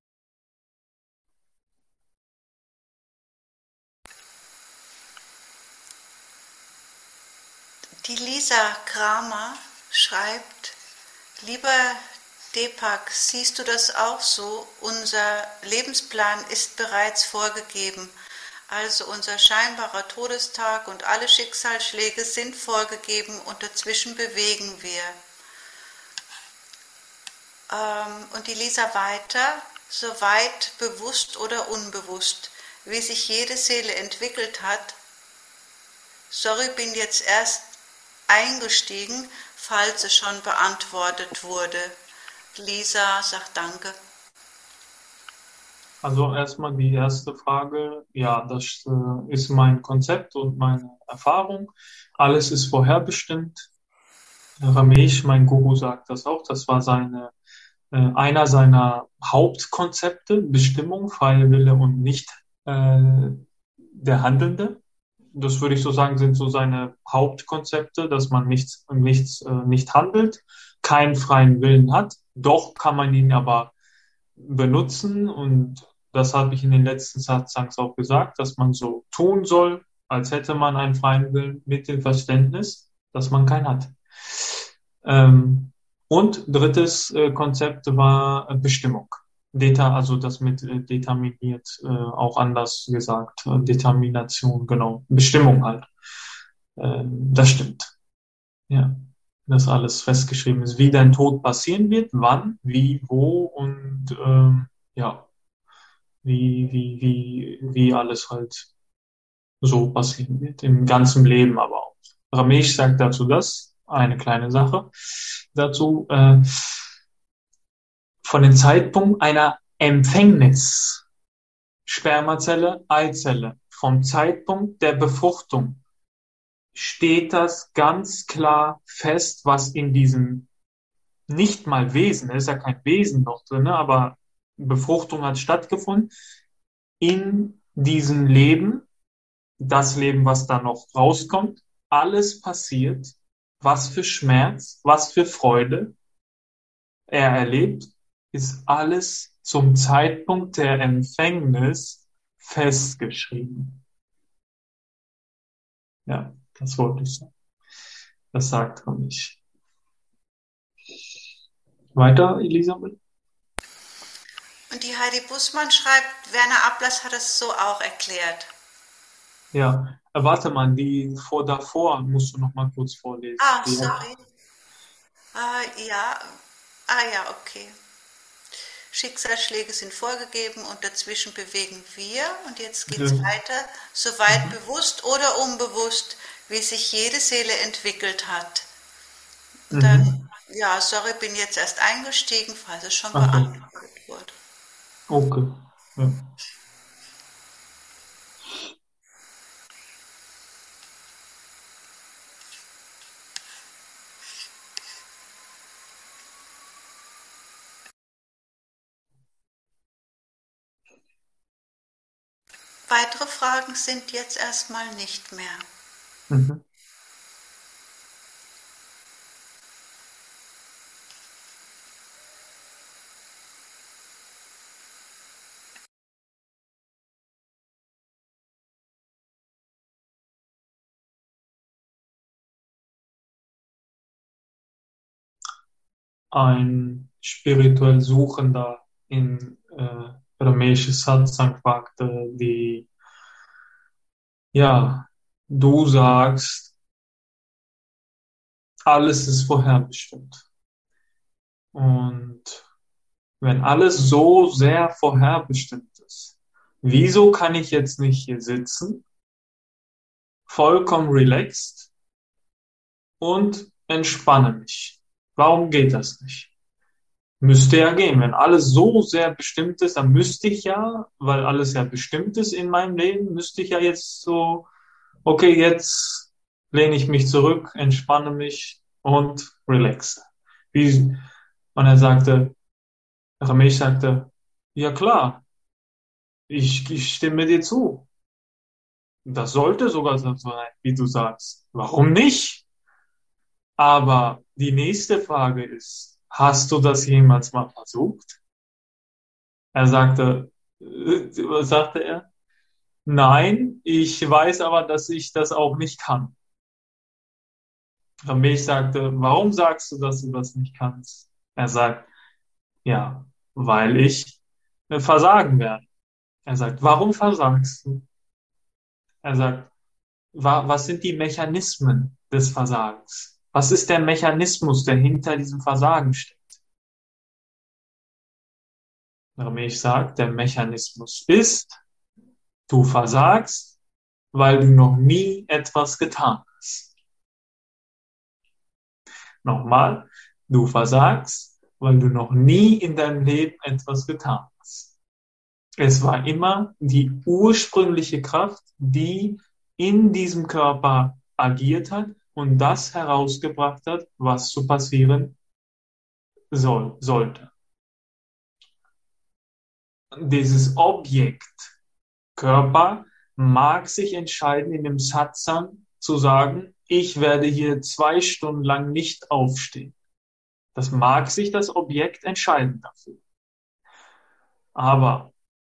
Die Lisa Kramer schreibt, lieber Deepak, siehst du das auch so? Unser Lebensplan ist bereits vorgegeben. Also unser scheinbarer Todestag und alle Schicksalsschläge sind vorgegeben und dazwischen bewegen wir. Ähm, und die Lisa weiter, soweit bewusst oder unbewusst, wie sich jede Seele entwickelt hat. Sorry, bin jetzt erst eingestiegen, falls es schon beantwortet wurde. Lisa sagt Danke. Also erstmal die erste Frage. Ja, das äh, ist mein Konzept und meine Erfahrung. Alles ist vorherbestimmt. Ramesh, mein Guru, sagt das auch. Das war seine, äh, einer seiner Hauptkonzepte, Bestimmung, freie Wille und nicht äh, der Handelnde. Das würde ich so sagen, sind so seine Hauptkonzepte, dass man nichts, nichts äh, nicht handelt, keinen freien Willen hat. Doch kann man ihn aber benutzen und das habe ich in den letzten Satsangs auch gesagt, dass man so tun soll, als hätte man einen freien Willen mit dem Verständnis, dass man keinen hat. Ähm, und drittes äh, Konzept war äh, Bestimmung. Deta, also das mit äh, determiniert, äh, auch anders gesagt, äh, Determination, genau, Bestimmung halt. Ähm, das stimmt. Ja, dass alles festgeschrieben ist, wie dein Tod passieren wird, wann, wie, wo und ähm, ja, wie, wie, wie, wie alles halt so passieren wird, im ganzen Leben aber auch. Ramesh sagt dazu das, eine kleine Sache dazu, äh, von dem Zeitpunkt einer Empfängnis, Spermazelle, Eizelle, vom Zeitpunkt der Befruchtung steht das ganz klar fest, was in diesem nicht mal Wesen, es ist ja kein Wesen noch drin, aber Befruchtung hat stattgefunden, in diesem Leben, das Leben, was da noch rauskommt, alles passiert, was für Schmerz, was für Freude er erlebt, ist alles zum Zeitpunkt der Empfängnis festgeschrieben. Ja, das wollte ich sagen. Das sagt er nicht. Weiter, Elisabeth? Und die Heidi Bußmann schreibt, Werner Ablass hat es so auch erklärt. Ja, äh, warte mal, die vor davor musst du noch mal kurz vorlesen. Ah, Die, sorry. Äh, ja, ah ja, okay. Schicksalsschläge sind vorgegeben und dazwischen bewegen wir. Und jetzt geht es Ja. weiter, soweit bewusst oder unbewusst, wie sich jede Seele entwickelt hat. Und dann, Mhm. ja, sorry, bin jetzt erst eingestiegen, falls es schon Ach so. beantwortet wurde. Okay. Ja. Weitere Fragen sind jetzt erstmal nicht mehr. Mhm. Ein spirituell Suchender in äh, Ramesh Satsang fragte, die, ja, du sagst, alles ist vorherbestimmt. Und wenn alles so sehr vorherbestimmt ist, wieso kann ich jetzt nicht hier sitzen, vollkommen relaxed und entspanne mich? Warum geht das nicht? Müsste ja gehen. Wenn alles so sehr bestimmt ist, dann müsste ich ja, weil alles ja bestimmt ist in meinem Leben, müsste ich ja jetzt so, okay, jetzt lehne ich mich zurück, entspanne mich und relaxe. Wie, und er sagte, Ramesh sagte, ja klar, ich, ich stimme dir zu. Das sollte sogar so sein, wie du sagst. Warum nicht? Aber die nächste Frage ist, hast du das jemals mal versucht? Er sagte, äh, was sagte er? Nein, ich weiß aber, dass ich das auch nicht kann. Ramesh sagte, warum sagst du, dass du das nicht kannst? Er sagt, ja, weil ich äh, versagen werde. Er sagt, warum versagst du? Er sagt, wa was sind die Mechanismen des Versagens? Was ist der Mechanismus, der hinter diesem Versagen steckt? Ramesh sagt, der Mechanismus ist, du versagst, weil du noch nie etwas getan hast. Nochmal, du versagst, weil du noch nie in deinem Leben etwas getan hast. Es war immer die ursprüngliche Kraft, die in diesem Körper agiert hat und das herausgebracht hat, was zu passieren soll, sollte. Dieses Objekt Körper mag sich entscheiden, in dem Satsang zu sagen, ich werde hier zwei Stunden lang nicht aufstehen. Das mag sich das Objekt entscheiden dafür. Aber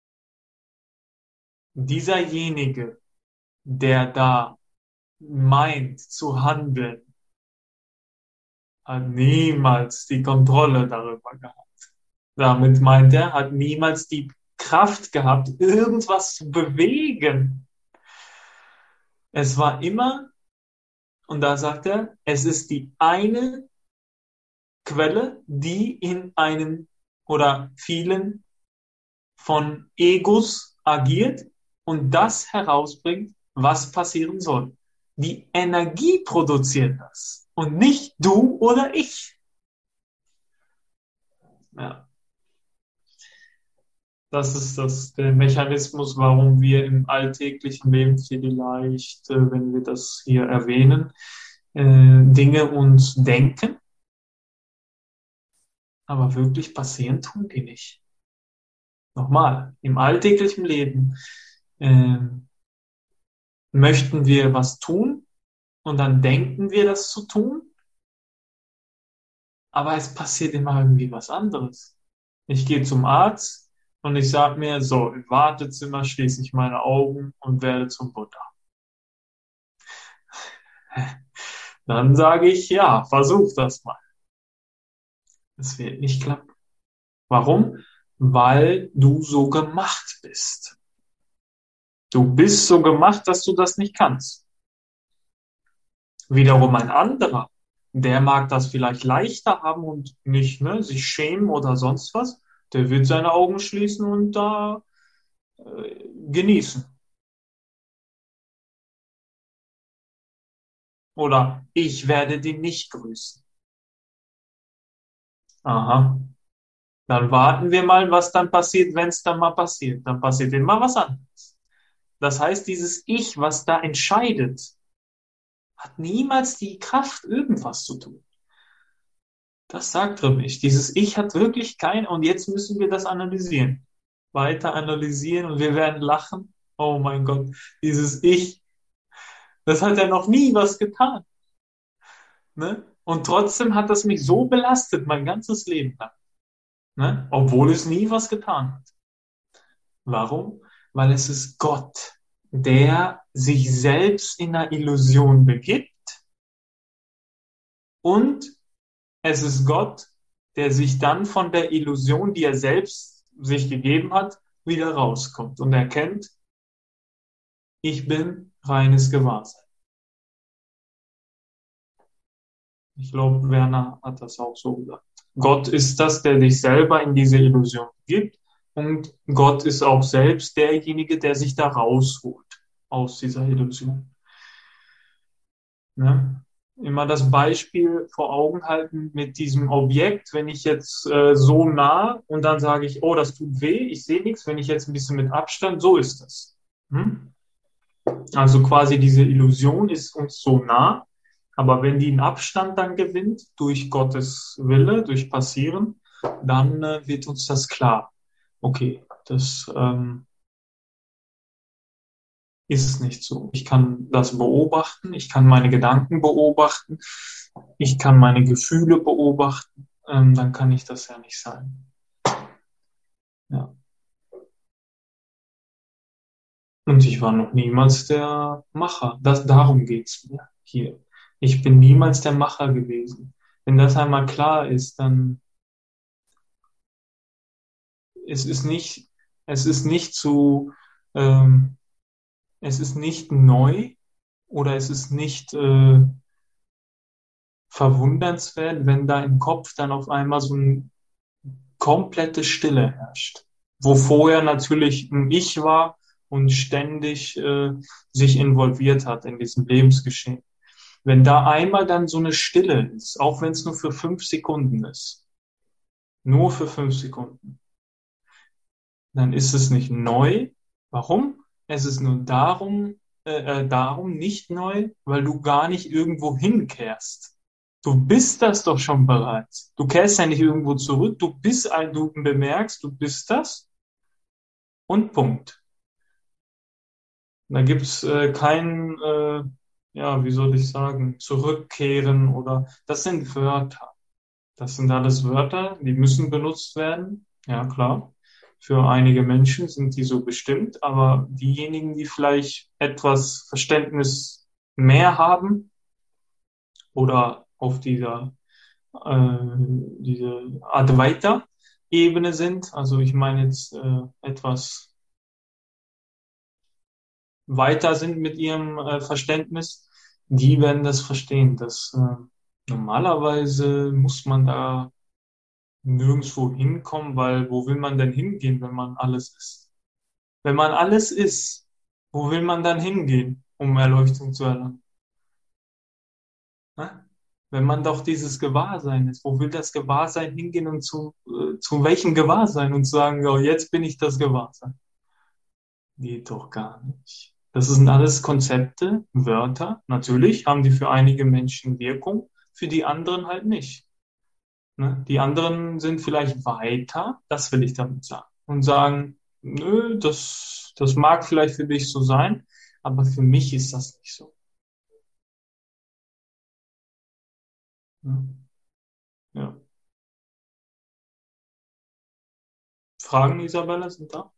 dieserjenige, der da meint zu handeln, hat niemals die Kontrolle darüber gehabt. Damit meint er, hat niemals die Kraft gehabt, irgendwas zu bewegen. Es war immer, und da sagt er, es ist die eine Quelle, die in einem oder vielen von Egos agiert und das herausbringt, was passieren soll. Die Energie produziert das und nicht du oder ich. Ja. Das ist das, der Mechanismus, warum wir im alltäglichen Leben vielleicht, äh, wenn wir das hier erwähnen, äh, Dinge uns denken, aber wirklich passieren tun die nicht. Nochmal, im alltäglichen Leben äh, möchten wir was tun und dann denken wir das zu tun, aber es passiert immer irgendwie was anderes. Ich gehe zum Arzt und ich sage mir, so, im Wartezimmer schließe ich meine Augen und werde zum Buddha. Dann sage ich, ja, versuch das mal. Es wird nicht klappen. Warum? Weil du so gemacht bist. Du bist so gemacht, dass du das nicht kannst. Wiederum ein anderer, der mag das vielleicht leichter haben und nicht, ne, sich schämen oder sonst was. Der wird seine Augen schließen und da äh, genießen. Oder ich werde den nicht grüßen. Aha. Dann warten wir mal, was dann passiert, wenn es dann mal passiert. Dann passiert immer was anderes. Das heißt, dieses Ich, was da entscheidet, hat niemals die Kraft, irgendwas zu tun. Das sagt Rimisch. Dieses Ich hat wirklich kein, und jetzt müssen wir das analysieren. Weiter analysieren und wir werden lachen. Oh mein Gott, dieses Ich, das hat ja noch nie was getan. Ne? Und trotzdem hat das mich so belastet, mein ganzes Leben lang. Ne? Obwohl es nie was getan hat. Warum? Weil es ist Gott, der sich selbst in einer Illusion begibt, und es ist Gott, der sich dann von der Illusion, die er selbst sich gegeben hat, wieder rauskommt und erkennt, ich bin reines Gewahrsein. Ich glaube, Werner hat das auch so gesagt. Gott ist das, der dich selber in diese Illusion gibt, und Gott ist auch selbst derjenige, der sich da rausholt aus dieser Illusion. Ne? Immer das Beispiel vor Augen halten mit diesem Objekt. Wenn ich jetzt äh, so nah und dann sage ich, oh, das tut weh, ich sehe nichts. Wenn ich jetzt ein bisschen mit Abstand, so ist das. Hm? Also quasi diese Illusion ist uns so nah, aber wenn die einen Abstand dann gewinnt, durch Gottes Wille, durch Passieren, dann äh, wird uns das klar. Okay, das ähm, ist es nicht so. Ich kann das beobachten, ich kann meine Gedanken beobachten, ich kann meine Gefühle beobachten, ähm, dann kann ich das ja nicht sein. Ja. Und ich war noch niemals der Macher. Das, darum geht's mir hier. Ich bin niemals der Macher gewesen. Wenn das einmal klar ist, dann es ist nicht, es ist nicht zu, ähm, es ist nicht neu oder es ist nicht äh, verwundernswert, wenn da im Kopf dann auf einmal so eine komplette Stille herrscht, wo vorher natürlich ein Ich war und ständig äh, sich involviert hat in diesem Lebensgeschehen. Wenn da einmal dann so eine Stille ist, auch wenn es nur für fünf Sekunden ist, nur für fünf Sekunden, dann ist es nicht neu. Warum? Es ist nur darum, äh, darum nicht neu, weil du gar nicht irgendwo hinkehrst. Du bist das doch schon bereits. Du kehrst ja nicht irgendwo zurück. Du bist ein, du bemerkst, du bist das. Und Punkt. Da gibt's äh, kein, äh, ja, wie soll ich sagen, zurückkehren oder, das sind Wörter. Das sind alles Wörter, die müssen benutzt werden. Ja, klar. Für einige Menschen sind die so bestimmt, aber diejenigen, die vielleicht etwas Verständnis mehr haben oder auf dieser äh, diese Advaita-Ebene sind, also ich meine jetzt äh, etwas weiter sind mit ihrem äh, Verständnis, die werden das verstehen. Dass äh, normalerweise muss man da nirgendwo hinkommen, weil wo will man denn hingehen, wenn man alles ist? Wenn man alles ist, wo will man dann hingehen, um Erleuchtung zu erlangen? Ne? Wenn man doch dieses Gewahrsein ist, wo will das Gewahrsein hingehen und zu, äh, zu welchem Gewahrsein und sagen, ja, jetzt bin ich das Gewahrsein? Geht doch gar nicht. Das sind alles Konzepte, Wörter. Natürlich haben die für einige Menschen Wirkung, für die anderen halt nicht. Ne? Die anderen sind vielleicht weiter, das will ich damit sagen, und sagen, nö, das, das mag vielleicht für dich so sein, aber für mich ist das nicht so. Ne? Ja. Fragen, Isabella, sind da?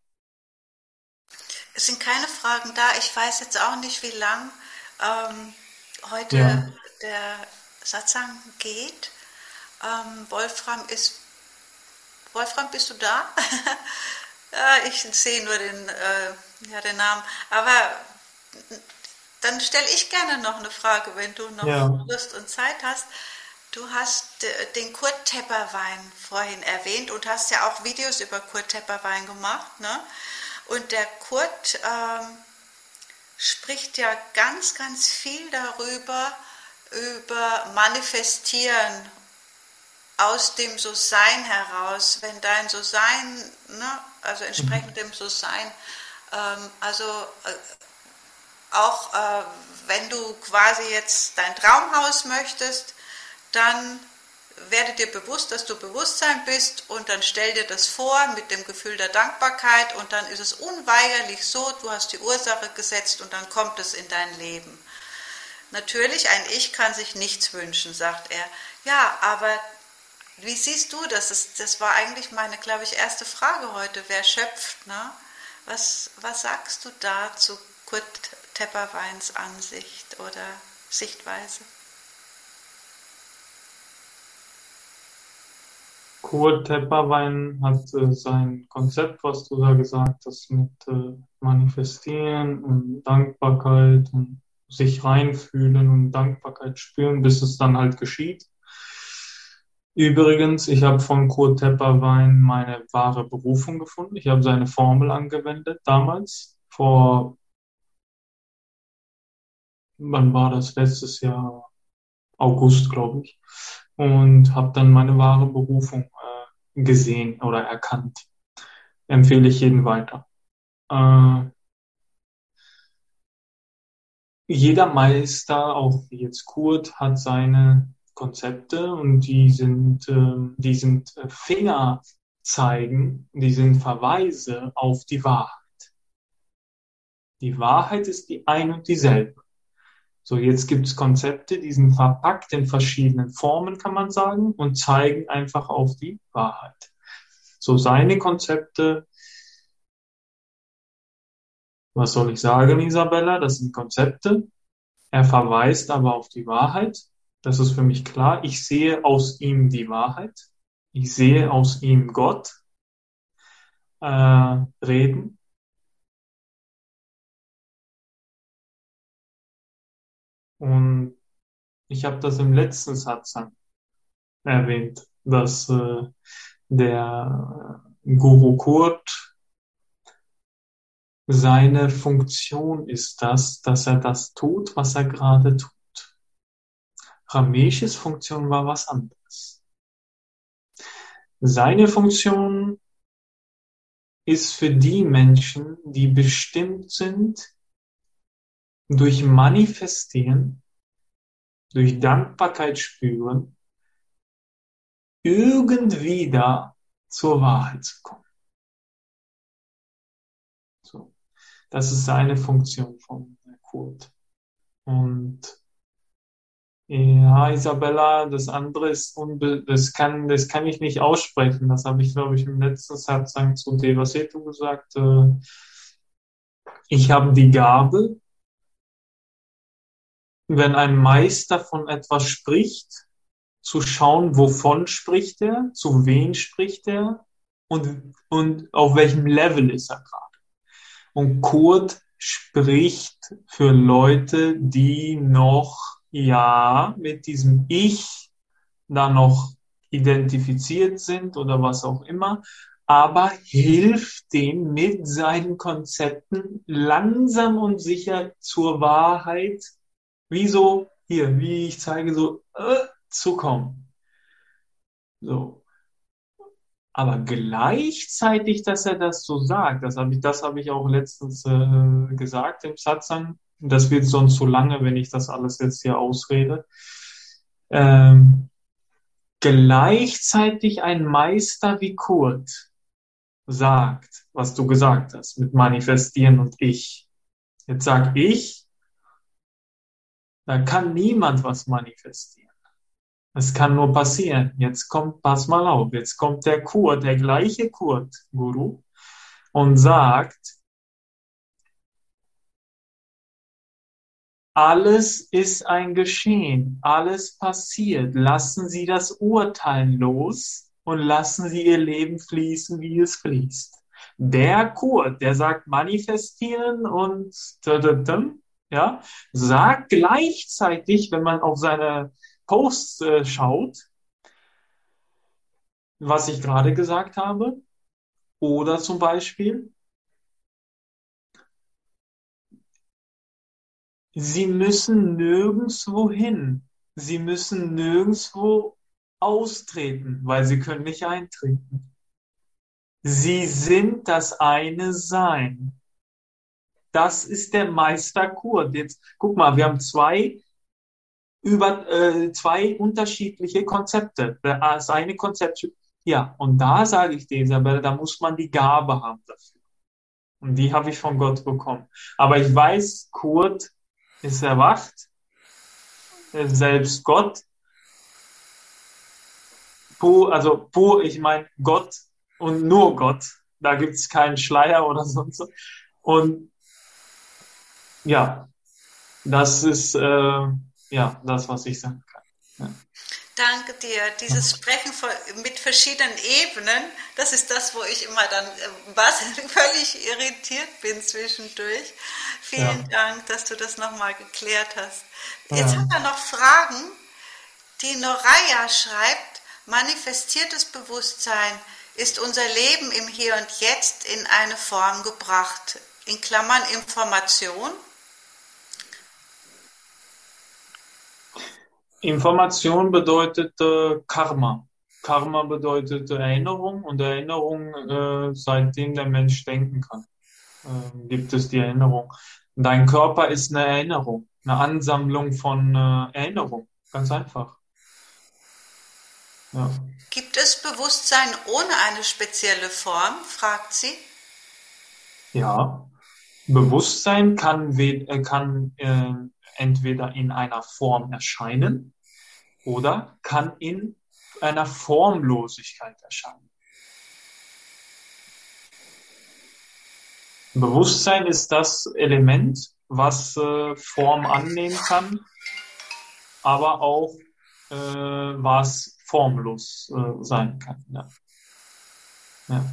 Es sind keine Fragen da. Ich weiß jetzt auch nicht, wie lang ähm, heute Ja. der Satsang geht. Ähm, Wolfram ist. Wolfram, bist du da? Ja, ich sehe nur den, äh, ja, den Namen. Aber dann stelle ich gerne noch eine Frage, wenn du noch Ja. Lust und Zeit hast. Du hast äh, den Kurt Tepperwein vorhin erwähnt und hast ja auch Videos über Kurt Tepperwein gemacht, ne? Und der Kurt ähm, spricht ja ganz, ganz viel darüber, über Manifestieren aus dem So-Sein heraus, wenn dein So-Sein, ne, also entsprechend dem So-Sein, ähm, also äh, auch äh, wenn du quasi jetzt dein Traumhaus möchtest, dann werde dir bewusst, dass du Bewusstsein bist und dann stell dir das vor mit dem Gefühl der Dankbarkeit und dann ist es unweigerlich so, du hast die Ursache gesetzt und dann kommt es in dein Leben. Natürlich, ein Ich kann sich nichts wünschen, sagt er. Ja, aber wie siehst du das? Das, das war eigentlich meine, glaube ich, erste Frage heute. Wer schöpft, ne? Was, was sagst du da zu Kurt Tepperweins Ansicht oder Sichtweise? Kurt Tepperwein hat äh, sein Konzept, was du da gesagt hast, mit äh, Manifestieren und Dankbarkeit und sich reinfühlen und Dankbarkeit spüren, bis es dann halt geschieht. Übrigens, ich habe von Kurt Tepperwein meine wahre Berufung gefunden. Ich habe seine Formel angewendet damals, vor, wann war das? Letztes Jahr, August, glaube ich. Und habe dann meine wahre Berufung äh, gesehen oder erkannt. Empfehle ich jedem weiter. Äh, jeder Meister, auch wie jetzt Kurt, hat seine Konzepte und die sind, äh, die sind äh, Fingerzeigen, die sind Verweise auf die Wahrheit. Die Wahrheit ist die ein und dieselbe. So, jetzt gibt es Konzepte, die sind verpackt in verschiedenen Formen, kann man sagen, und zeigen einfach auf die Wahrheit. So, seine Konzepte, was soll ich sagen, Isabella? Das sind Konzepte. Er verweist aber auf die Wahrheit. Das ist für mich klar. Ich sehe aus ihm die Wahrheit. Ich sehe aus ihm Gott äh, reden. Und ich habe das im letzten Satz erwähnt, dass äh, der Guru Kurt, seine Funktion ist das, dass er das tut, was er gerade tut. Rameshs Funktion war was anderes. Seine Funktion ist für die Menschen, die bestimmt sind, durch Manifestieren, durch Dankbarkeit spüren, irgendwie da zur Wahrheit zu kommen. So. Das ist seine Funktion von Kurt. Und Ja, Isabella, das andere ist unbe das kann, das kann ich nicht aussprechen. Das habe ich, glaube ich, im letzten Satz zu Devasetu gesagt. Äh, Ich habe die Gabe, wenn ein Meister von etwas spricht, zu schauen, wovon spricht er, zu wen spricht er und, und auf welchem Level ist er gerade. Und Kurt spricht für Leute, die noch, ja, mit diesem Ich da noch identifiziert sind oder was auch immer, aber hilft dem mit seinen Konzepten langsam und sicher zur Wahrheit, wie so, hier, wie ich zeige, so äh, zu kommen. So. Aber gleichzeitig, dass er das so sagt, das habe ich, das habe ich auch letztens äh, gesagt im Satsang, das wird sonst so lange, wenn ich das alles jetzt hier ausrede. Ähm, gleichzeitig ein Meister wie Kurt sagt, was du gesagt hast, mit Manifestieren und Ich. Jetzt sag ich, da kann niemand was manifestieren. Es kann nur passieren. Jetzt kommt, pass mal auf, jetzt kommt der Kurt, der gleiche Kurt, Guru, und sagt, alles ist ein Geschehen, alles passiert. Lassen Sie das Urteilen los und lassen Sie Ihr Leben fließen, wie es fließt. Der Kurt, der sagt manifestieren und ja, sagt gleichzeitig, wenn man auf seine Posts äh, schaut, was ich gerade gesagt habe, oder zum Beispiel, Sie müssen nirgendwo hin. Sie müssen nirgendwo austreten, weil sie können nicht eintreten. Sie sind das eine Sein. Das ist der Meister Kurt. Jetzt guck mal, wir haben zwei über äh, zwei unterschiedliche Konzepte. Das eine Konzept, ja, und da sage ich dir, Isabel, da muss man die Gabe haben dafür. Und die habe ich von Gott bekommen. Aber ich weiß, Kurt ist erwacht, er ist selbst Gott. Pur, also pur, ich meine Gott und nur Gott. Da gibt es keinen Schleier oder sonst so. Und ja, das ist äh, ja das, was ich sagen kann. Ja. Danke dir. Dieses Sprechen von, mit verschiedenen Ebenen, das ist das, wo ich immer dann äh, völlig irritiert bin zwischendurch. Vielen Ja. Dank, dass du das nochmal geklärt hast. Ja. Jetzt haben wir noch Fragen. Die Noraya schreibt, manifestiertes Bewusstsein ist unser Leben im Hier und Jetzt in eine Form gebracht. In Klammern Information. Information bedeutet äh, Karma. Karma bedeutet Erinnerung und Erinnerung, äh, seitdem der Mensch denken kann, äh, gibt es die Erinnerung. Dein Körper ist eine Erinnerung, eine Ansammlung von äh, Erinnerung. Ganz einfach. Ja. Gibt es Bewusstsein ohne eine spezielle Form, fragt sie. Ja, Bewusstsein kann, kann äh, entweder in einer Form erscheinen oder kann in einer Formlosigkeit erscheinen. Bewusstsein ist das Element, was äh, Form annehmen kann, aber auch äh, was formlos äh, sein kann. Ja. Ja.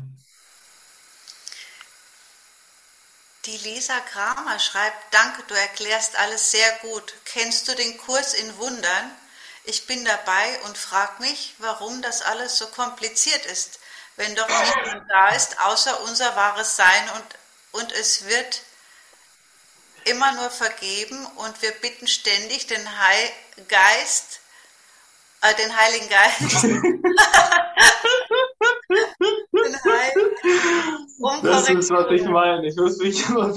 Die Lisa Kramer schreibt, danke, du erklärst alles sehr gut. Kennst du den Kurs in Wundern? Ich bin dabei und frage mich, warum das alles so kompliziert ist, wenn doch niemand da ist, außer unser wahres Sein und, und es wird immer nur vergeben und wir bitten ständig den Heil Geist, äh, den Heiligen Geist, den Heil, um das ist, was ich meine. Ich muss mich immer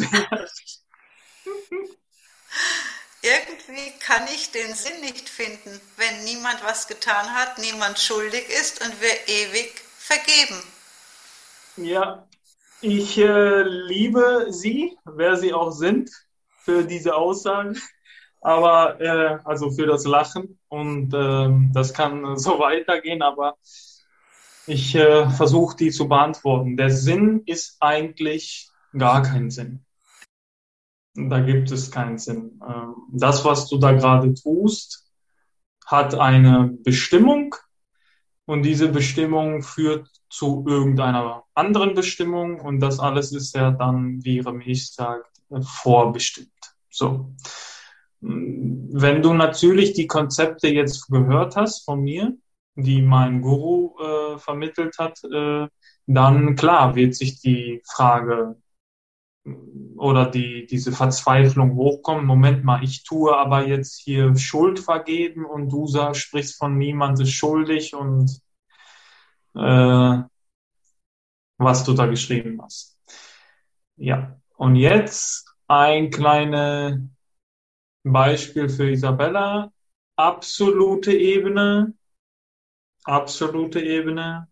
Irgendwie kann ich den Sinn nicht finden, wenn niemand was getan hat, niemand schuldig ist und wir ewig vergeben. Ja, ich äh, liebe Sie, wer Sie auch sind, für diese Aussagen. Aber äh, also für das Lachen und ähm, das kann so weitergehen, aber ich äh, versuche die zu beantworten. Der Sinn ist eigentlich gar kein Sinn. Da gibt es keinen Sinn. Ähm, das, was du da gerade tust, hat eine Bestimmung und diese Bestimmung führt zu irgendeiner anderen Bestimmung und das alles ist ja dann, wie Ramesh sagt, äh, vorbestimmt. So. Wenn du natürlich die Konzepte jetzt gehört hast von mir, die mein Guru äh, vermittelt hat, äh, dann klar wird sich die Frage oder die, diese Verzweiflung hochkommen. Moment mal, ich tue aber jetzt hier Schuld vergeben und du sagst, sprichst von niemand ist schuldig und äh, was du da geschrieben hast. Ja, und jetzt ein kleines Beispiel für Isabella. Absolute Ebene, absolute Ebene,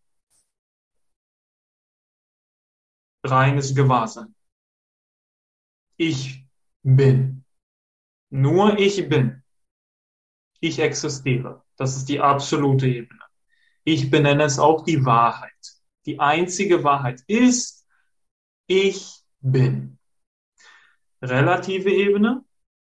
reines Gewahrsein. Ich bin. Nur ich bin. Ich existiere. Das ist die absolute Ebene. Ich benenne es auch die Wahrheit. Die einzige Wahrheit ist, ich bin. Relative Ebene.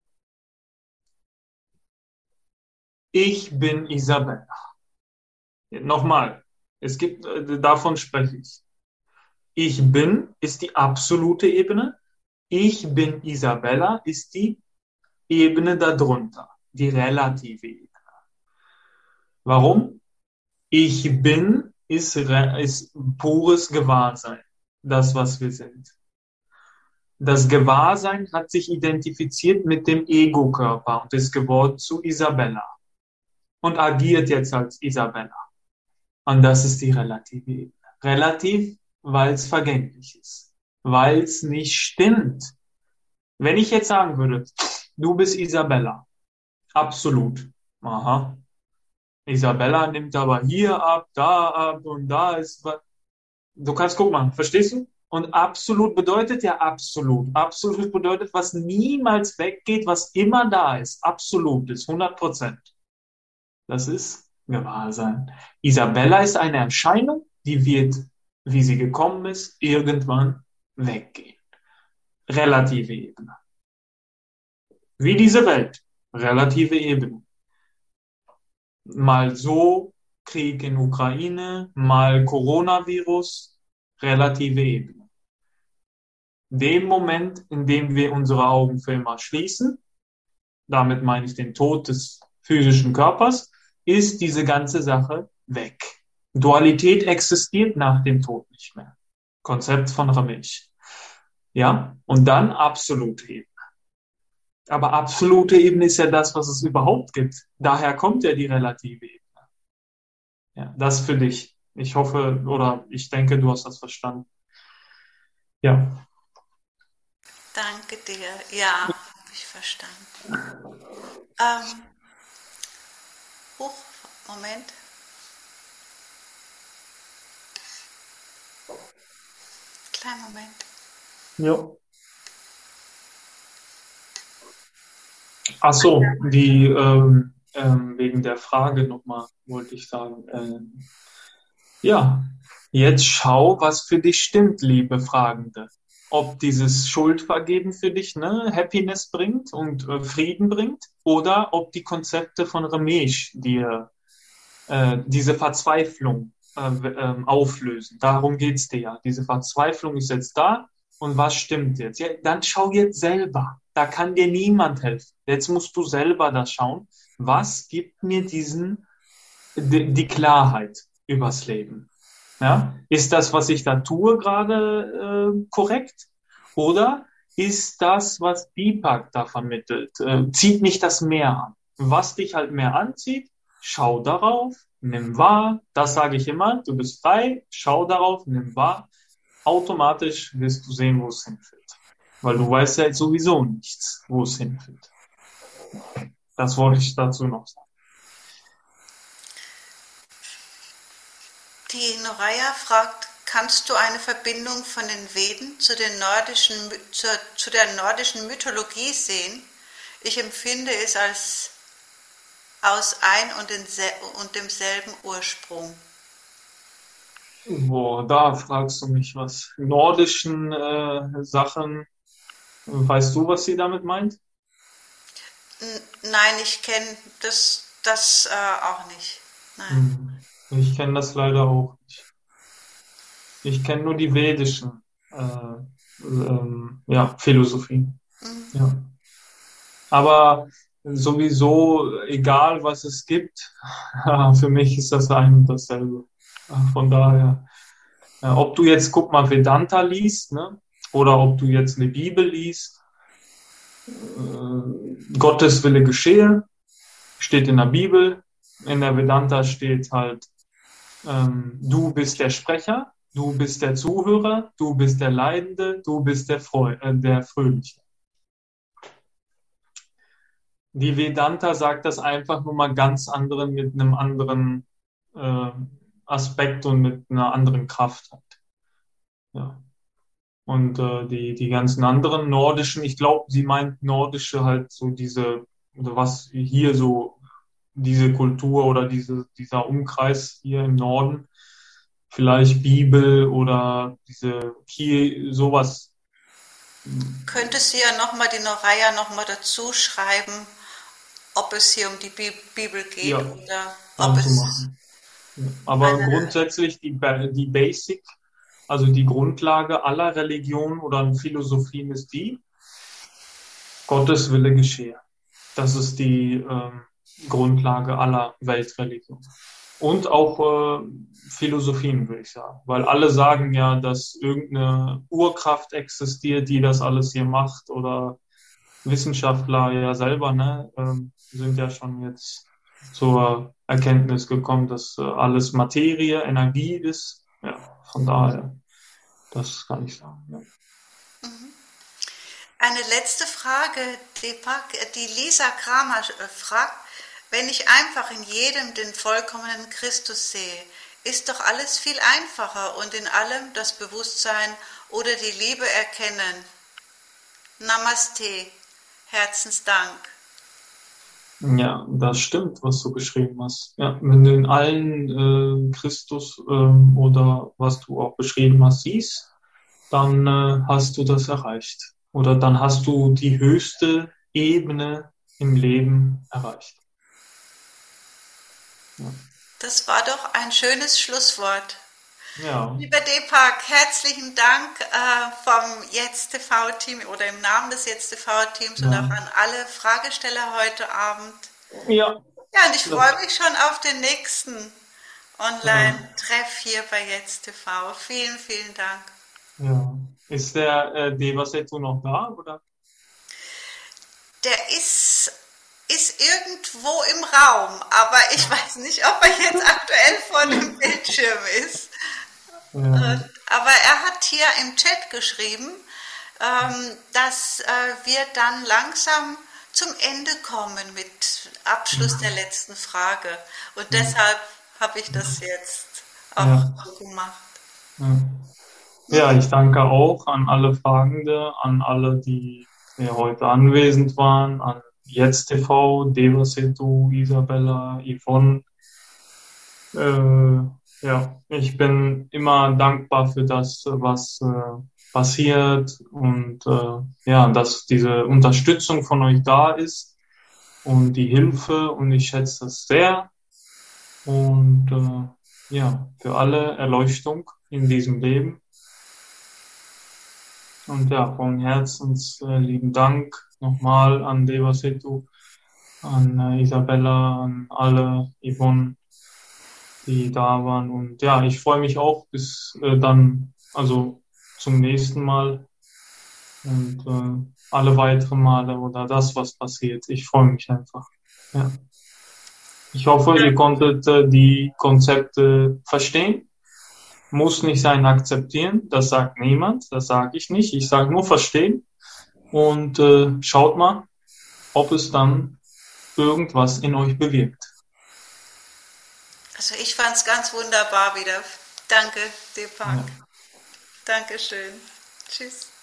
Ich bin Isabella. Nochmal, es gibt, äh, davon spreche ich. Ich bin ist die absolute Ebene. Ich bin Isabella ist die Ebene darunter, die relative Ebene. Warum? Ich bin ist, ist pures Gewahrsein, das, was wir sind. Das Gewahrsein hat sich identifiziert mit dem Ego-Körper und ist geworden zu Isabella und agiert jetzt als Isabella. Und das ist die relative Ebene. Relativ, weil es vergänglich ist, weil es nicht stimmt. Wenn ich jetzt sagen würde, du bist Isabella, absolut, aha, Isabella nimmt aber hier ab, da ab und da ist was. Du kannst, guck mal, verstehst du? Und absolut bedeutet ja absolut. Absolut bedeutet, was niemals weggeht, was immer da ist. Absolut ist hundert Prozent. Das ist Gewahrsein. Isabella ist eine Erscheinung, die wird, wie sie gekommen ist, irgendwann weggehen. Relative Ebene. Wie diese Welt. Relative Ebene. Mal so Krieg in Ukraine, mal Coronavirus, relative Ebene. Dem Moment, in dem wir unsere Augen für immer schließen, damit meine ich den Tod des physischen Körpers, ist diese ganze Sache weg. Dualität existiert nach dem Tod nicht mehr. Konzept von Ramesh. Ja, und dann absolute Ebene. Aber absolute Ebene ist ja das, was es überhaupt gibt. Daher kommt ja die relative Ebene. Ja, das für dich. Ich hoffe oder ich denke, du hast das verstanden. Ja. Danke dir. Ja, habe ich verstanden. Ähm, Huch, Moment. Kleinen Moment. Ja. Ach so, die ähm, ähm, wegen der Frage nochmal wollte ich sagen. Ähm, ja, jetzt schau, was für dich stimmt, liebe Fragende. Ob dieses Schuldvergeben für dich ne, Happiness bringt und äh, Frieden bringt oder ob die Konzepte von Ramesh dir äh, diese Verzweiflung äh, äh, auflösen. Darum geht's dir ja. Diese Verzweiflung ist jetzt da und was stimmt jetzt? Ja, dann schau jetzt selber. Da kann dir niemand helfen. Jetzt musst du selber da schauen, was gibt mir diesen die, die Klarheit übers Leben. Ja? Ist das, was ich da tue, gerade äh, korrekt? Oder ist das, was Deepak da vermittelt, äh, zieht mich das mehr an? Was dich halt mehr anzieht, schau darauf, nimm wahr. Das sage ich immer, du bist frei, schau darauf, nimm wahr. Automatisch wirst du sehen, wo es hinführt. Weil du weißt ja jetzt sowieso nichts, wo es hinführt. Das wollte ich dazu noch sagen. Die Noraya fragt, kannst du eine Verbindung von den Veden zu, den nordischen, zu, zu der nordischen Mythologie sehen? Ich empfinde es als aus ein und, dense- und demselben Ursprung. Boah, da fragst du mich was. Nordischen äh, Sachen, weißt du, was sie damit meint? N nein, ich kenne das, das äh, auch nicht. Nein. Hm. Ich kenne das leider auch nicht. Ich kenne nur die vedischen äh, ähm, ja, Philosophien. Mhm. Ja. Aber sowieso, egal was es gibt, für mich ist das ein und dasselbe. Von daher, äh, ob du jetzt, guck mal, Vedanta liest, ne? Oder ob du jetzt eine Bibel liest, äh, Gottes Wille geschehe, steht in der Bibel. In der Vedanta steht halt, ähm, du bist der Sprecher, du bist der Zuhörer, du bist der Leidende, du bist der, Freu äh, der Fröhliche. Die Vedanta sagt das einfach nur mal ganz anderen mit einem anderen äh, Aspekt und mit einer anderen Kraft halt. Ja. Und äh, die, die ganzen anderen nordischen, ich glaube, sie meint nordische halt so diese, oder was hier so, diese Kultur oder diese, dieser Umkreis hier im Norden, vielleicht Bibel oder diese hier, sowas. Könnte sie ja nochmal, die Noraya nochmal dazu schreiben, ob es hier um die Bi Bibel geht Ja, oder ob kannst du es machen. Ja. Aber eine. grundsätzlich die, Ba- die Basic, also die Grundlage aller Religionen oder Philosophien ist die, Gottes Wille geschehe. Das ist die ähm, Grundlage aller Weltreligionen. Und auch äh, Philosophien, würde ich sagen. Weil alle sagen ja, dass irgendeine Urkraft existiert, die das alles hier macht. Oder Wissenschaftler ja selber, ne, ähm, sind ja schon jetzt zur Erkenntnis gekommen, dass äh, alles Materie, Energie ist. Ja, von daher, das kann ich sagen. Ja. Eine letzte Frage, Deepak. Die Lisa Kramer äh, fragt, wenn ich einfach in jedem den vollkommenen Christus sehe, ist doch alles viel einfacher und in allem das Bewusstsein oder die Liebe erkennen. Namaste, Herzensdank. Ja, das stimmt, was du beschrieben hast. Ja, wenn du in allen äh, Christus ähm, oder was du auch beschrieben hast siehst, dann äh, hast du das erreicht. Oder dann hast du die höchste Ebene im Leben erreicht. Ja. Das war doch ein schönes Schlusswort. Ja, Lieber Deepak, herzlichen Dank äh, vom Jetzt T V-Team oder im Namen des Jetzt T V-Teams und auch ja, an alle Fragesteller heute Abend. ja, Ja, und ich das, freue mich schon auf den nächsten ja, Online-Treff hier bei Jetzt T V. Vielen, vielen Dank. ja. Ist der äh, Devasetu noch da, oder? Der ist, ist irgendwo im Raum, aber ich weiß nicht, ob er jetzt aktuell vor dem Bildschirm ist. Äh, Ja, Aber er hat hier im Chat geschrieben, ähm, dass äh, wir dann langsam zum Ende kommen mit Abschluss der letzten Frage. Und deshalb habe ich das jetzt auch ja, so gemacht. ja. Ja, ich danke auch an alle Fragende, an alle, die ja, heute anwesend waren, an Jetzt T V, Devasetu, Isabella, Yvonne. Äh, ja, ich bin immer dankbar für das, was äh, passiert und äh, ja, dass diese Unterstützung von euch da ist und die Hilfe und ich schätze das sehr und äh, ja, für alle Erleuchtung in diesem Leben. Und ja, von Herzens äh, lieben Dank nochmal an Devasetu, an äh, Isabella, an alle, Yvonne, die da waren. Und ja, ich freue mich auch bis äh, dann, also zum nächsten Mal und äh, alle weiteren Male oder das, was passiert. Ich freue mich einfach. Ja. Ich hoffe, ihr konntet äh, die Konzepte verstehen. Muss nicht sein akzeptieren, das sagt niemand, das sage ich nicht. Ich sage nur verstehen und äh, schaut mal, ob es dann irgendwas in euch bewirkt. Also ich fand es ganz wunderbar wieder. Danke, Deepak. Ja. Dankeschön. Tschüss.